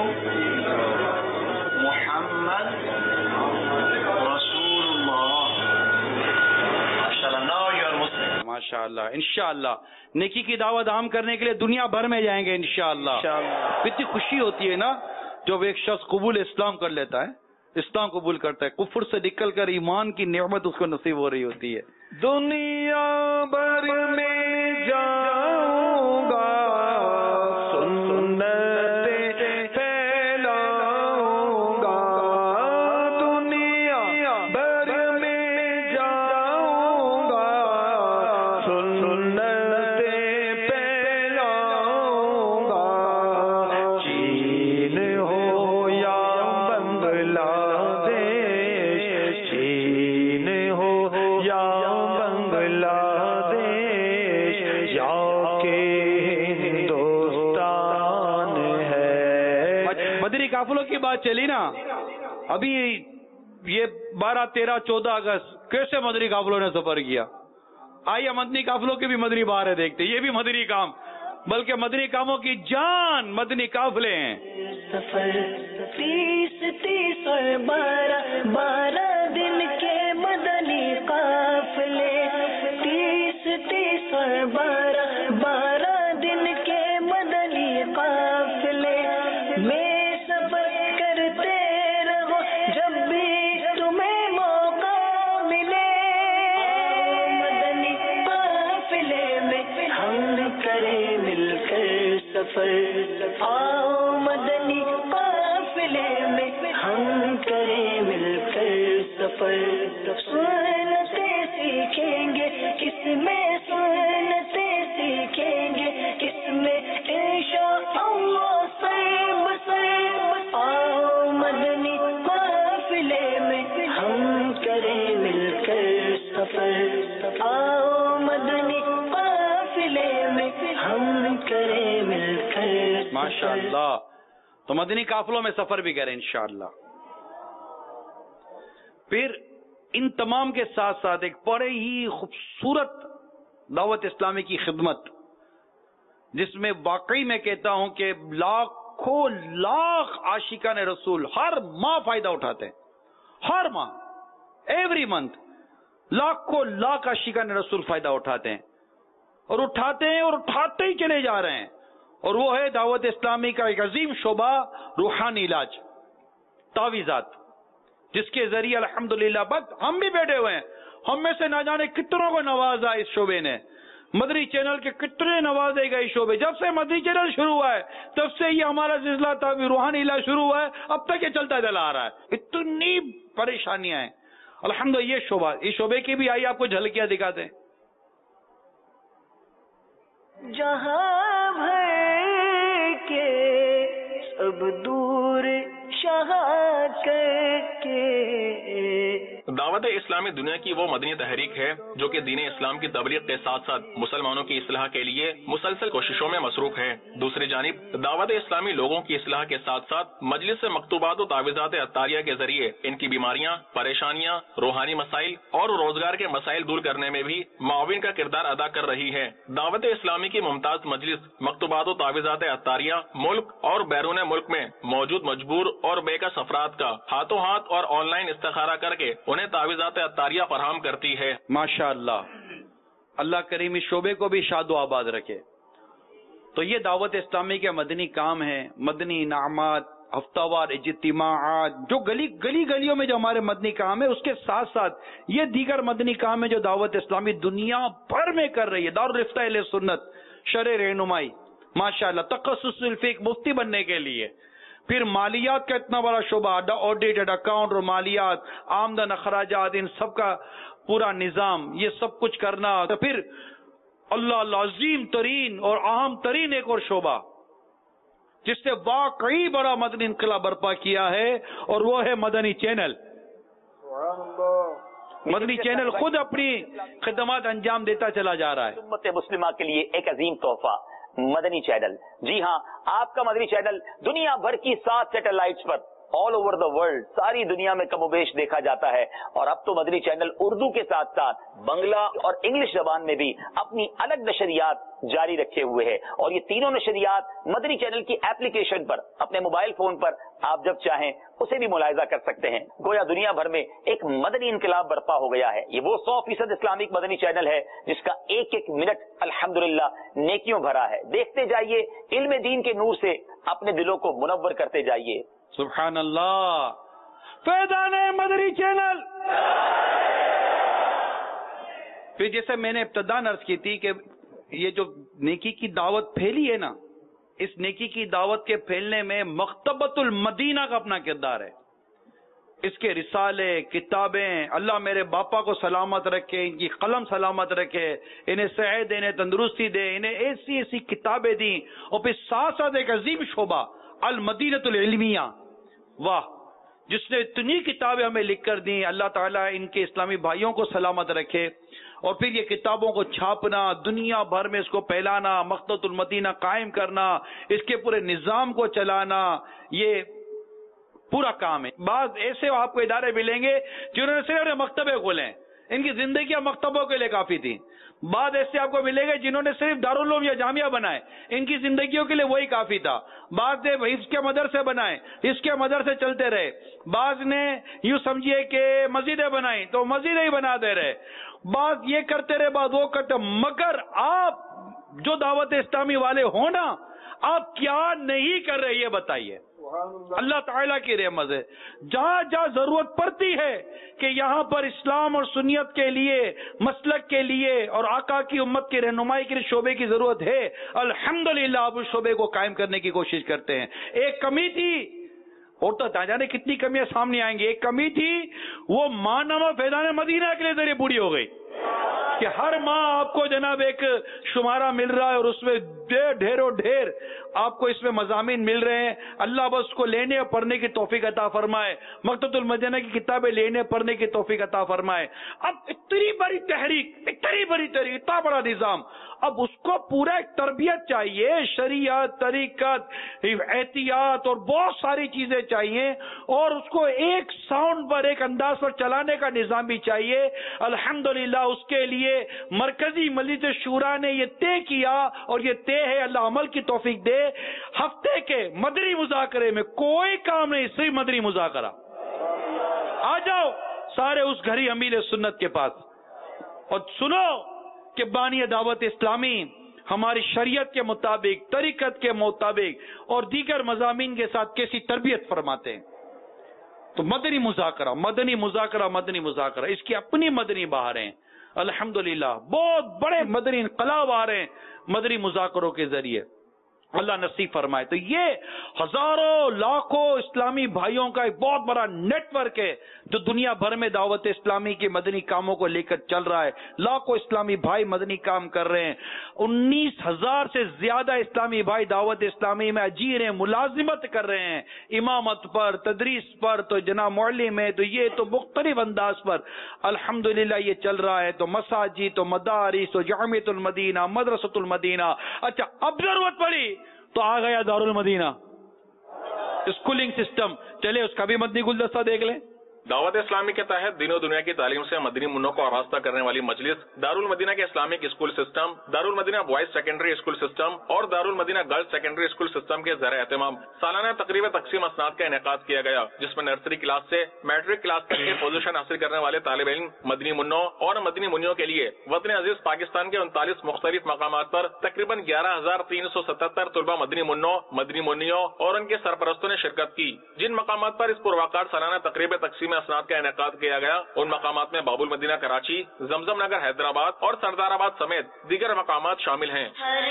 Speaker 10: محمد رسول اللہ۔
Speaker 5: ماشاءاللہ، انشاءاللہ نیکی کی دعوت عام کرنے کے لیے دنیا بھر میں جائیں گے انشاءاللہ۔ کتنی خوشی ہوتی ہے نا جب ایک شخص قبول اسلام کر لیتا ہے، اسلام قبول کرتا ہے، کفر سے نکل کر ایمان کی نعمت اس کو نصیب ہو رہی ہوتی ہے۔
Speaker 3: دنیا بھر میں جاؤں گا سنت
Speaker 5: بات چلی نا ابھی یہ بارہ تیرہ چودہ اگست کیسے مدنی قافلوں نے سفر کیا. آئیے مدنی قافلوں کے بھی مدنی بہاریں دیکھتے. یہ بھی مدنی کام بلکہ مدنی کاموں کی جان مدنی قافلے ہیں.
Speaker 1: سفر تیس تیس اور بارہ بارہ دن کے مدنی قافلے تیس تیس اور بارہ بارہ دن کے مدنی قافلے میں سفر کرتے رہو جب بھی تمہیں موقع ملے. مدنی قافلے میں ہم کریں مل کر سفر. آؤ مدنی قافلے میں ہم کریں مل کر سفر. سنتیں سیکھیں گے کس میں سنتیں سیکھیں گے کس میں انشاءاللہ سر بسر. آؤ مدنی قافلے میں ہم کریں مل کر سفر. آؤ مدنی قافلے میں ہم کریں مل کر.
Speaker 5: ماشاءاللہ. تو مدنی قافلوں میں سفر بھی کریں انشاءاللہ. پھر ان تمام کے ساتھ ساتھ ایک بڑے ہی خوبصورت دعوت اسلامی کی خدمت جس میں واقعی میں کہتا ہوں کہ لاکھوں لاکھ عاشقان رسول ہر ماہ فائدہ اٹھاتے ہیں. ہر ماہ ایوری منتھ لاکھوں لاکھ عاشقان رسول فائدہ اٹھاتے ہیں اور اٹھاتے ہیں اور اٹھاتے ہی چلے جا رہے ہیں. اور وہ ہے دعوت اسلامی کا ایک عظیم شعبہ روحانی علاج تعویذات جس کے ذریعے الحمدللہ بس ہم بھی بیٹھے ہوئے ہیں. ہم میں سے نہ جانے کتنوں کو نوازا اس شعبے نے. مدنی چینل کے کتنے نوازے گئے اس شعبے. جب سے مدنی چینل شروع ہوا ہے تب سے یہ ہمارا سلسلہ تعویذ روحانی علاج شروع ہوا ہے. اب تک یہ چلتا چلا آ رہا ہے. اتنی پریشانیاں ہیں الحمدللہ. یہ شعبہ اس شعبے کی بھی آئیے آپ کو جھلکیاں دکھاتے ہیں.
Speaker 1: جہاں بھر کے سب دور شاہ کر کے.
Speaker 4: دعوت اسلامی دنیا کی وہ مدنی تحریک ہے جو کہ دین اسلام کی تبلیغ کے ساتھ ساتھ مسلمانوں کی اصلاح کے لیے مسلسل کوششوں میں مصروف ہے. دوسری جانب دعوت اسلامی لوگوں کی اصلاح کے ساتھ ساتھ مجلس مکتوبات و تعویذات عطاریہ کے ذریعے ان کی بیماریاں، پریشانیاں، روحانی مسائل اور روزگار کے مسائل دور کرنے میں بھی معاون کا کردار ادا کر رہی ہے. دعوت اسلامی کی ممتاز مجلس مکتوبات و تعویذات عطاریہ ملک اور بیرون ملک میں موجود مجبور اور بے کس افراد کا ہاتھوں ہاتھ اور آن لائن استخارہ کر کے انہیں تعویذات عطاریہ فراہم کرتی ہے.
Speaker 5: ماشاءاللہ. اللہ کریم اس شعبے کو بھی شاد و آباد رکھے. تو یہ دعوت اسلامی کے مدنی کام ہے. مدنی انعامات، ہفتہ وار اجتماعات، جو گلی گلی گلیوں میں جو ہمارے مدنی کام ہے، اس کے ساتھ ساتھ یہ دیگر مدنی کام ہے جو دعوت اسلامی دنیا بھر میں کر رہی ہے. دارالفتہ اہل سنت شرع رہنمائی ماشاءاللہ، تخصص الفقہ مفتی بننے کے لیے. پھر مالیات کا اتنا بڑا شعبہ، آڈیٹڈ اکاؤنٹ اور مالیات، آمدن اخراجات، ان سب کا پورا نظام، یہ سب کچھ کرنا. تو پھر اللہ اللہ عظیم ترین اور اہم ترین ایک اور شعبہ جس نے واقعی بڑا مدنی انقلاب برپا کیا ہے اور وہ ہے مدنی چینل. مدنی چینل خود اپنی خدمات انجام دیتا چلا جا رہا ہے.
Speaker 7: امت مسلمہ کے لیے ایک عظیم تحفہ مدنی چینل. جی ہاں، آپ کا مدنی چینل دنیا بھر کی سات سیٹلائٹس پر آل اوور دا ورلڈ ساری دنیا میں کم و بیش دیکھا جاتا ہے. اور اب تو مدنی چینل اردو کے ساتھ ساتھ بنگلہ اور انگلش زبان میں بھی اپنی الگ نشریات جاری رکھے ہوئے ہے. اور یہ تینوں نشریات مدنی چینل کی ایپلیکیشن پر اپنے موبائل فون پر آپ جب چاہیں اسے بھی ملاحظہ کر سکتے ہیں. گویا دنیا بھر میں ایک مدنی انقلاب برپا ہو گیا ہے. یہ وہ سو فیصد اسلامک مدنی چینل ہے جس کا ایک ایک منٹ الحمدللہ نیکیوں بھرا ہے. دیکھتے جائیے، علم دین کے نور سے اپنے دلوں کو منور کرتے جائیے.
Speaker 5: سبحان اللہ. فیضان مدنی چینل. پھر جیسے میں نے ابتدا عرض کی تھی کہ یہ جو نیکی کی دعوت پھیلی ہے نا، اس نیکی کی دعوت کے پھیلنے میں مکتبۃ المدینہ کا اپنا کردار ہے. اس کے رسالے، کتابیں، اللہ میرے باپا کو سلامت رکھے، ان کی قلم سلامت رکھے، انہیں صحت دے، انہیں تندرستی دے، انہیں ایسی ایسی کتابیں دیں. اور پھر ساتھ ساتھ ایک عظیم شعبہ المدینۃ العلمیہ، واہ، جس نے اتنی کتابیں ہمیں لکھ کر دیں. اللہ تعالیٰ ان کے اسلامی بھائیوں کو سلامت رکھے. اور پھر یہ کتابوں کو چھاپنا، دنیا بھر میں اس کو پھیلانا، مکتبۃ المدینہ قائم کرنا، اس کے پورے نظام کو چلانا، یہ پورا کام ہے. بعض ایسے آپ کو ادارے ملیں گے جنہوں نے صرف مکتبے کھولے ہیں, ان کی زندگیاں مکتبوں کے لیے کافی تھی. بعض ایسے آپ کو ملیں گے جنہوں نے صرف دارالعلوم یا جامعہ بنائے, ان کی زندگیوں کے لیے وہی کافی تھا. بعض نے حفظ کے مدرسے بنائے, حفظ کے مدرسے چلتے رہے. بعض نے یوں سمجھیے کہ مسجدیں بنائیں تو مسجدیں ہی بنا دے رہے. بعض یہ کرتے رہے, بعض وہ کرتے. مگر آپ جو دعوت اسلامی والے ہونا, آپ کیا نہیں کر رہے یہ بتائیے. اللہ تعالیٰ کی رحمت ہے, جہاں جہاں ضرورت پڑتی ہے کہ یہاں پر اسلام اور سنیت کے لیے, مسلک کے لیے اور آقا کی امت کی رہنمائی کے لیے شعبے کی ضرورت ہے, الحمدللہ آپ اس شعبے کو قائم کرنے کی کوشش کرتے ہیں. ایک کمی تھی, اور تو نہ جانے کتنی کمیاں سامنے آئیں گی. ایک کمی تھی, وہ ماہنامہ فیضان مدینہ کے لیے ذریعے بوڑھی ہو گئی کہ ہر ماہ آپ کو جناب ایک شمارہ مل رہا ہے اور اس میں ڈھیروں ڈھیر آپ کو اس میں مضامین مل رہے ہیں. اللہ بس کو لینے اور پڑھنے کی توفیق عطا فرمائے, مکتبۃ المدینہ کی کتابیں لینے پڑھنے کی توفیق عطا فرمائے. اب اتنی بڑی تحریک, اتنی بڑی تحریک, اتنا بڑا نظام, اب اس کو پورا ایک تربیت چاہیے, شریعت, طریقت, احتیاط اور بہت ساری چیزیں چاہیے, اور اس کو ایک ساؤنڈ پر, ایک انداز پر چلانے کا نظام بھی چاہیے. الحمدللہ اس کے لیے مرکزی مجلس شورا نے یہ طے کیا, اور یہ طے ہے, اللہ عمل کی توفیق دے, ہفتے کے مدنی مذاکرے میں کوئی کام نہیں, صرف مدنی مذاکرہ. آ جاؤ سارے اس گھری امیل سنت کے پاس اور سنو کہ بانی دعوت اسلامی ہماری شریعت کے مطابق, طریقت کے مطابق اور دیگر مضامین کے ساتھ کیسی تربیت فرماتے ہیں. تو مدنی مذاکرہ, مدنی مذاکرہ, مدنی مذاکرہ, اس کی اپنی مدنی بہاریں. الحمدللہ بہت بڑے مدنی انقلاب آ رہے ہیں مدنی مذاکروں کے ذریعے, اللہ نصیب فرمائے. تو یہ ہزاروں لاکھوں اسلامی بھائیوں کا ایک بہت بڑا نیٹ ورک ہے جو دنیا بھر میں دعوت اسلامی کے مدنی کاموں کو لے کر چل رہا ہے. لاکھوں اسلامی بھائی مدنی کام کر رہے ہیں. انیس ہزار سے زیادہ اسلامی بھائی دعوت اسلامی میں اجیر ہیں, ملازمت کر رہے ہیں, امامت پر, تدریس پر, تو جناب معلم ہے, تو یہ تو مختلف انداز پر الحمدللہ یہ چل رہا ہے. تو مساجد, تو مدارس, تو جامعۃ المدینہ, مدرسۃ المدینہ. اچھا اب ضرورت پڑی تو آ گیا دارالمدینہ اسکولنگ سسٹم, چلے اس کا بھی مدنی گلدستہ دیکھ لیں.
Speaker 4: دعوت اسلامی کے تحت دین و دنیا کی تعلیم سے مدنی منوں کو آراستہ کرنے والی مجلس دارالمدینہ کے Islamic school system, Darulmadinah boys secondary school system اور Darulmadinah girls secondary school system کے زیر اہتمام سالانہ تقریب تقسیم اسناد کا انعقاد کیا گیا, جس میں نرسری کلاس سے میٹرک کلاس تک کے پوزیشن حاصل کرنے والے طالب علم مدنی منوں اور مدنی منیوں کے لیے وطن عزیز پاکستان کے انتالیس مختلف مقامات پر تقریباً گیارہ ہزار تین سو ستہتر طلبہ مدنی منوں, مدنی منیوں اور ان کے سرپرستوں نے شرکت کی. جن مقامات پر اس پروقار سالانہ تقریب تقسیم اسناد کا انعقاد کیا گیا ان مقامات میں باب المدینہ کراچی, زمزم نگر حیدرآباد اور سردار آباد سمیت دیگر مقامات شامل ہیں.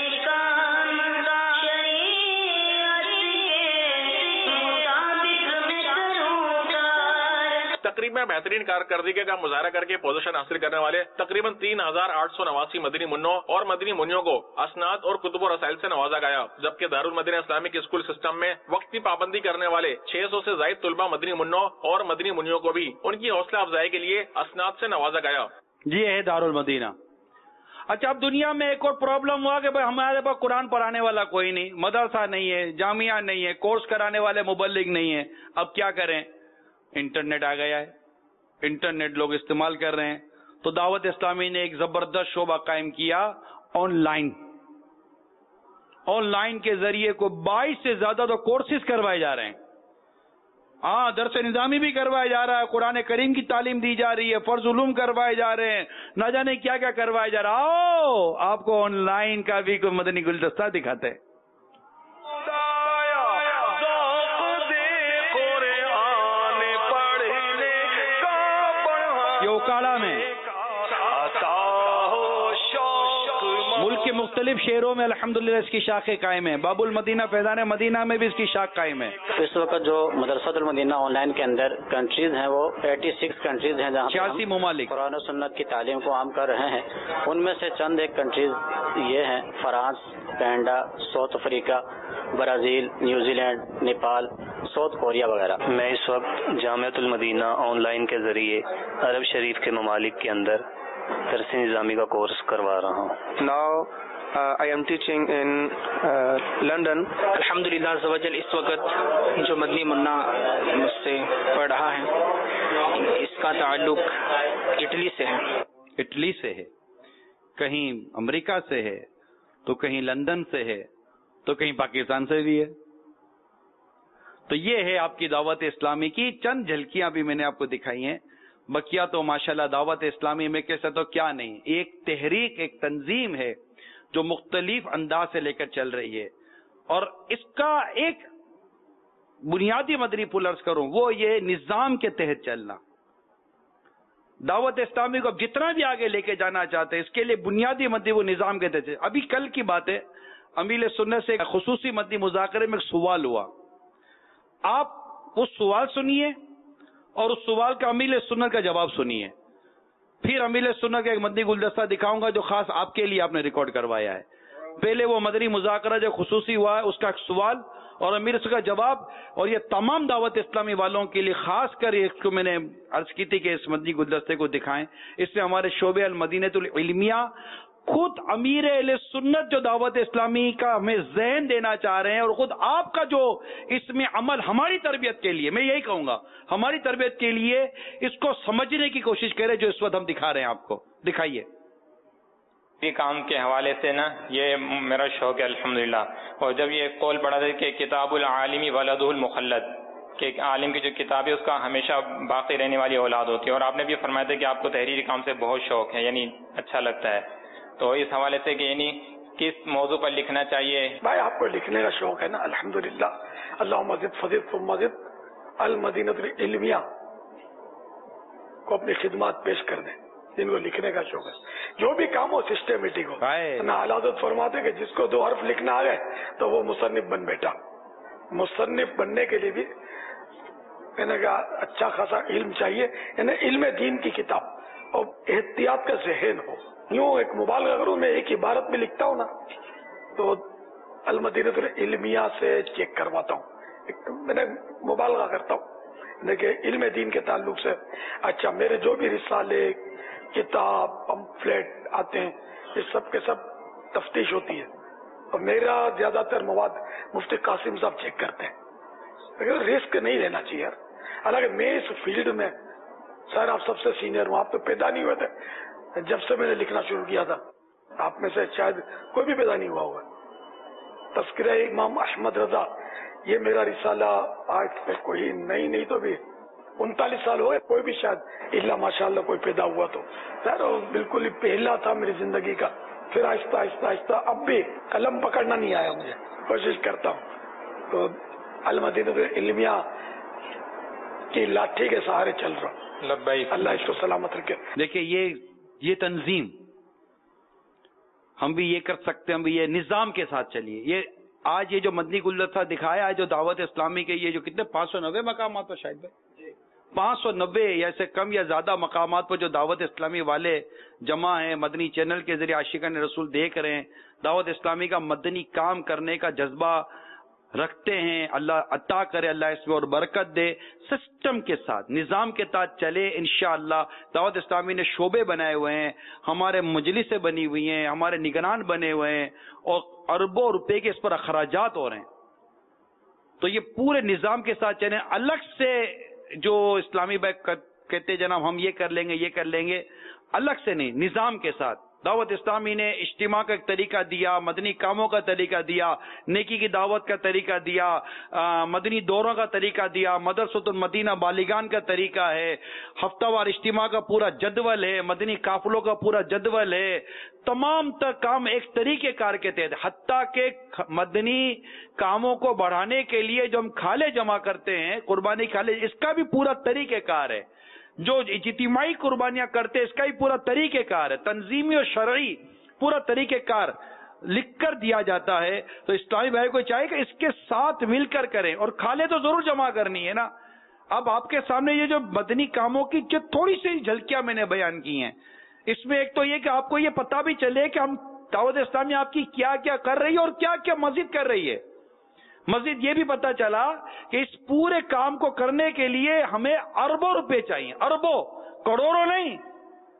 Speaker 4: تقریب میں بہترین کارکردگی کا مظاہرہ کر کے پوزیشن حاصل کرنے والے تقریباً تین ہزار آٹھ سو نواسی مدنی منوں اور مدنی منیوں کو اسناد اور کتب و رسائل سے نوازا گیا, جبکہ دارالمدینہ اسلامک اسکول سسٹم میں وقت کی پابندی کرنے والے چھ سو سے زائد طلبہ مدنی منوں اور مدنی منیوں کو بھی ان کی حوصلہ افزائی کے لیے اسناد سے نوازا گیا.
Speaker 5: یہ ہے دارالمدینہ. اچھا اب دنیا میں ایک اور پرابلم ہوا کہ بھائی ہمارے پاس قرآن پڑھانے والا کوئی نہیں, مدرسہ نہیں ہے, جامعہ نہیں ہے, کورس کرانے والے مبلغ نہیں ہے. اب کیا کریں؟ انٹرنیٹ آ گیا ہے, انٹرنیٹ لوگ استعمال کر رہے ہیں. تو دعوت اسلامی نے ایک زبردست شعبہ قائم کیا آن لائن. آن لائن کے ذریعے کو بائیس سے زیادہ تو کورسز کروائے جا رہے ہیں. ہاں درس نظامی بھی کروایا جا رہا ہے, قرآن کریم کی تعلیم دی جا رہی ہے, فرض علوم کروائے جا رہے ہیں, نہ جانے کیا کیا کروایا جا رہا. آؤ آپ کو آن لائن کا بھی کوئی مدنی گلدستہ دکھاتے ہیں. یہ اوکاڑا میں ملک کے مختلف شہروں میں الحمدللہ اس کی شاخیں قائم ہیں. باب المدینہ فیضان مدینہ میں بھی اس کی شاخ قائم ہے.
Speaker 12: اس وقت جو مدرسۃ المدینہ آن لائن کے اندر کنٹریز ہیں وہ چھیاسی کنٹریز ہیں جہاں
Speaker 5: چھیاسی ممالک
Speaker 12: قرآن و سنت کی تعلیم کو عام کر رہے ہیں. ان میں سے چند ایک کنٹریز یہ ہیں France, Canada, South Africa, Brazil, New Zealand, Nepal, South Korea وغیرہ.
Speaker 13: میں اس وقت جامعۃ المدینہ آن لائن کے ذریعے عرب شریف کے ممالک کے اندر درس نظامی کا کورس کروا رہا ہوں.
Speaker 14: Now I am teaching in uh, London.
Speaker 16: الحمدللہ عز و جل اس وقت جو مدنی منا مجھ سے پڑھ رہا ہے اس کا تعلق اٹلی سے ہے.
Speaker 5: اٹلی سے ہے، کہیں امریکہ سے ہے، تو کہیں لندن سے ہے، تو کہیں پاکستان سے بھی ہے. تو یہ ہے آپ کی دعوت اسلامی کی چند جھلکیاں بھی میں نے آپ کو دکھائی ہیں. بقیہ تو ماشاءاللہ دعوت اسلامی میں کیسے تو کیا نہیں، ایک تحریک، ایک تنظیم ہے جو مختلف انداز سے لے کر چل رہی ہے. اور اس کا ایک بنیادی مدنی پل عرض کروں وہ یہ نظام کے تحت چلنا. دعوت اسلامی کو اب جتنا بھی آگے لے کے جانا چاہتے ہیں اس کے لیے بنیادی مدنی وہ نظام کے تحت. ابھی کل کی بات ہے، امیل سنت سے خصوصی مدنی مذاکرے میں ایک سوال ہوا، آپ اس سوال سنیے اور اس سوال کا امیل سنت کا جواب سنیے. پھر امیل سنت کا ایک مدنی گلدستہ دکھاؤں گا جو خاص آپ کے لیے آپ نے ریکارڈ کروایا ہے. پہلے وہ مدنی مذاکرہ جو خصوصی ہوا ہے اس کا ایک سوال اور امیر اس کا جواب، اور یہ تمام دعوت اسلامی والوں کے لیے خاص کر اس کو میں نے عرض کی تھی کہ اس مدنی گلدستے کو دکھائیں. اس میں ہمارے شعبہ المدینۃ العلمیہ خود امیر اہل سنت جو دعوت اسلامی کا ہمیں ذہن دینا چاہ رہے ہیں، اور خود آپ کا جو اس میں عمل ہماری تربیت کے لیے، میں یہی کہوں گا ہماری تربیت کے لیے اس کو سمجھنے کی کوشش کرے جو اس وقت ہم دکھا رہے ہیں آپ کو. دکھائیے.
Speaker 17: کام کے حوالے سے نا یہ میرا شوق ہے الحمدللہ. اور جب یہ قول پڑھا تھا کہ کتاب العالمی ولدہ المخلد، کہ عالم کی جو کتاب ہے اس کا ہمیشہ باقی رہنے والی اولاد ہوتی ہے. اور آپ نے بھی فرمایا تھا کہ آپ کو تحریری کام سے بہت شوق ہے، یعنی اچھا لگتا ہے. تو اس حوالے سے کہ یعنی کس موضوع پر لکھنا چاہیے؟
Speaker 24: بھائی آپ کو لکھنے کا شوق ہے نا الحمدللہ. اللہم زد فزد ثم زد المدینۃ العلمیہ کو اپنی خدمات پیش کر دیں جن کو لکھنے کا شوق ہے. جو بھی کام ہو سسٹمیٹک ہو. نا علادت فرماتے کہ جس کو دو حرف لکھنا آ گئے تو وہ مصنف بن بیٹا. مصنف بننے کے لیے بھی میں نے کہا اچھا خاصا علم چاہیے، یعنی علم دین کی کتاب اور احتیاط کا ذہن ہو. یوں ایک مبالغہ کروں، میں ایک عبارت میں لکھتا ہوں نا تو المدینۃ العلمیہ سے چیک کرواتا ہوں، میں نے مبالغہ کرتا ہوں لیکن علم دین کے تعلق سے. اچھا میرے جو بھی رسالے، کتاب، پمفلیٹ آتے ہیں یہ سب کے سب تفتیش ہوتی ہے اور میرا زیادہ تر مواد مفتی قاسم صاحب چیک کرتے ہیں. لیکن رسک نہیں لینا چاہیے یار. حالانکہ میں اس فیلڈ میں سر آپ سب سے سینئر ہوں، آپ تو پیدا نہیں ہوئے تھے جب سے میں نے لکھنا شروع کیا تھا. آپ میں سے شاید کوئی بھی پیدا نہیں ہوا ہوگا. تذکرہ امام احمد رضا یہ میرا رسالہ آج سے کوئی نہیں نہیں تو بھی انتالیس سال ہوئے، کوئی بھی شاید اللہ ماشاء اللہ کوئی پیدا ہوا تو سر بالکل ہی پہلا تھا میری زندگی کا. پھر آہستہ آہستہ آہستہ اب بھی قلم پکڑنا نہیں آیا، مجھے کوشش کرتا ہوں. تو المدینۃ العلمیہ کی لاٹھی کے سہارے چل رہا ہوں. اللہ اس کو سلامت رکھے.
Speaker 5: دیکھیے یہ یہ تنظیم ہم بھی یہ کر سکتے ہیں، ہم بھی یہ نظام کے ساتھ چلیے. یہ آج یہ جو مدنی گلدستہ دکھایا ہے جو دعوت اسلامی کے یہ جو کتنے پانچ سو نوے مقامات پر شاید بھائی پانچ سو نبے یا سے کم یا زیادہ مقامات پر جو دعوت اسلامی والے جمع ہیں، مدنی چینل کے ذریعے عاشقان رسول دیکھ رہے ہیں، دعوت اسلامی کا مدنی کام کرنے کا جذبہ رکھتے ہیں. اللہ عطا کرے، اللہ اس میں اور برکت دے. سسٹم کے ساتھ، نظام کے ساتھ چلے انشاءاللہ. دعوت اسلامی نے شعبے بنائے ہوئے ہیں، ہمارے مجلسیں بنی ہوئی ہیں، ہمارے نگران بنے ہوئے ہیں اور اربوں روپے کے اس پر اخراجات ہو رہے ہیں. تو یہ پورے نظام کے ساتھ چلیں. الگ سے جو اسلامی بھائی کہتے جناب ہم یہ کر لیں گے یہ کر لیں گے، الگ سے نہیں، نظام کے ساتھ. دعوت اسلامی نے اجتماع کا ایک طریقہ دیا، مدنی کاموں کا طریقہ دیا، نیکی کی دعوت کا طریقہ دیا، مدنی دوروں کا طریقہ دیا، مدرسۃ المدینہ بالغان کا طریقہ ہے، ہفتہ وار اجتماع کا پورا جدول ہے، مدنی قافلوں کا پورا جدول ہے. تمام تر کام ایک طریقے کار کے تحت، حتیٰ کہ مدنی کاموں کو بڑھانے کے لیے جو ہم کھالے جمع کرتے ہیں، قربانی کھالے، اس کا بھی پورا طریقہ کار ہے. جو اجتماعی قربانیاں کرتے اس کا ہی پورا طریقہ کار ہے، تنظیمی اور شرعی پورا طریقہ کار لکھ کر دیا جاتا ہے. تو اسلامی بھائی کو چاہیے کہ اس کے ساتھ مل کر کریں، اور کھالے تو ضرور جمع کرنی ہے نا. اب آپ کے سامنے یہ جو مدنی کاموں کی جو تھوڑی سی جھلکیاں میں نے بیان کی ہیں، اس میں ایک تو یہ کہ آپ کو یہ پتہ بھی چلے کہ ہم دعوت اسلامی آپ کی کیا کیا کر رہی ہے اور کیا کیا مزید کر رہی ہے. مزید یہ بھی پتہ چلا کہ اس پورے کام کو کرنے کے لیے ہمیں اربوں روپے چاہیے، اربوں، کروڑوں نہیں،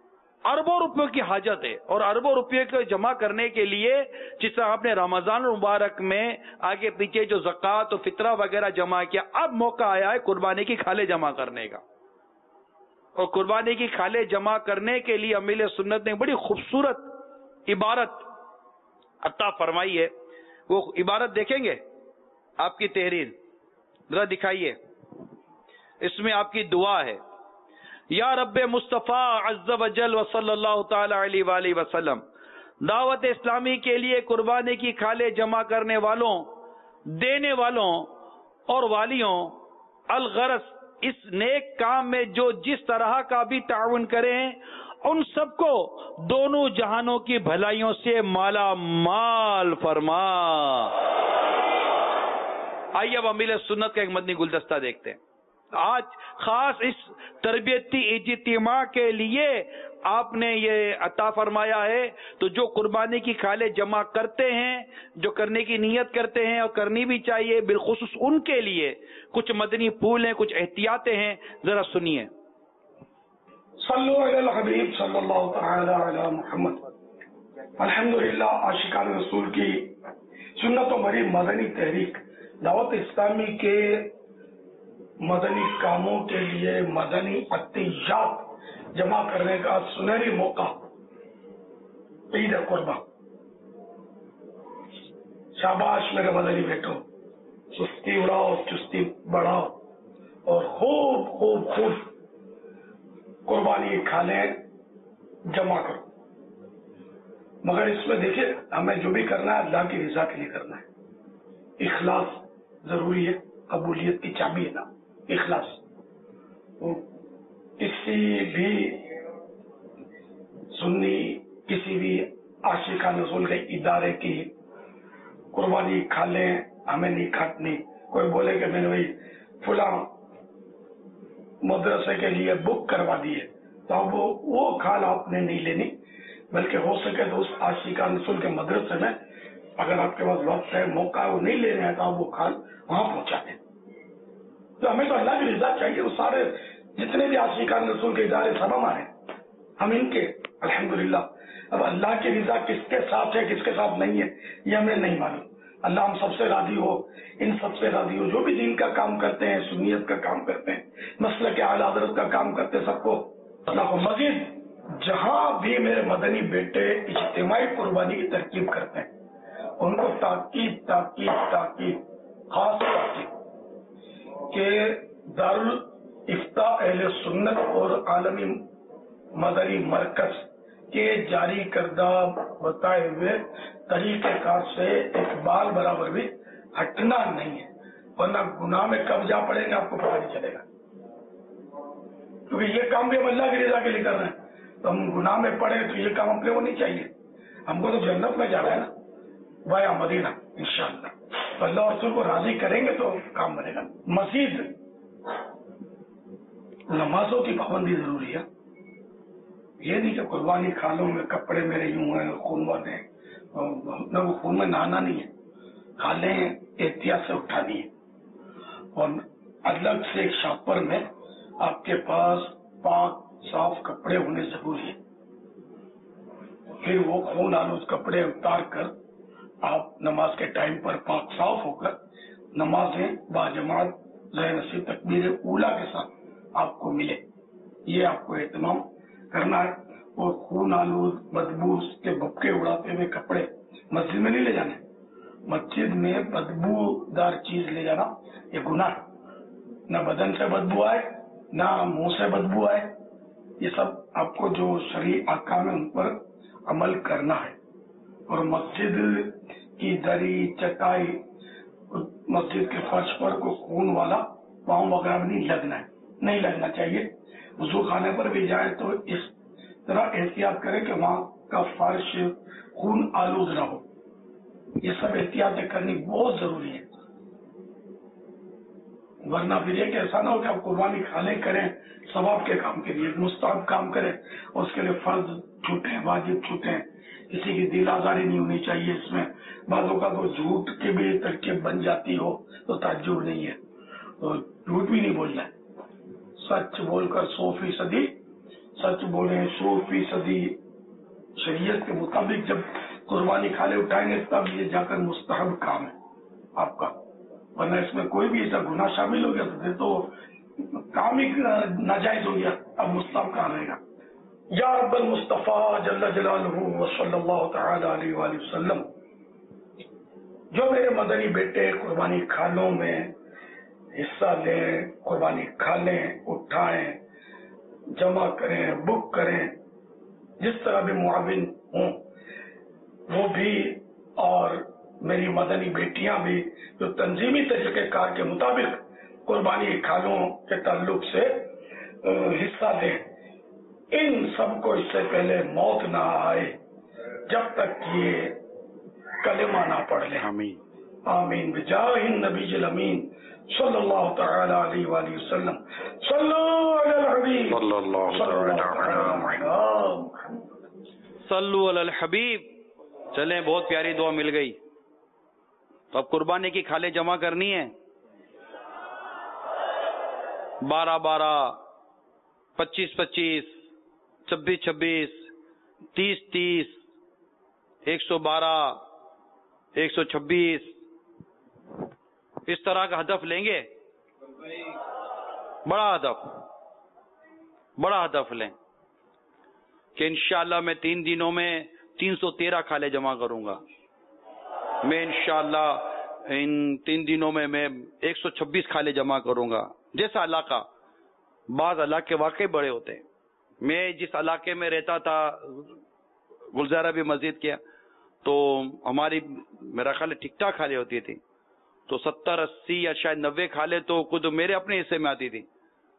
Speaker 5: अरबों रुपयों की हाजत है, और अरबों रुपये को जमा करने के लिए जिस तरह आपने रमजान मुबारक में आगे पीछे जो ज़कात और फितरा वगैरह जमा किया, अब मौका आया है कुर्बानी की खाले जमा करने का। और कुर्बानी की खाले जमा करने के लिए अमीर सुन्नत ने बड़ी खूबसूरत इबारत अता फरमाई है। वो इबारत देखेंगे आपकी तहरीर जरा दिखाइए, इसमें आपकी दुआ है, या रब्बे मुस्तफ़ा अज़्ज़ व जल व सल्लल्लाहु तआला अलैहि वसल्लम, दावत इस्लामी के लिए कुर्बानी की खाले जमा करने वालों, देने वालों और वालियों, अलगरस इस नेक काम में जो जिस तरह का भी ताउन करें, उन सबको दोनों जहानों की भलाइयों से माला माल फरमा। आइए अब अमीर सुन्नत का एक मदनी गुलदस्ता देखते हैं। आज खास इस तरबियती इज्तिमा के लिए आपने ये अता फरमाया है, तो जो कुर्बानी की खाले जमा करते हैं, जो करने की नीयत करते हैं और करनी भी चाहिए, बिलखुसूस उनके लिए कुछ मदनी फूल हैं, कुछ एहतियातें हैं, जरा सुनिए।
Speaker 24: सल्लु अलल हबीब सल्लल्लाहु तआला अला मुहम्मद। अल्हम्दुलिल्लाह, आशिकान रसूल की सुन्नतों भरी मदनी तहरीक दावत इस्लामी के मदनी कामों के लिए मदनी अत्तियात जमा करने का सुनहरी मौका ईद कुर्बा। शाबाश मेरे मदनी बेटो, सुस्ती उड़ाओ, चुस्ती बढ़ाओ और खूब खूब खूब कुर्बानी खाने जमा करो। मगर इसमें देखिए, हमें जो भी करना है अल्लाह की रजा के लिए करना है। इखलास जरूरी है, कबूलियत की चाबी है ना इखलास। किसी भी सुन्नी, किसी भी आशिका नज़ुल के इदारे की कुर्बानी खाले हमें नहीं काटनी। कोई बोले कि मैंने भाई फुला मदरसे के लिए बुक करवा दी है, तो अब वो वो खाल आपने नहीं लेनी, बल्कि हो सके तो उस आशिका नज़ुल के मदरसे में अगर आपके पास वक्त है, मौका वो नहीं लेने है, तो आप वो खाल वहां पहुंचा दें। तो हमें तो अल्लाह की रजा चाहिए। वो सारे जितने भी आशिकान रसूल के इदारे सब हमारे, हम इनके अल्हम्दुलिल्लाह। अब अल्लाह की रजा किसके साथ है किसके साथ नहीं है ये हमें नहीं मालूम। अल्लाह हम सबसे राजी हो, इन सबसे राजी हो। जो भी दीन का काम करते हैं, सुन्नियत का काम करते हैं, मसलक के आला हज़रत का काम करते हैं, सबको अल्लाह को मजीद जहां भी मेरे मदनी बेटे इज्तिमाई कुर्बानी की तरकीब करते हैं, उनको ताकीद ताकीद ताकीद खास ताकीद के दारुल इफ्ता अहले सुन्नत और आलमी मदरी मरकज के जारी करदा बताए हुए तरीकेकार से एक बाल बराबर भी हटना नहीं है, वरना गुनाह में कब जा पड़ेंगे आपको पता नहीं चलेगा। क्योंकि ये काम भी हम अल्लाह की रजा के लिए कर रहे हैं, तो हम गुनाह में पड़े तो ये काम अपने को नहीं चाहिए। हमको तो जन्नत में जाना है ना, वाया मदीना इंशाअल्लाह। तो अल्लाह और रसूल को राजी करेंगे तो काम बनेगा। मजीद नमाजों की पाबंदी जरूरी है। ये नहीं कि कुर्बानी खालों में कपड़े मेरे यूं हैं, खून वाले न, वो खून में नहाना नहीं है, खाले एहतियात से उठानी है। और अलग से एक शापर में आपके पास पाक साफ कपड़े होने जरूरी है। फिर वो खून आलूद कपड़े उतार कर आप नमाज के टाइम पर पाक साफ होकर नमाजें बाजमात ज़हन नसीब तकबीर ऊला के साथ आपको मिले, ये आपको एहतमाम करना है। और खून आलूद बदबू के बपके उड़ाते हुए कपड़े मस्जिद में नहीं ले जाने। मस्जिद में बदबूदार चीज ले जाना ये गुनाह, न बदन से बदबू आए न मुंह से बदबू आए। ये सब आपको जो शरई अहकाम है उन पर अमल करना है। और मस्जिद की दरी चटाई, मस्जिद के फर्श पर कोई खून वाला पाँव वगैरह नहीं लगना है, नहीं लगना चाहिए। वजू खाने पर भी जाए तो इस तरह एहतियात करें कि वहाँ का फर्श खून आलूद न हो। ये सब एहतियातें करनी बहुत जरूरी है, वरना फिर ये ऐसा ना हो कि आप कुर्बानी खाने करें सवाब के काम के लिए, मुस्ताहब काम करें और उसके लिए फर्ज छूटे, वाजिब छूटे, किसी की दिल आजारी नहीं होनी चाहिए। इसमें बाजों का तो झूठ की भी तरकीब बन जाती हो तो ताज्जुब नहीं है। तो झूठ भी नहीं बोलना है, सच बोलकर सौ फीसदी सच बोले सौ फीसदी शरीयत के मुताबिक जब कुर्बानी खाले उठाएंगे तब ये जाकर मुस्तहब काम है आपका, वरना इसमें कोई भी ऐसा गुनाह शामिल हो गया तो, तो काम ही नाजायज हो गया, अब मुस्तहब कहाँ रहेगा। या रब्बल मुस्तफा जल्ल जलालहू व सल्लल्लाहु तआला अलैहि वसल्लम, जो मेरे मदनी बेटे कुर्बानी खालों में हिस्सा लें, कुर्बानी खालें, उठाएं, जमा करें, बुक करें, जिस तरह भी मुआविन हूँ वो भी और मेरी मदनी बेटियां भी जो तंजीमी तरीक़ेकार के मुताबिक कुर्बानी खालों के ताल्लुक से हिस्सा लें, इन सबको इससे पहले मौत ना आए जब तक ये कलेमा ना पढ़ ले। आमीन आमीन बिजाहिन नबील अमीन सल्लल्लाहु तआला अलैहि वसल्लम। सल्लु अलल हबीब
Speaker 5: सल्लु अलल हबीब। चलें, बहुत प्यारी दुआ मिल गई। तो अब कुर्बानी की खाले जमा करनी है, बारह बारह, पच्चीस पच्चीस, छब्बीस छब्बीस, तीस तीस, एक सौ बारह, एक सौ छब्बीस, इस तरह का हदफ लेंगे। बड़ा हदफ, बड़ा हदफ लें कि इंशाअल्लाह मैं तीन दिनों में तीन सौ तेरह खाले जमा करूंगा। मैं इंशाअल्लाह इन तीन दिनों में मैं एक सौ छब्बीस खाले जमा करूंगा। जैसा इलाका, बाज इलाके वाकई बड़े होते हैं। मैं जिस इलाके में रहता था, गुलजारा भी मस्जिद किया, तो हमारी मेरा ख्याल ठीक ठाक खाले होती थी, तो सत्तर अस्सी या शायद नब्बे खाले तो खुद मेरे अपने हिस्से में आती थी,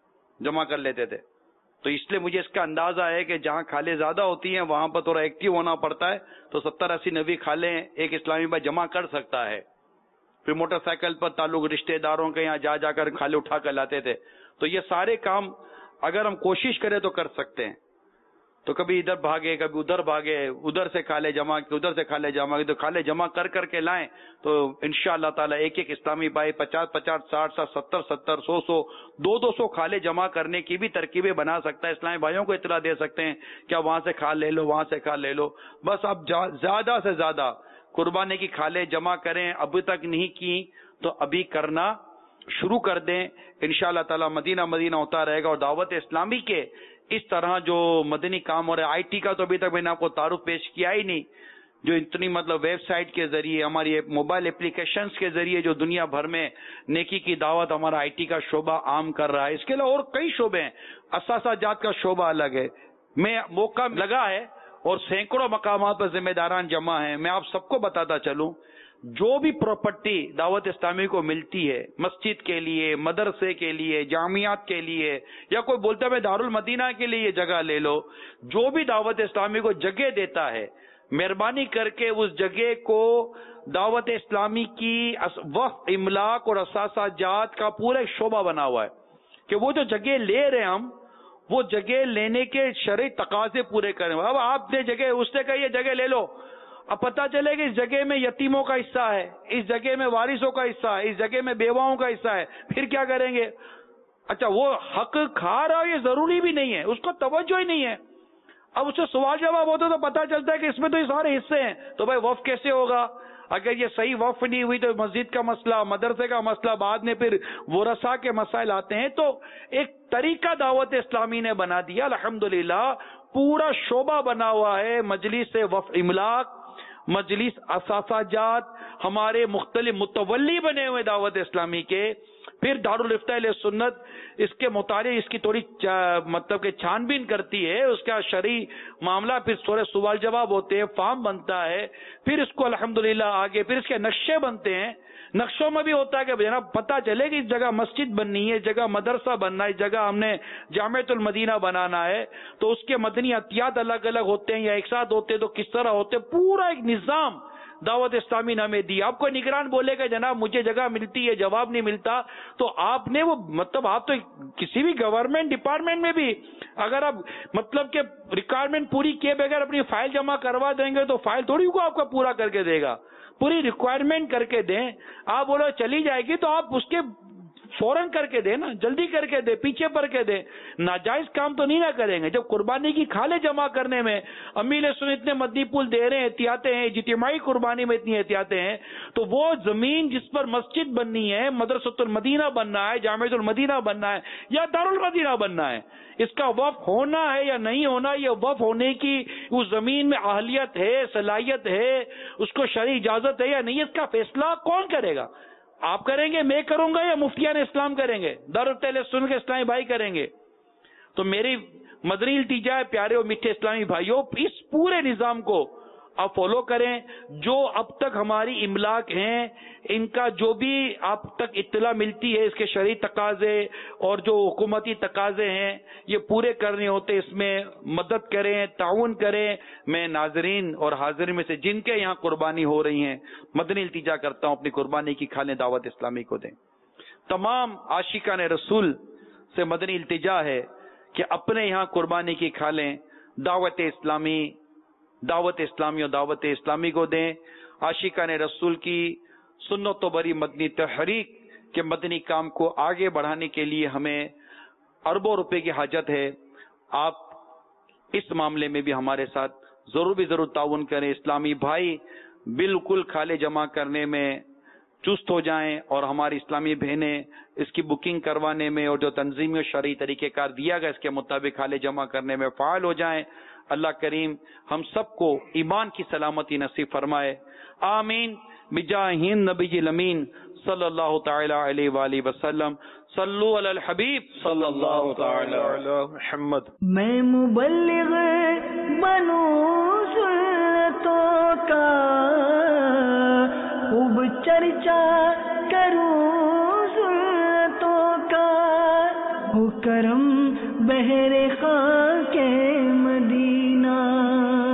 Speaker 5: जमा कर लेते थे। तो इसलिए मुझे इसका अंदाजा है कि जहाँ खाले ज्यादा होती हैं वहां पर थोड़ा एक्टिव होना पड़ता है। तो सत्तर अस्सी नब्बे खाले एक इस्लामी भाई जमा कर सकता है। फिर मोटरसाइकिल पर ताल्लुक रिश्तेदारों के यहाँ जा जाकर खाले उठा कर लाते थे। तो ये सारे काम अगर हम कोशिश करें तो कर सकते हैं। तो कभी इधर भागे, कभी उधर भागे, उधर से खाले जमा, उधर से खाले जमा, तो खाले जमा कर करके लाएं तो इंशाअल्लाह ताला एक एक इस्लामी भाई पचास पचास, साठ साठ, सत्तर सत्तर, सौ सौ, दो दो सौ खाले जमा करने की भी तरकीबें बना सकता है। इस्लामी भाइयों को इतला दे सकते हैं क्या वहां से खाल ले लो, वहां से खाल ले लो। बस आप ज्यादा से ज्यादा कुर्बानी की खाले जमा करें। अभी तक नहीं की तो अभी करना शुरू कर दें। इंशाअल्लाह ताला मदीना मदीना होता रहेगा। और दावत इस्लामी के इस तरह जो मदनी काम हो रहा है, आईटी का तो अभी तक मैंने आपको तारुफ पेश किया ही नहीं, जो इतनी मतलब वेबसाइट के जरिए, हमारी मोबाइल एप्लीकेशंस के जरिए जो दुनिया भर में नेकी की दावत हमारा आईटी का शोबा आम कर रहा है। इसके अलावा और कई शोबे हैं, असासा जात का शोबा अलग है। मैं मौका लगा है और सैकड़ों मकामात पर जिम्मेदारान जमा है। मैं आप सबको बताता चलूं, जो भी प्रॉपर्टी दावत इस्लामी को मिलती है, मस्जिद के लिए, मदरसे के लिए, जामियात के लिए, या कोई बोलता है मैं दारुल मदीना के लिए जगह ले लो, जो भी दावत इस्लामी को जगह देता है, मेहरबानी करके उस जगह को दावत इस्लामी की वक्फ, इमलाक और असासा जात का पूरा एक शोबा बना हुआ है कि वो जो जगह ले रहे हैं हम, वो जगह लेने के शरई तकाजे पूरे करें। अब आपने जगह, उसने कही जगह ले लो, अब पता चले कि इस जगह में यतीमों का हिस्सा है, इस जगह में वारिसों का हिस्सा है, इस जगह में बेवाओं का हिस्सा है, फिर क्या करेंगे? अच्छा, वो हक खा रहा है ये जरूरी भी नहीं है, उसको तवज्जो ही नहीं है। अब उससे सवाल जवाब होता तो पता चलता है कि इसमें तो ये सारे हिस्से हैं, तो भाई वफ कैसे होगा? अगर ये सही वफ नहीं हुई तो मस्जिद का मसला, मदरसे का मसला, बाद में फिर वरसा के मसाइल आते हैं। तो एक तरीका दावत इस्लामी ने बना दिया, अल्हम्दुलिल्लाह पूरा शोबा बना हुआ है। मजलिस से वफ इमलाक, मजलिस असासाजात, हमारे मुख्तलिफ मुतवल्ली बने हुए दावत इस्लामी के, फिर दारुल इफ्ता अहले सुन्नत इसके मुताबिक इसकी थोड़ी मतलब के छानबीन करती है, उसका शरई मामला, फिर थोड़े सवाल जवाब होते हैं, फॉर्म बनता है, फिर इसको अल्हम्दुलिल्लाह आगे फिर इसके नक्शे बनते हैं। नक्शों में भी होता है कि जनाब पता चले कि इस जगह मस्जिद बननी है, इस जगह मदरसा बनना है, इस जगह हमने जामियातुल मदीना बनाना है, तो उसके मदनी अतियात अलग अलग होते हैं या एक साथ होते हैं, तो किस तरह होते हैं, पूरा एक निजाम दावत इस्लामी ने हमें दिया। आपको निगरान बोलेगा जनाब मुझे जगह मिलती है, जवाब नहीं मिलता, तो आपने वो मतलब आप तो किसी भी गवर्नमेंट डिपार्टमेंट में भी अगर आप मतलब के रिक्वायरमेंट पूरी किए बगैर अपनी फाइल जमा करवा देंगे तो फाइल थोड़ी को आपका पूरा करके देगा। पूरी रिक्वायरमेंट करके दें, आप बोलो चली जाएगी तो आप उसके फौरन करके दे ना, जल्दी करके दे, पीछे पड़ के दे, नाजायज काम तो नहीं ना करेंगे। जब कुर्बानी की खाले जमा करने में अमीर सुन्नत इतने मदनी पुल दे रहे हैं, एहतियातें हैं, इज्तिमाई कुर्बानी में इतनी एहतियातें हैं, तो वो जमीन जिस पर मस्जिद बननी है, मदरसतुल मदीना बनना है, जामिअतुल मदीना बनना है या दारुल मदीना बनना है, इसका वक्फ होना है या नहीं होना, ये वक्फ होने की उस जमीन में अहलियत है, सलाहियत है, उसको शरई इजाजत है या नहीं, इसका फैसला कौन करेगा? आप करेंगे, मैं करूंगा, या मुफ्तियान इस्लाम करेंगे, दारुल अहले सुन्नत के इस्लामी भाई करेंगे? तो मेरी मदनी इल्तिजा है प्यारे और मीठे इस्लामी भाइयों, इस पूरे निजाम को आप फॉलो करें। जो अब तक हमारी इमलाक हैं, इनका जो भी आप तक इत्तला मिलती है, इसके शरई तकाजे और जो हुकूमती तकाजे हैं, ये पूरे करने होते, इसमें मदद करें, ताउन करें। मैं नाजरीन और हाजिरीन में से जिनके यहाँ कुर्बानी हो रही हैं, मदनी इल्तिजा करता हूँ अपनी कुर्बानी की खालें दावत इस्लामी को दें। तमाम आशिकान रसूल से मदनी इल्तिजा है कि अपने यहाँ कुर्बानी की खालें दावत इस्लामी दावत इस्लामी और दावत इस्लामी को दें। आशिकान रसूल की सुन्नत तो बरी मदनी तहरीक के मदनी काम को आगे बढ़ाने के लिए हमें अरबों रुपए की हाजत है। आप इस मामले में भी हमारे साथ जरूर भी जरूर ताउन करें। इस्लामी भाई बिल्कुल खाले जमा करने में चुस्त हो जाएं और हमारी इस्लामी बहनें इसकी बुकिंग करवाने में और जो तंजीमी और शरई तरीक़ेकार दिया गया इसके मुताबिक खाले जमा करने में फ़ाल हो जाएं। अल्लाह करीम हम सबको ईमान की सलामती नसीब फरमाए। आमीन बिजाहिन नबील अमीन सल्लल्लाहु तआला अलैहि वालैहि वसल्लम। सल्लु अलल हबीब सल्लल्लाहु तआला अला मुहम्मद।
Speaker 1: मैं मुबल्लिग बनूं सुन्नतों का, खूब चर्चा करूं सुन्नतों का, हो करम बहरे खां के मदीना।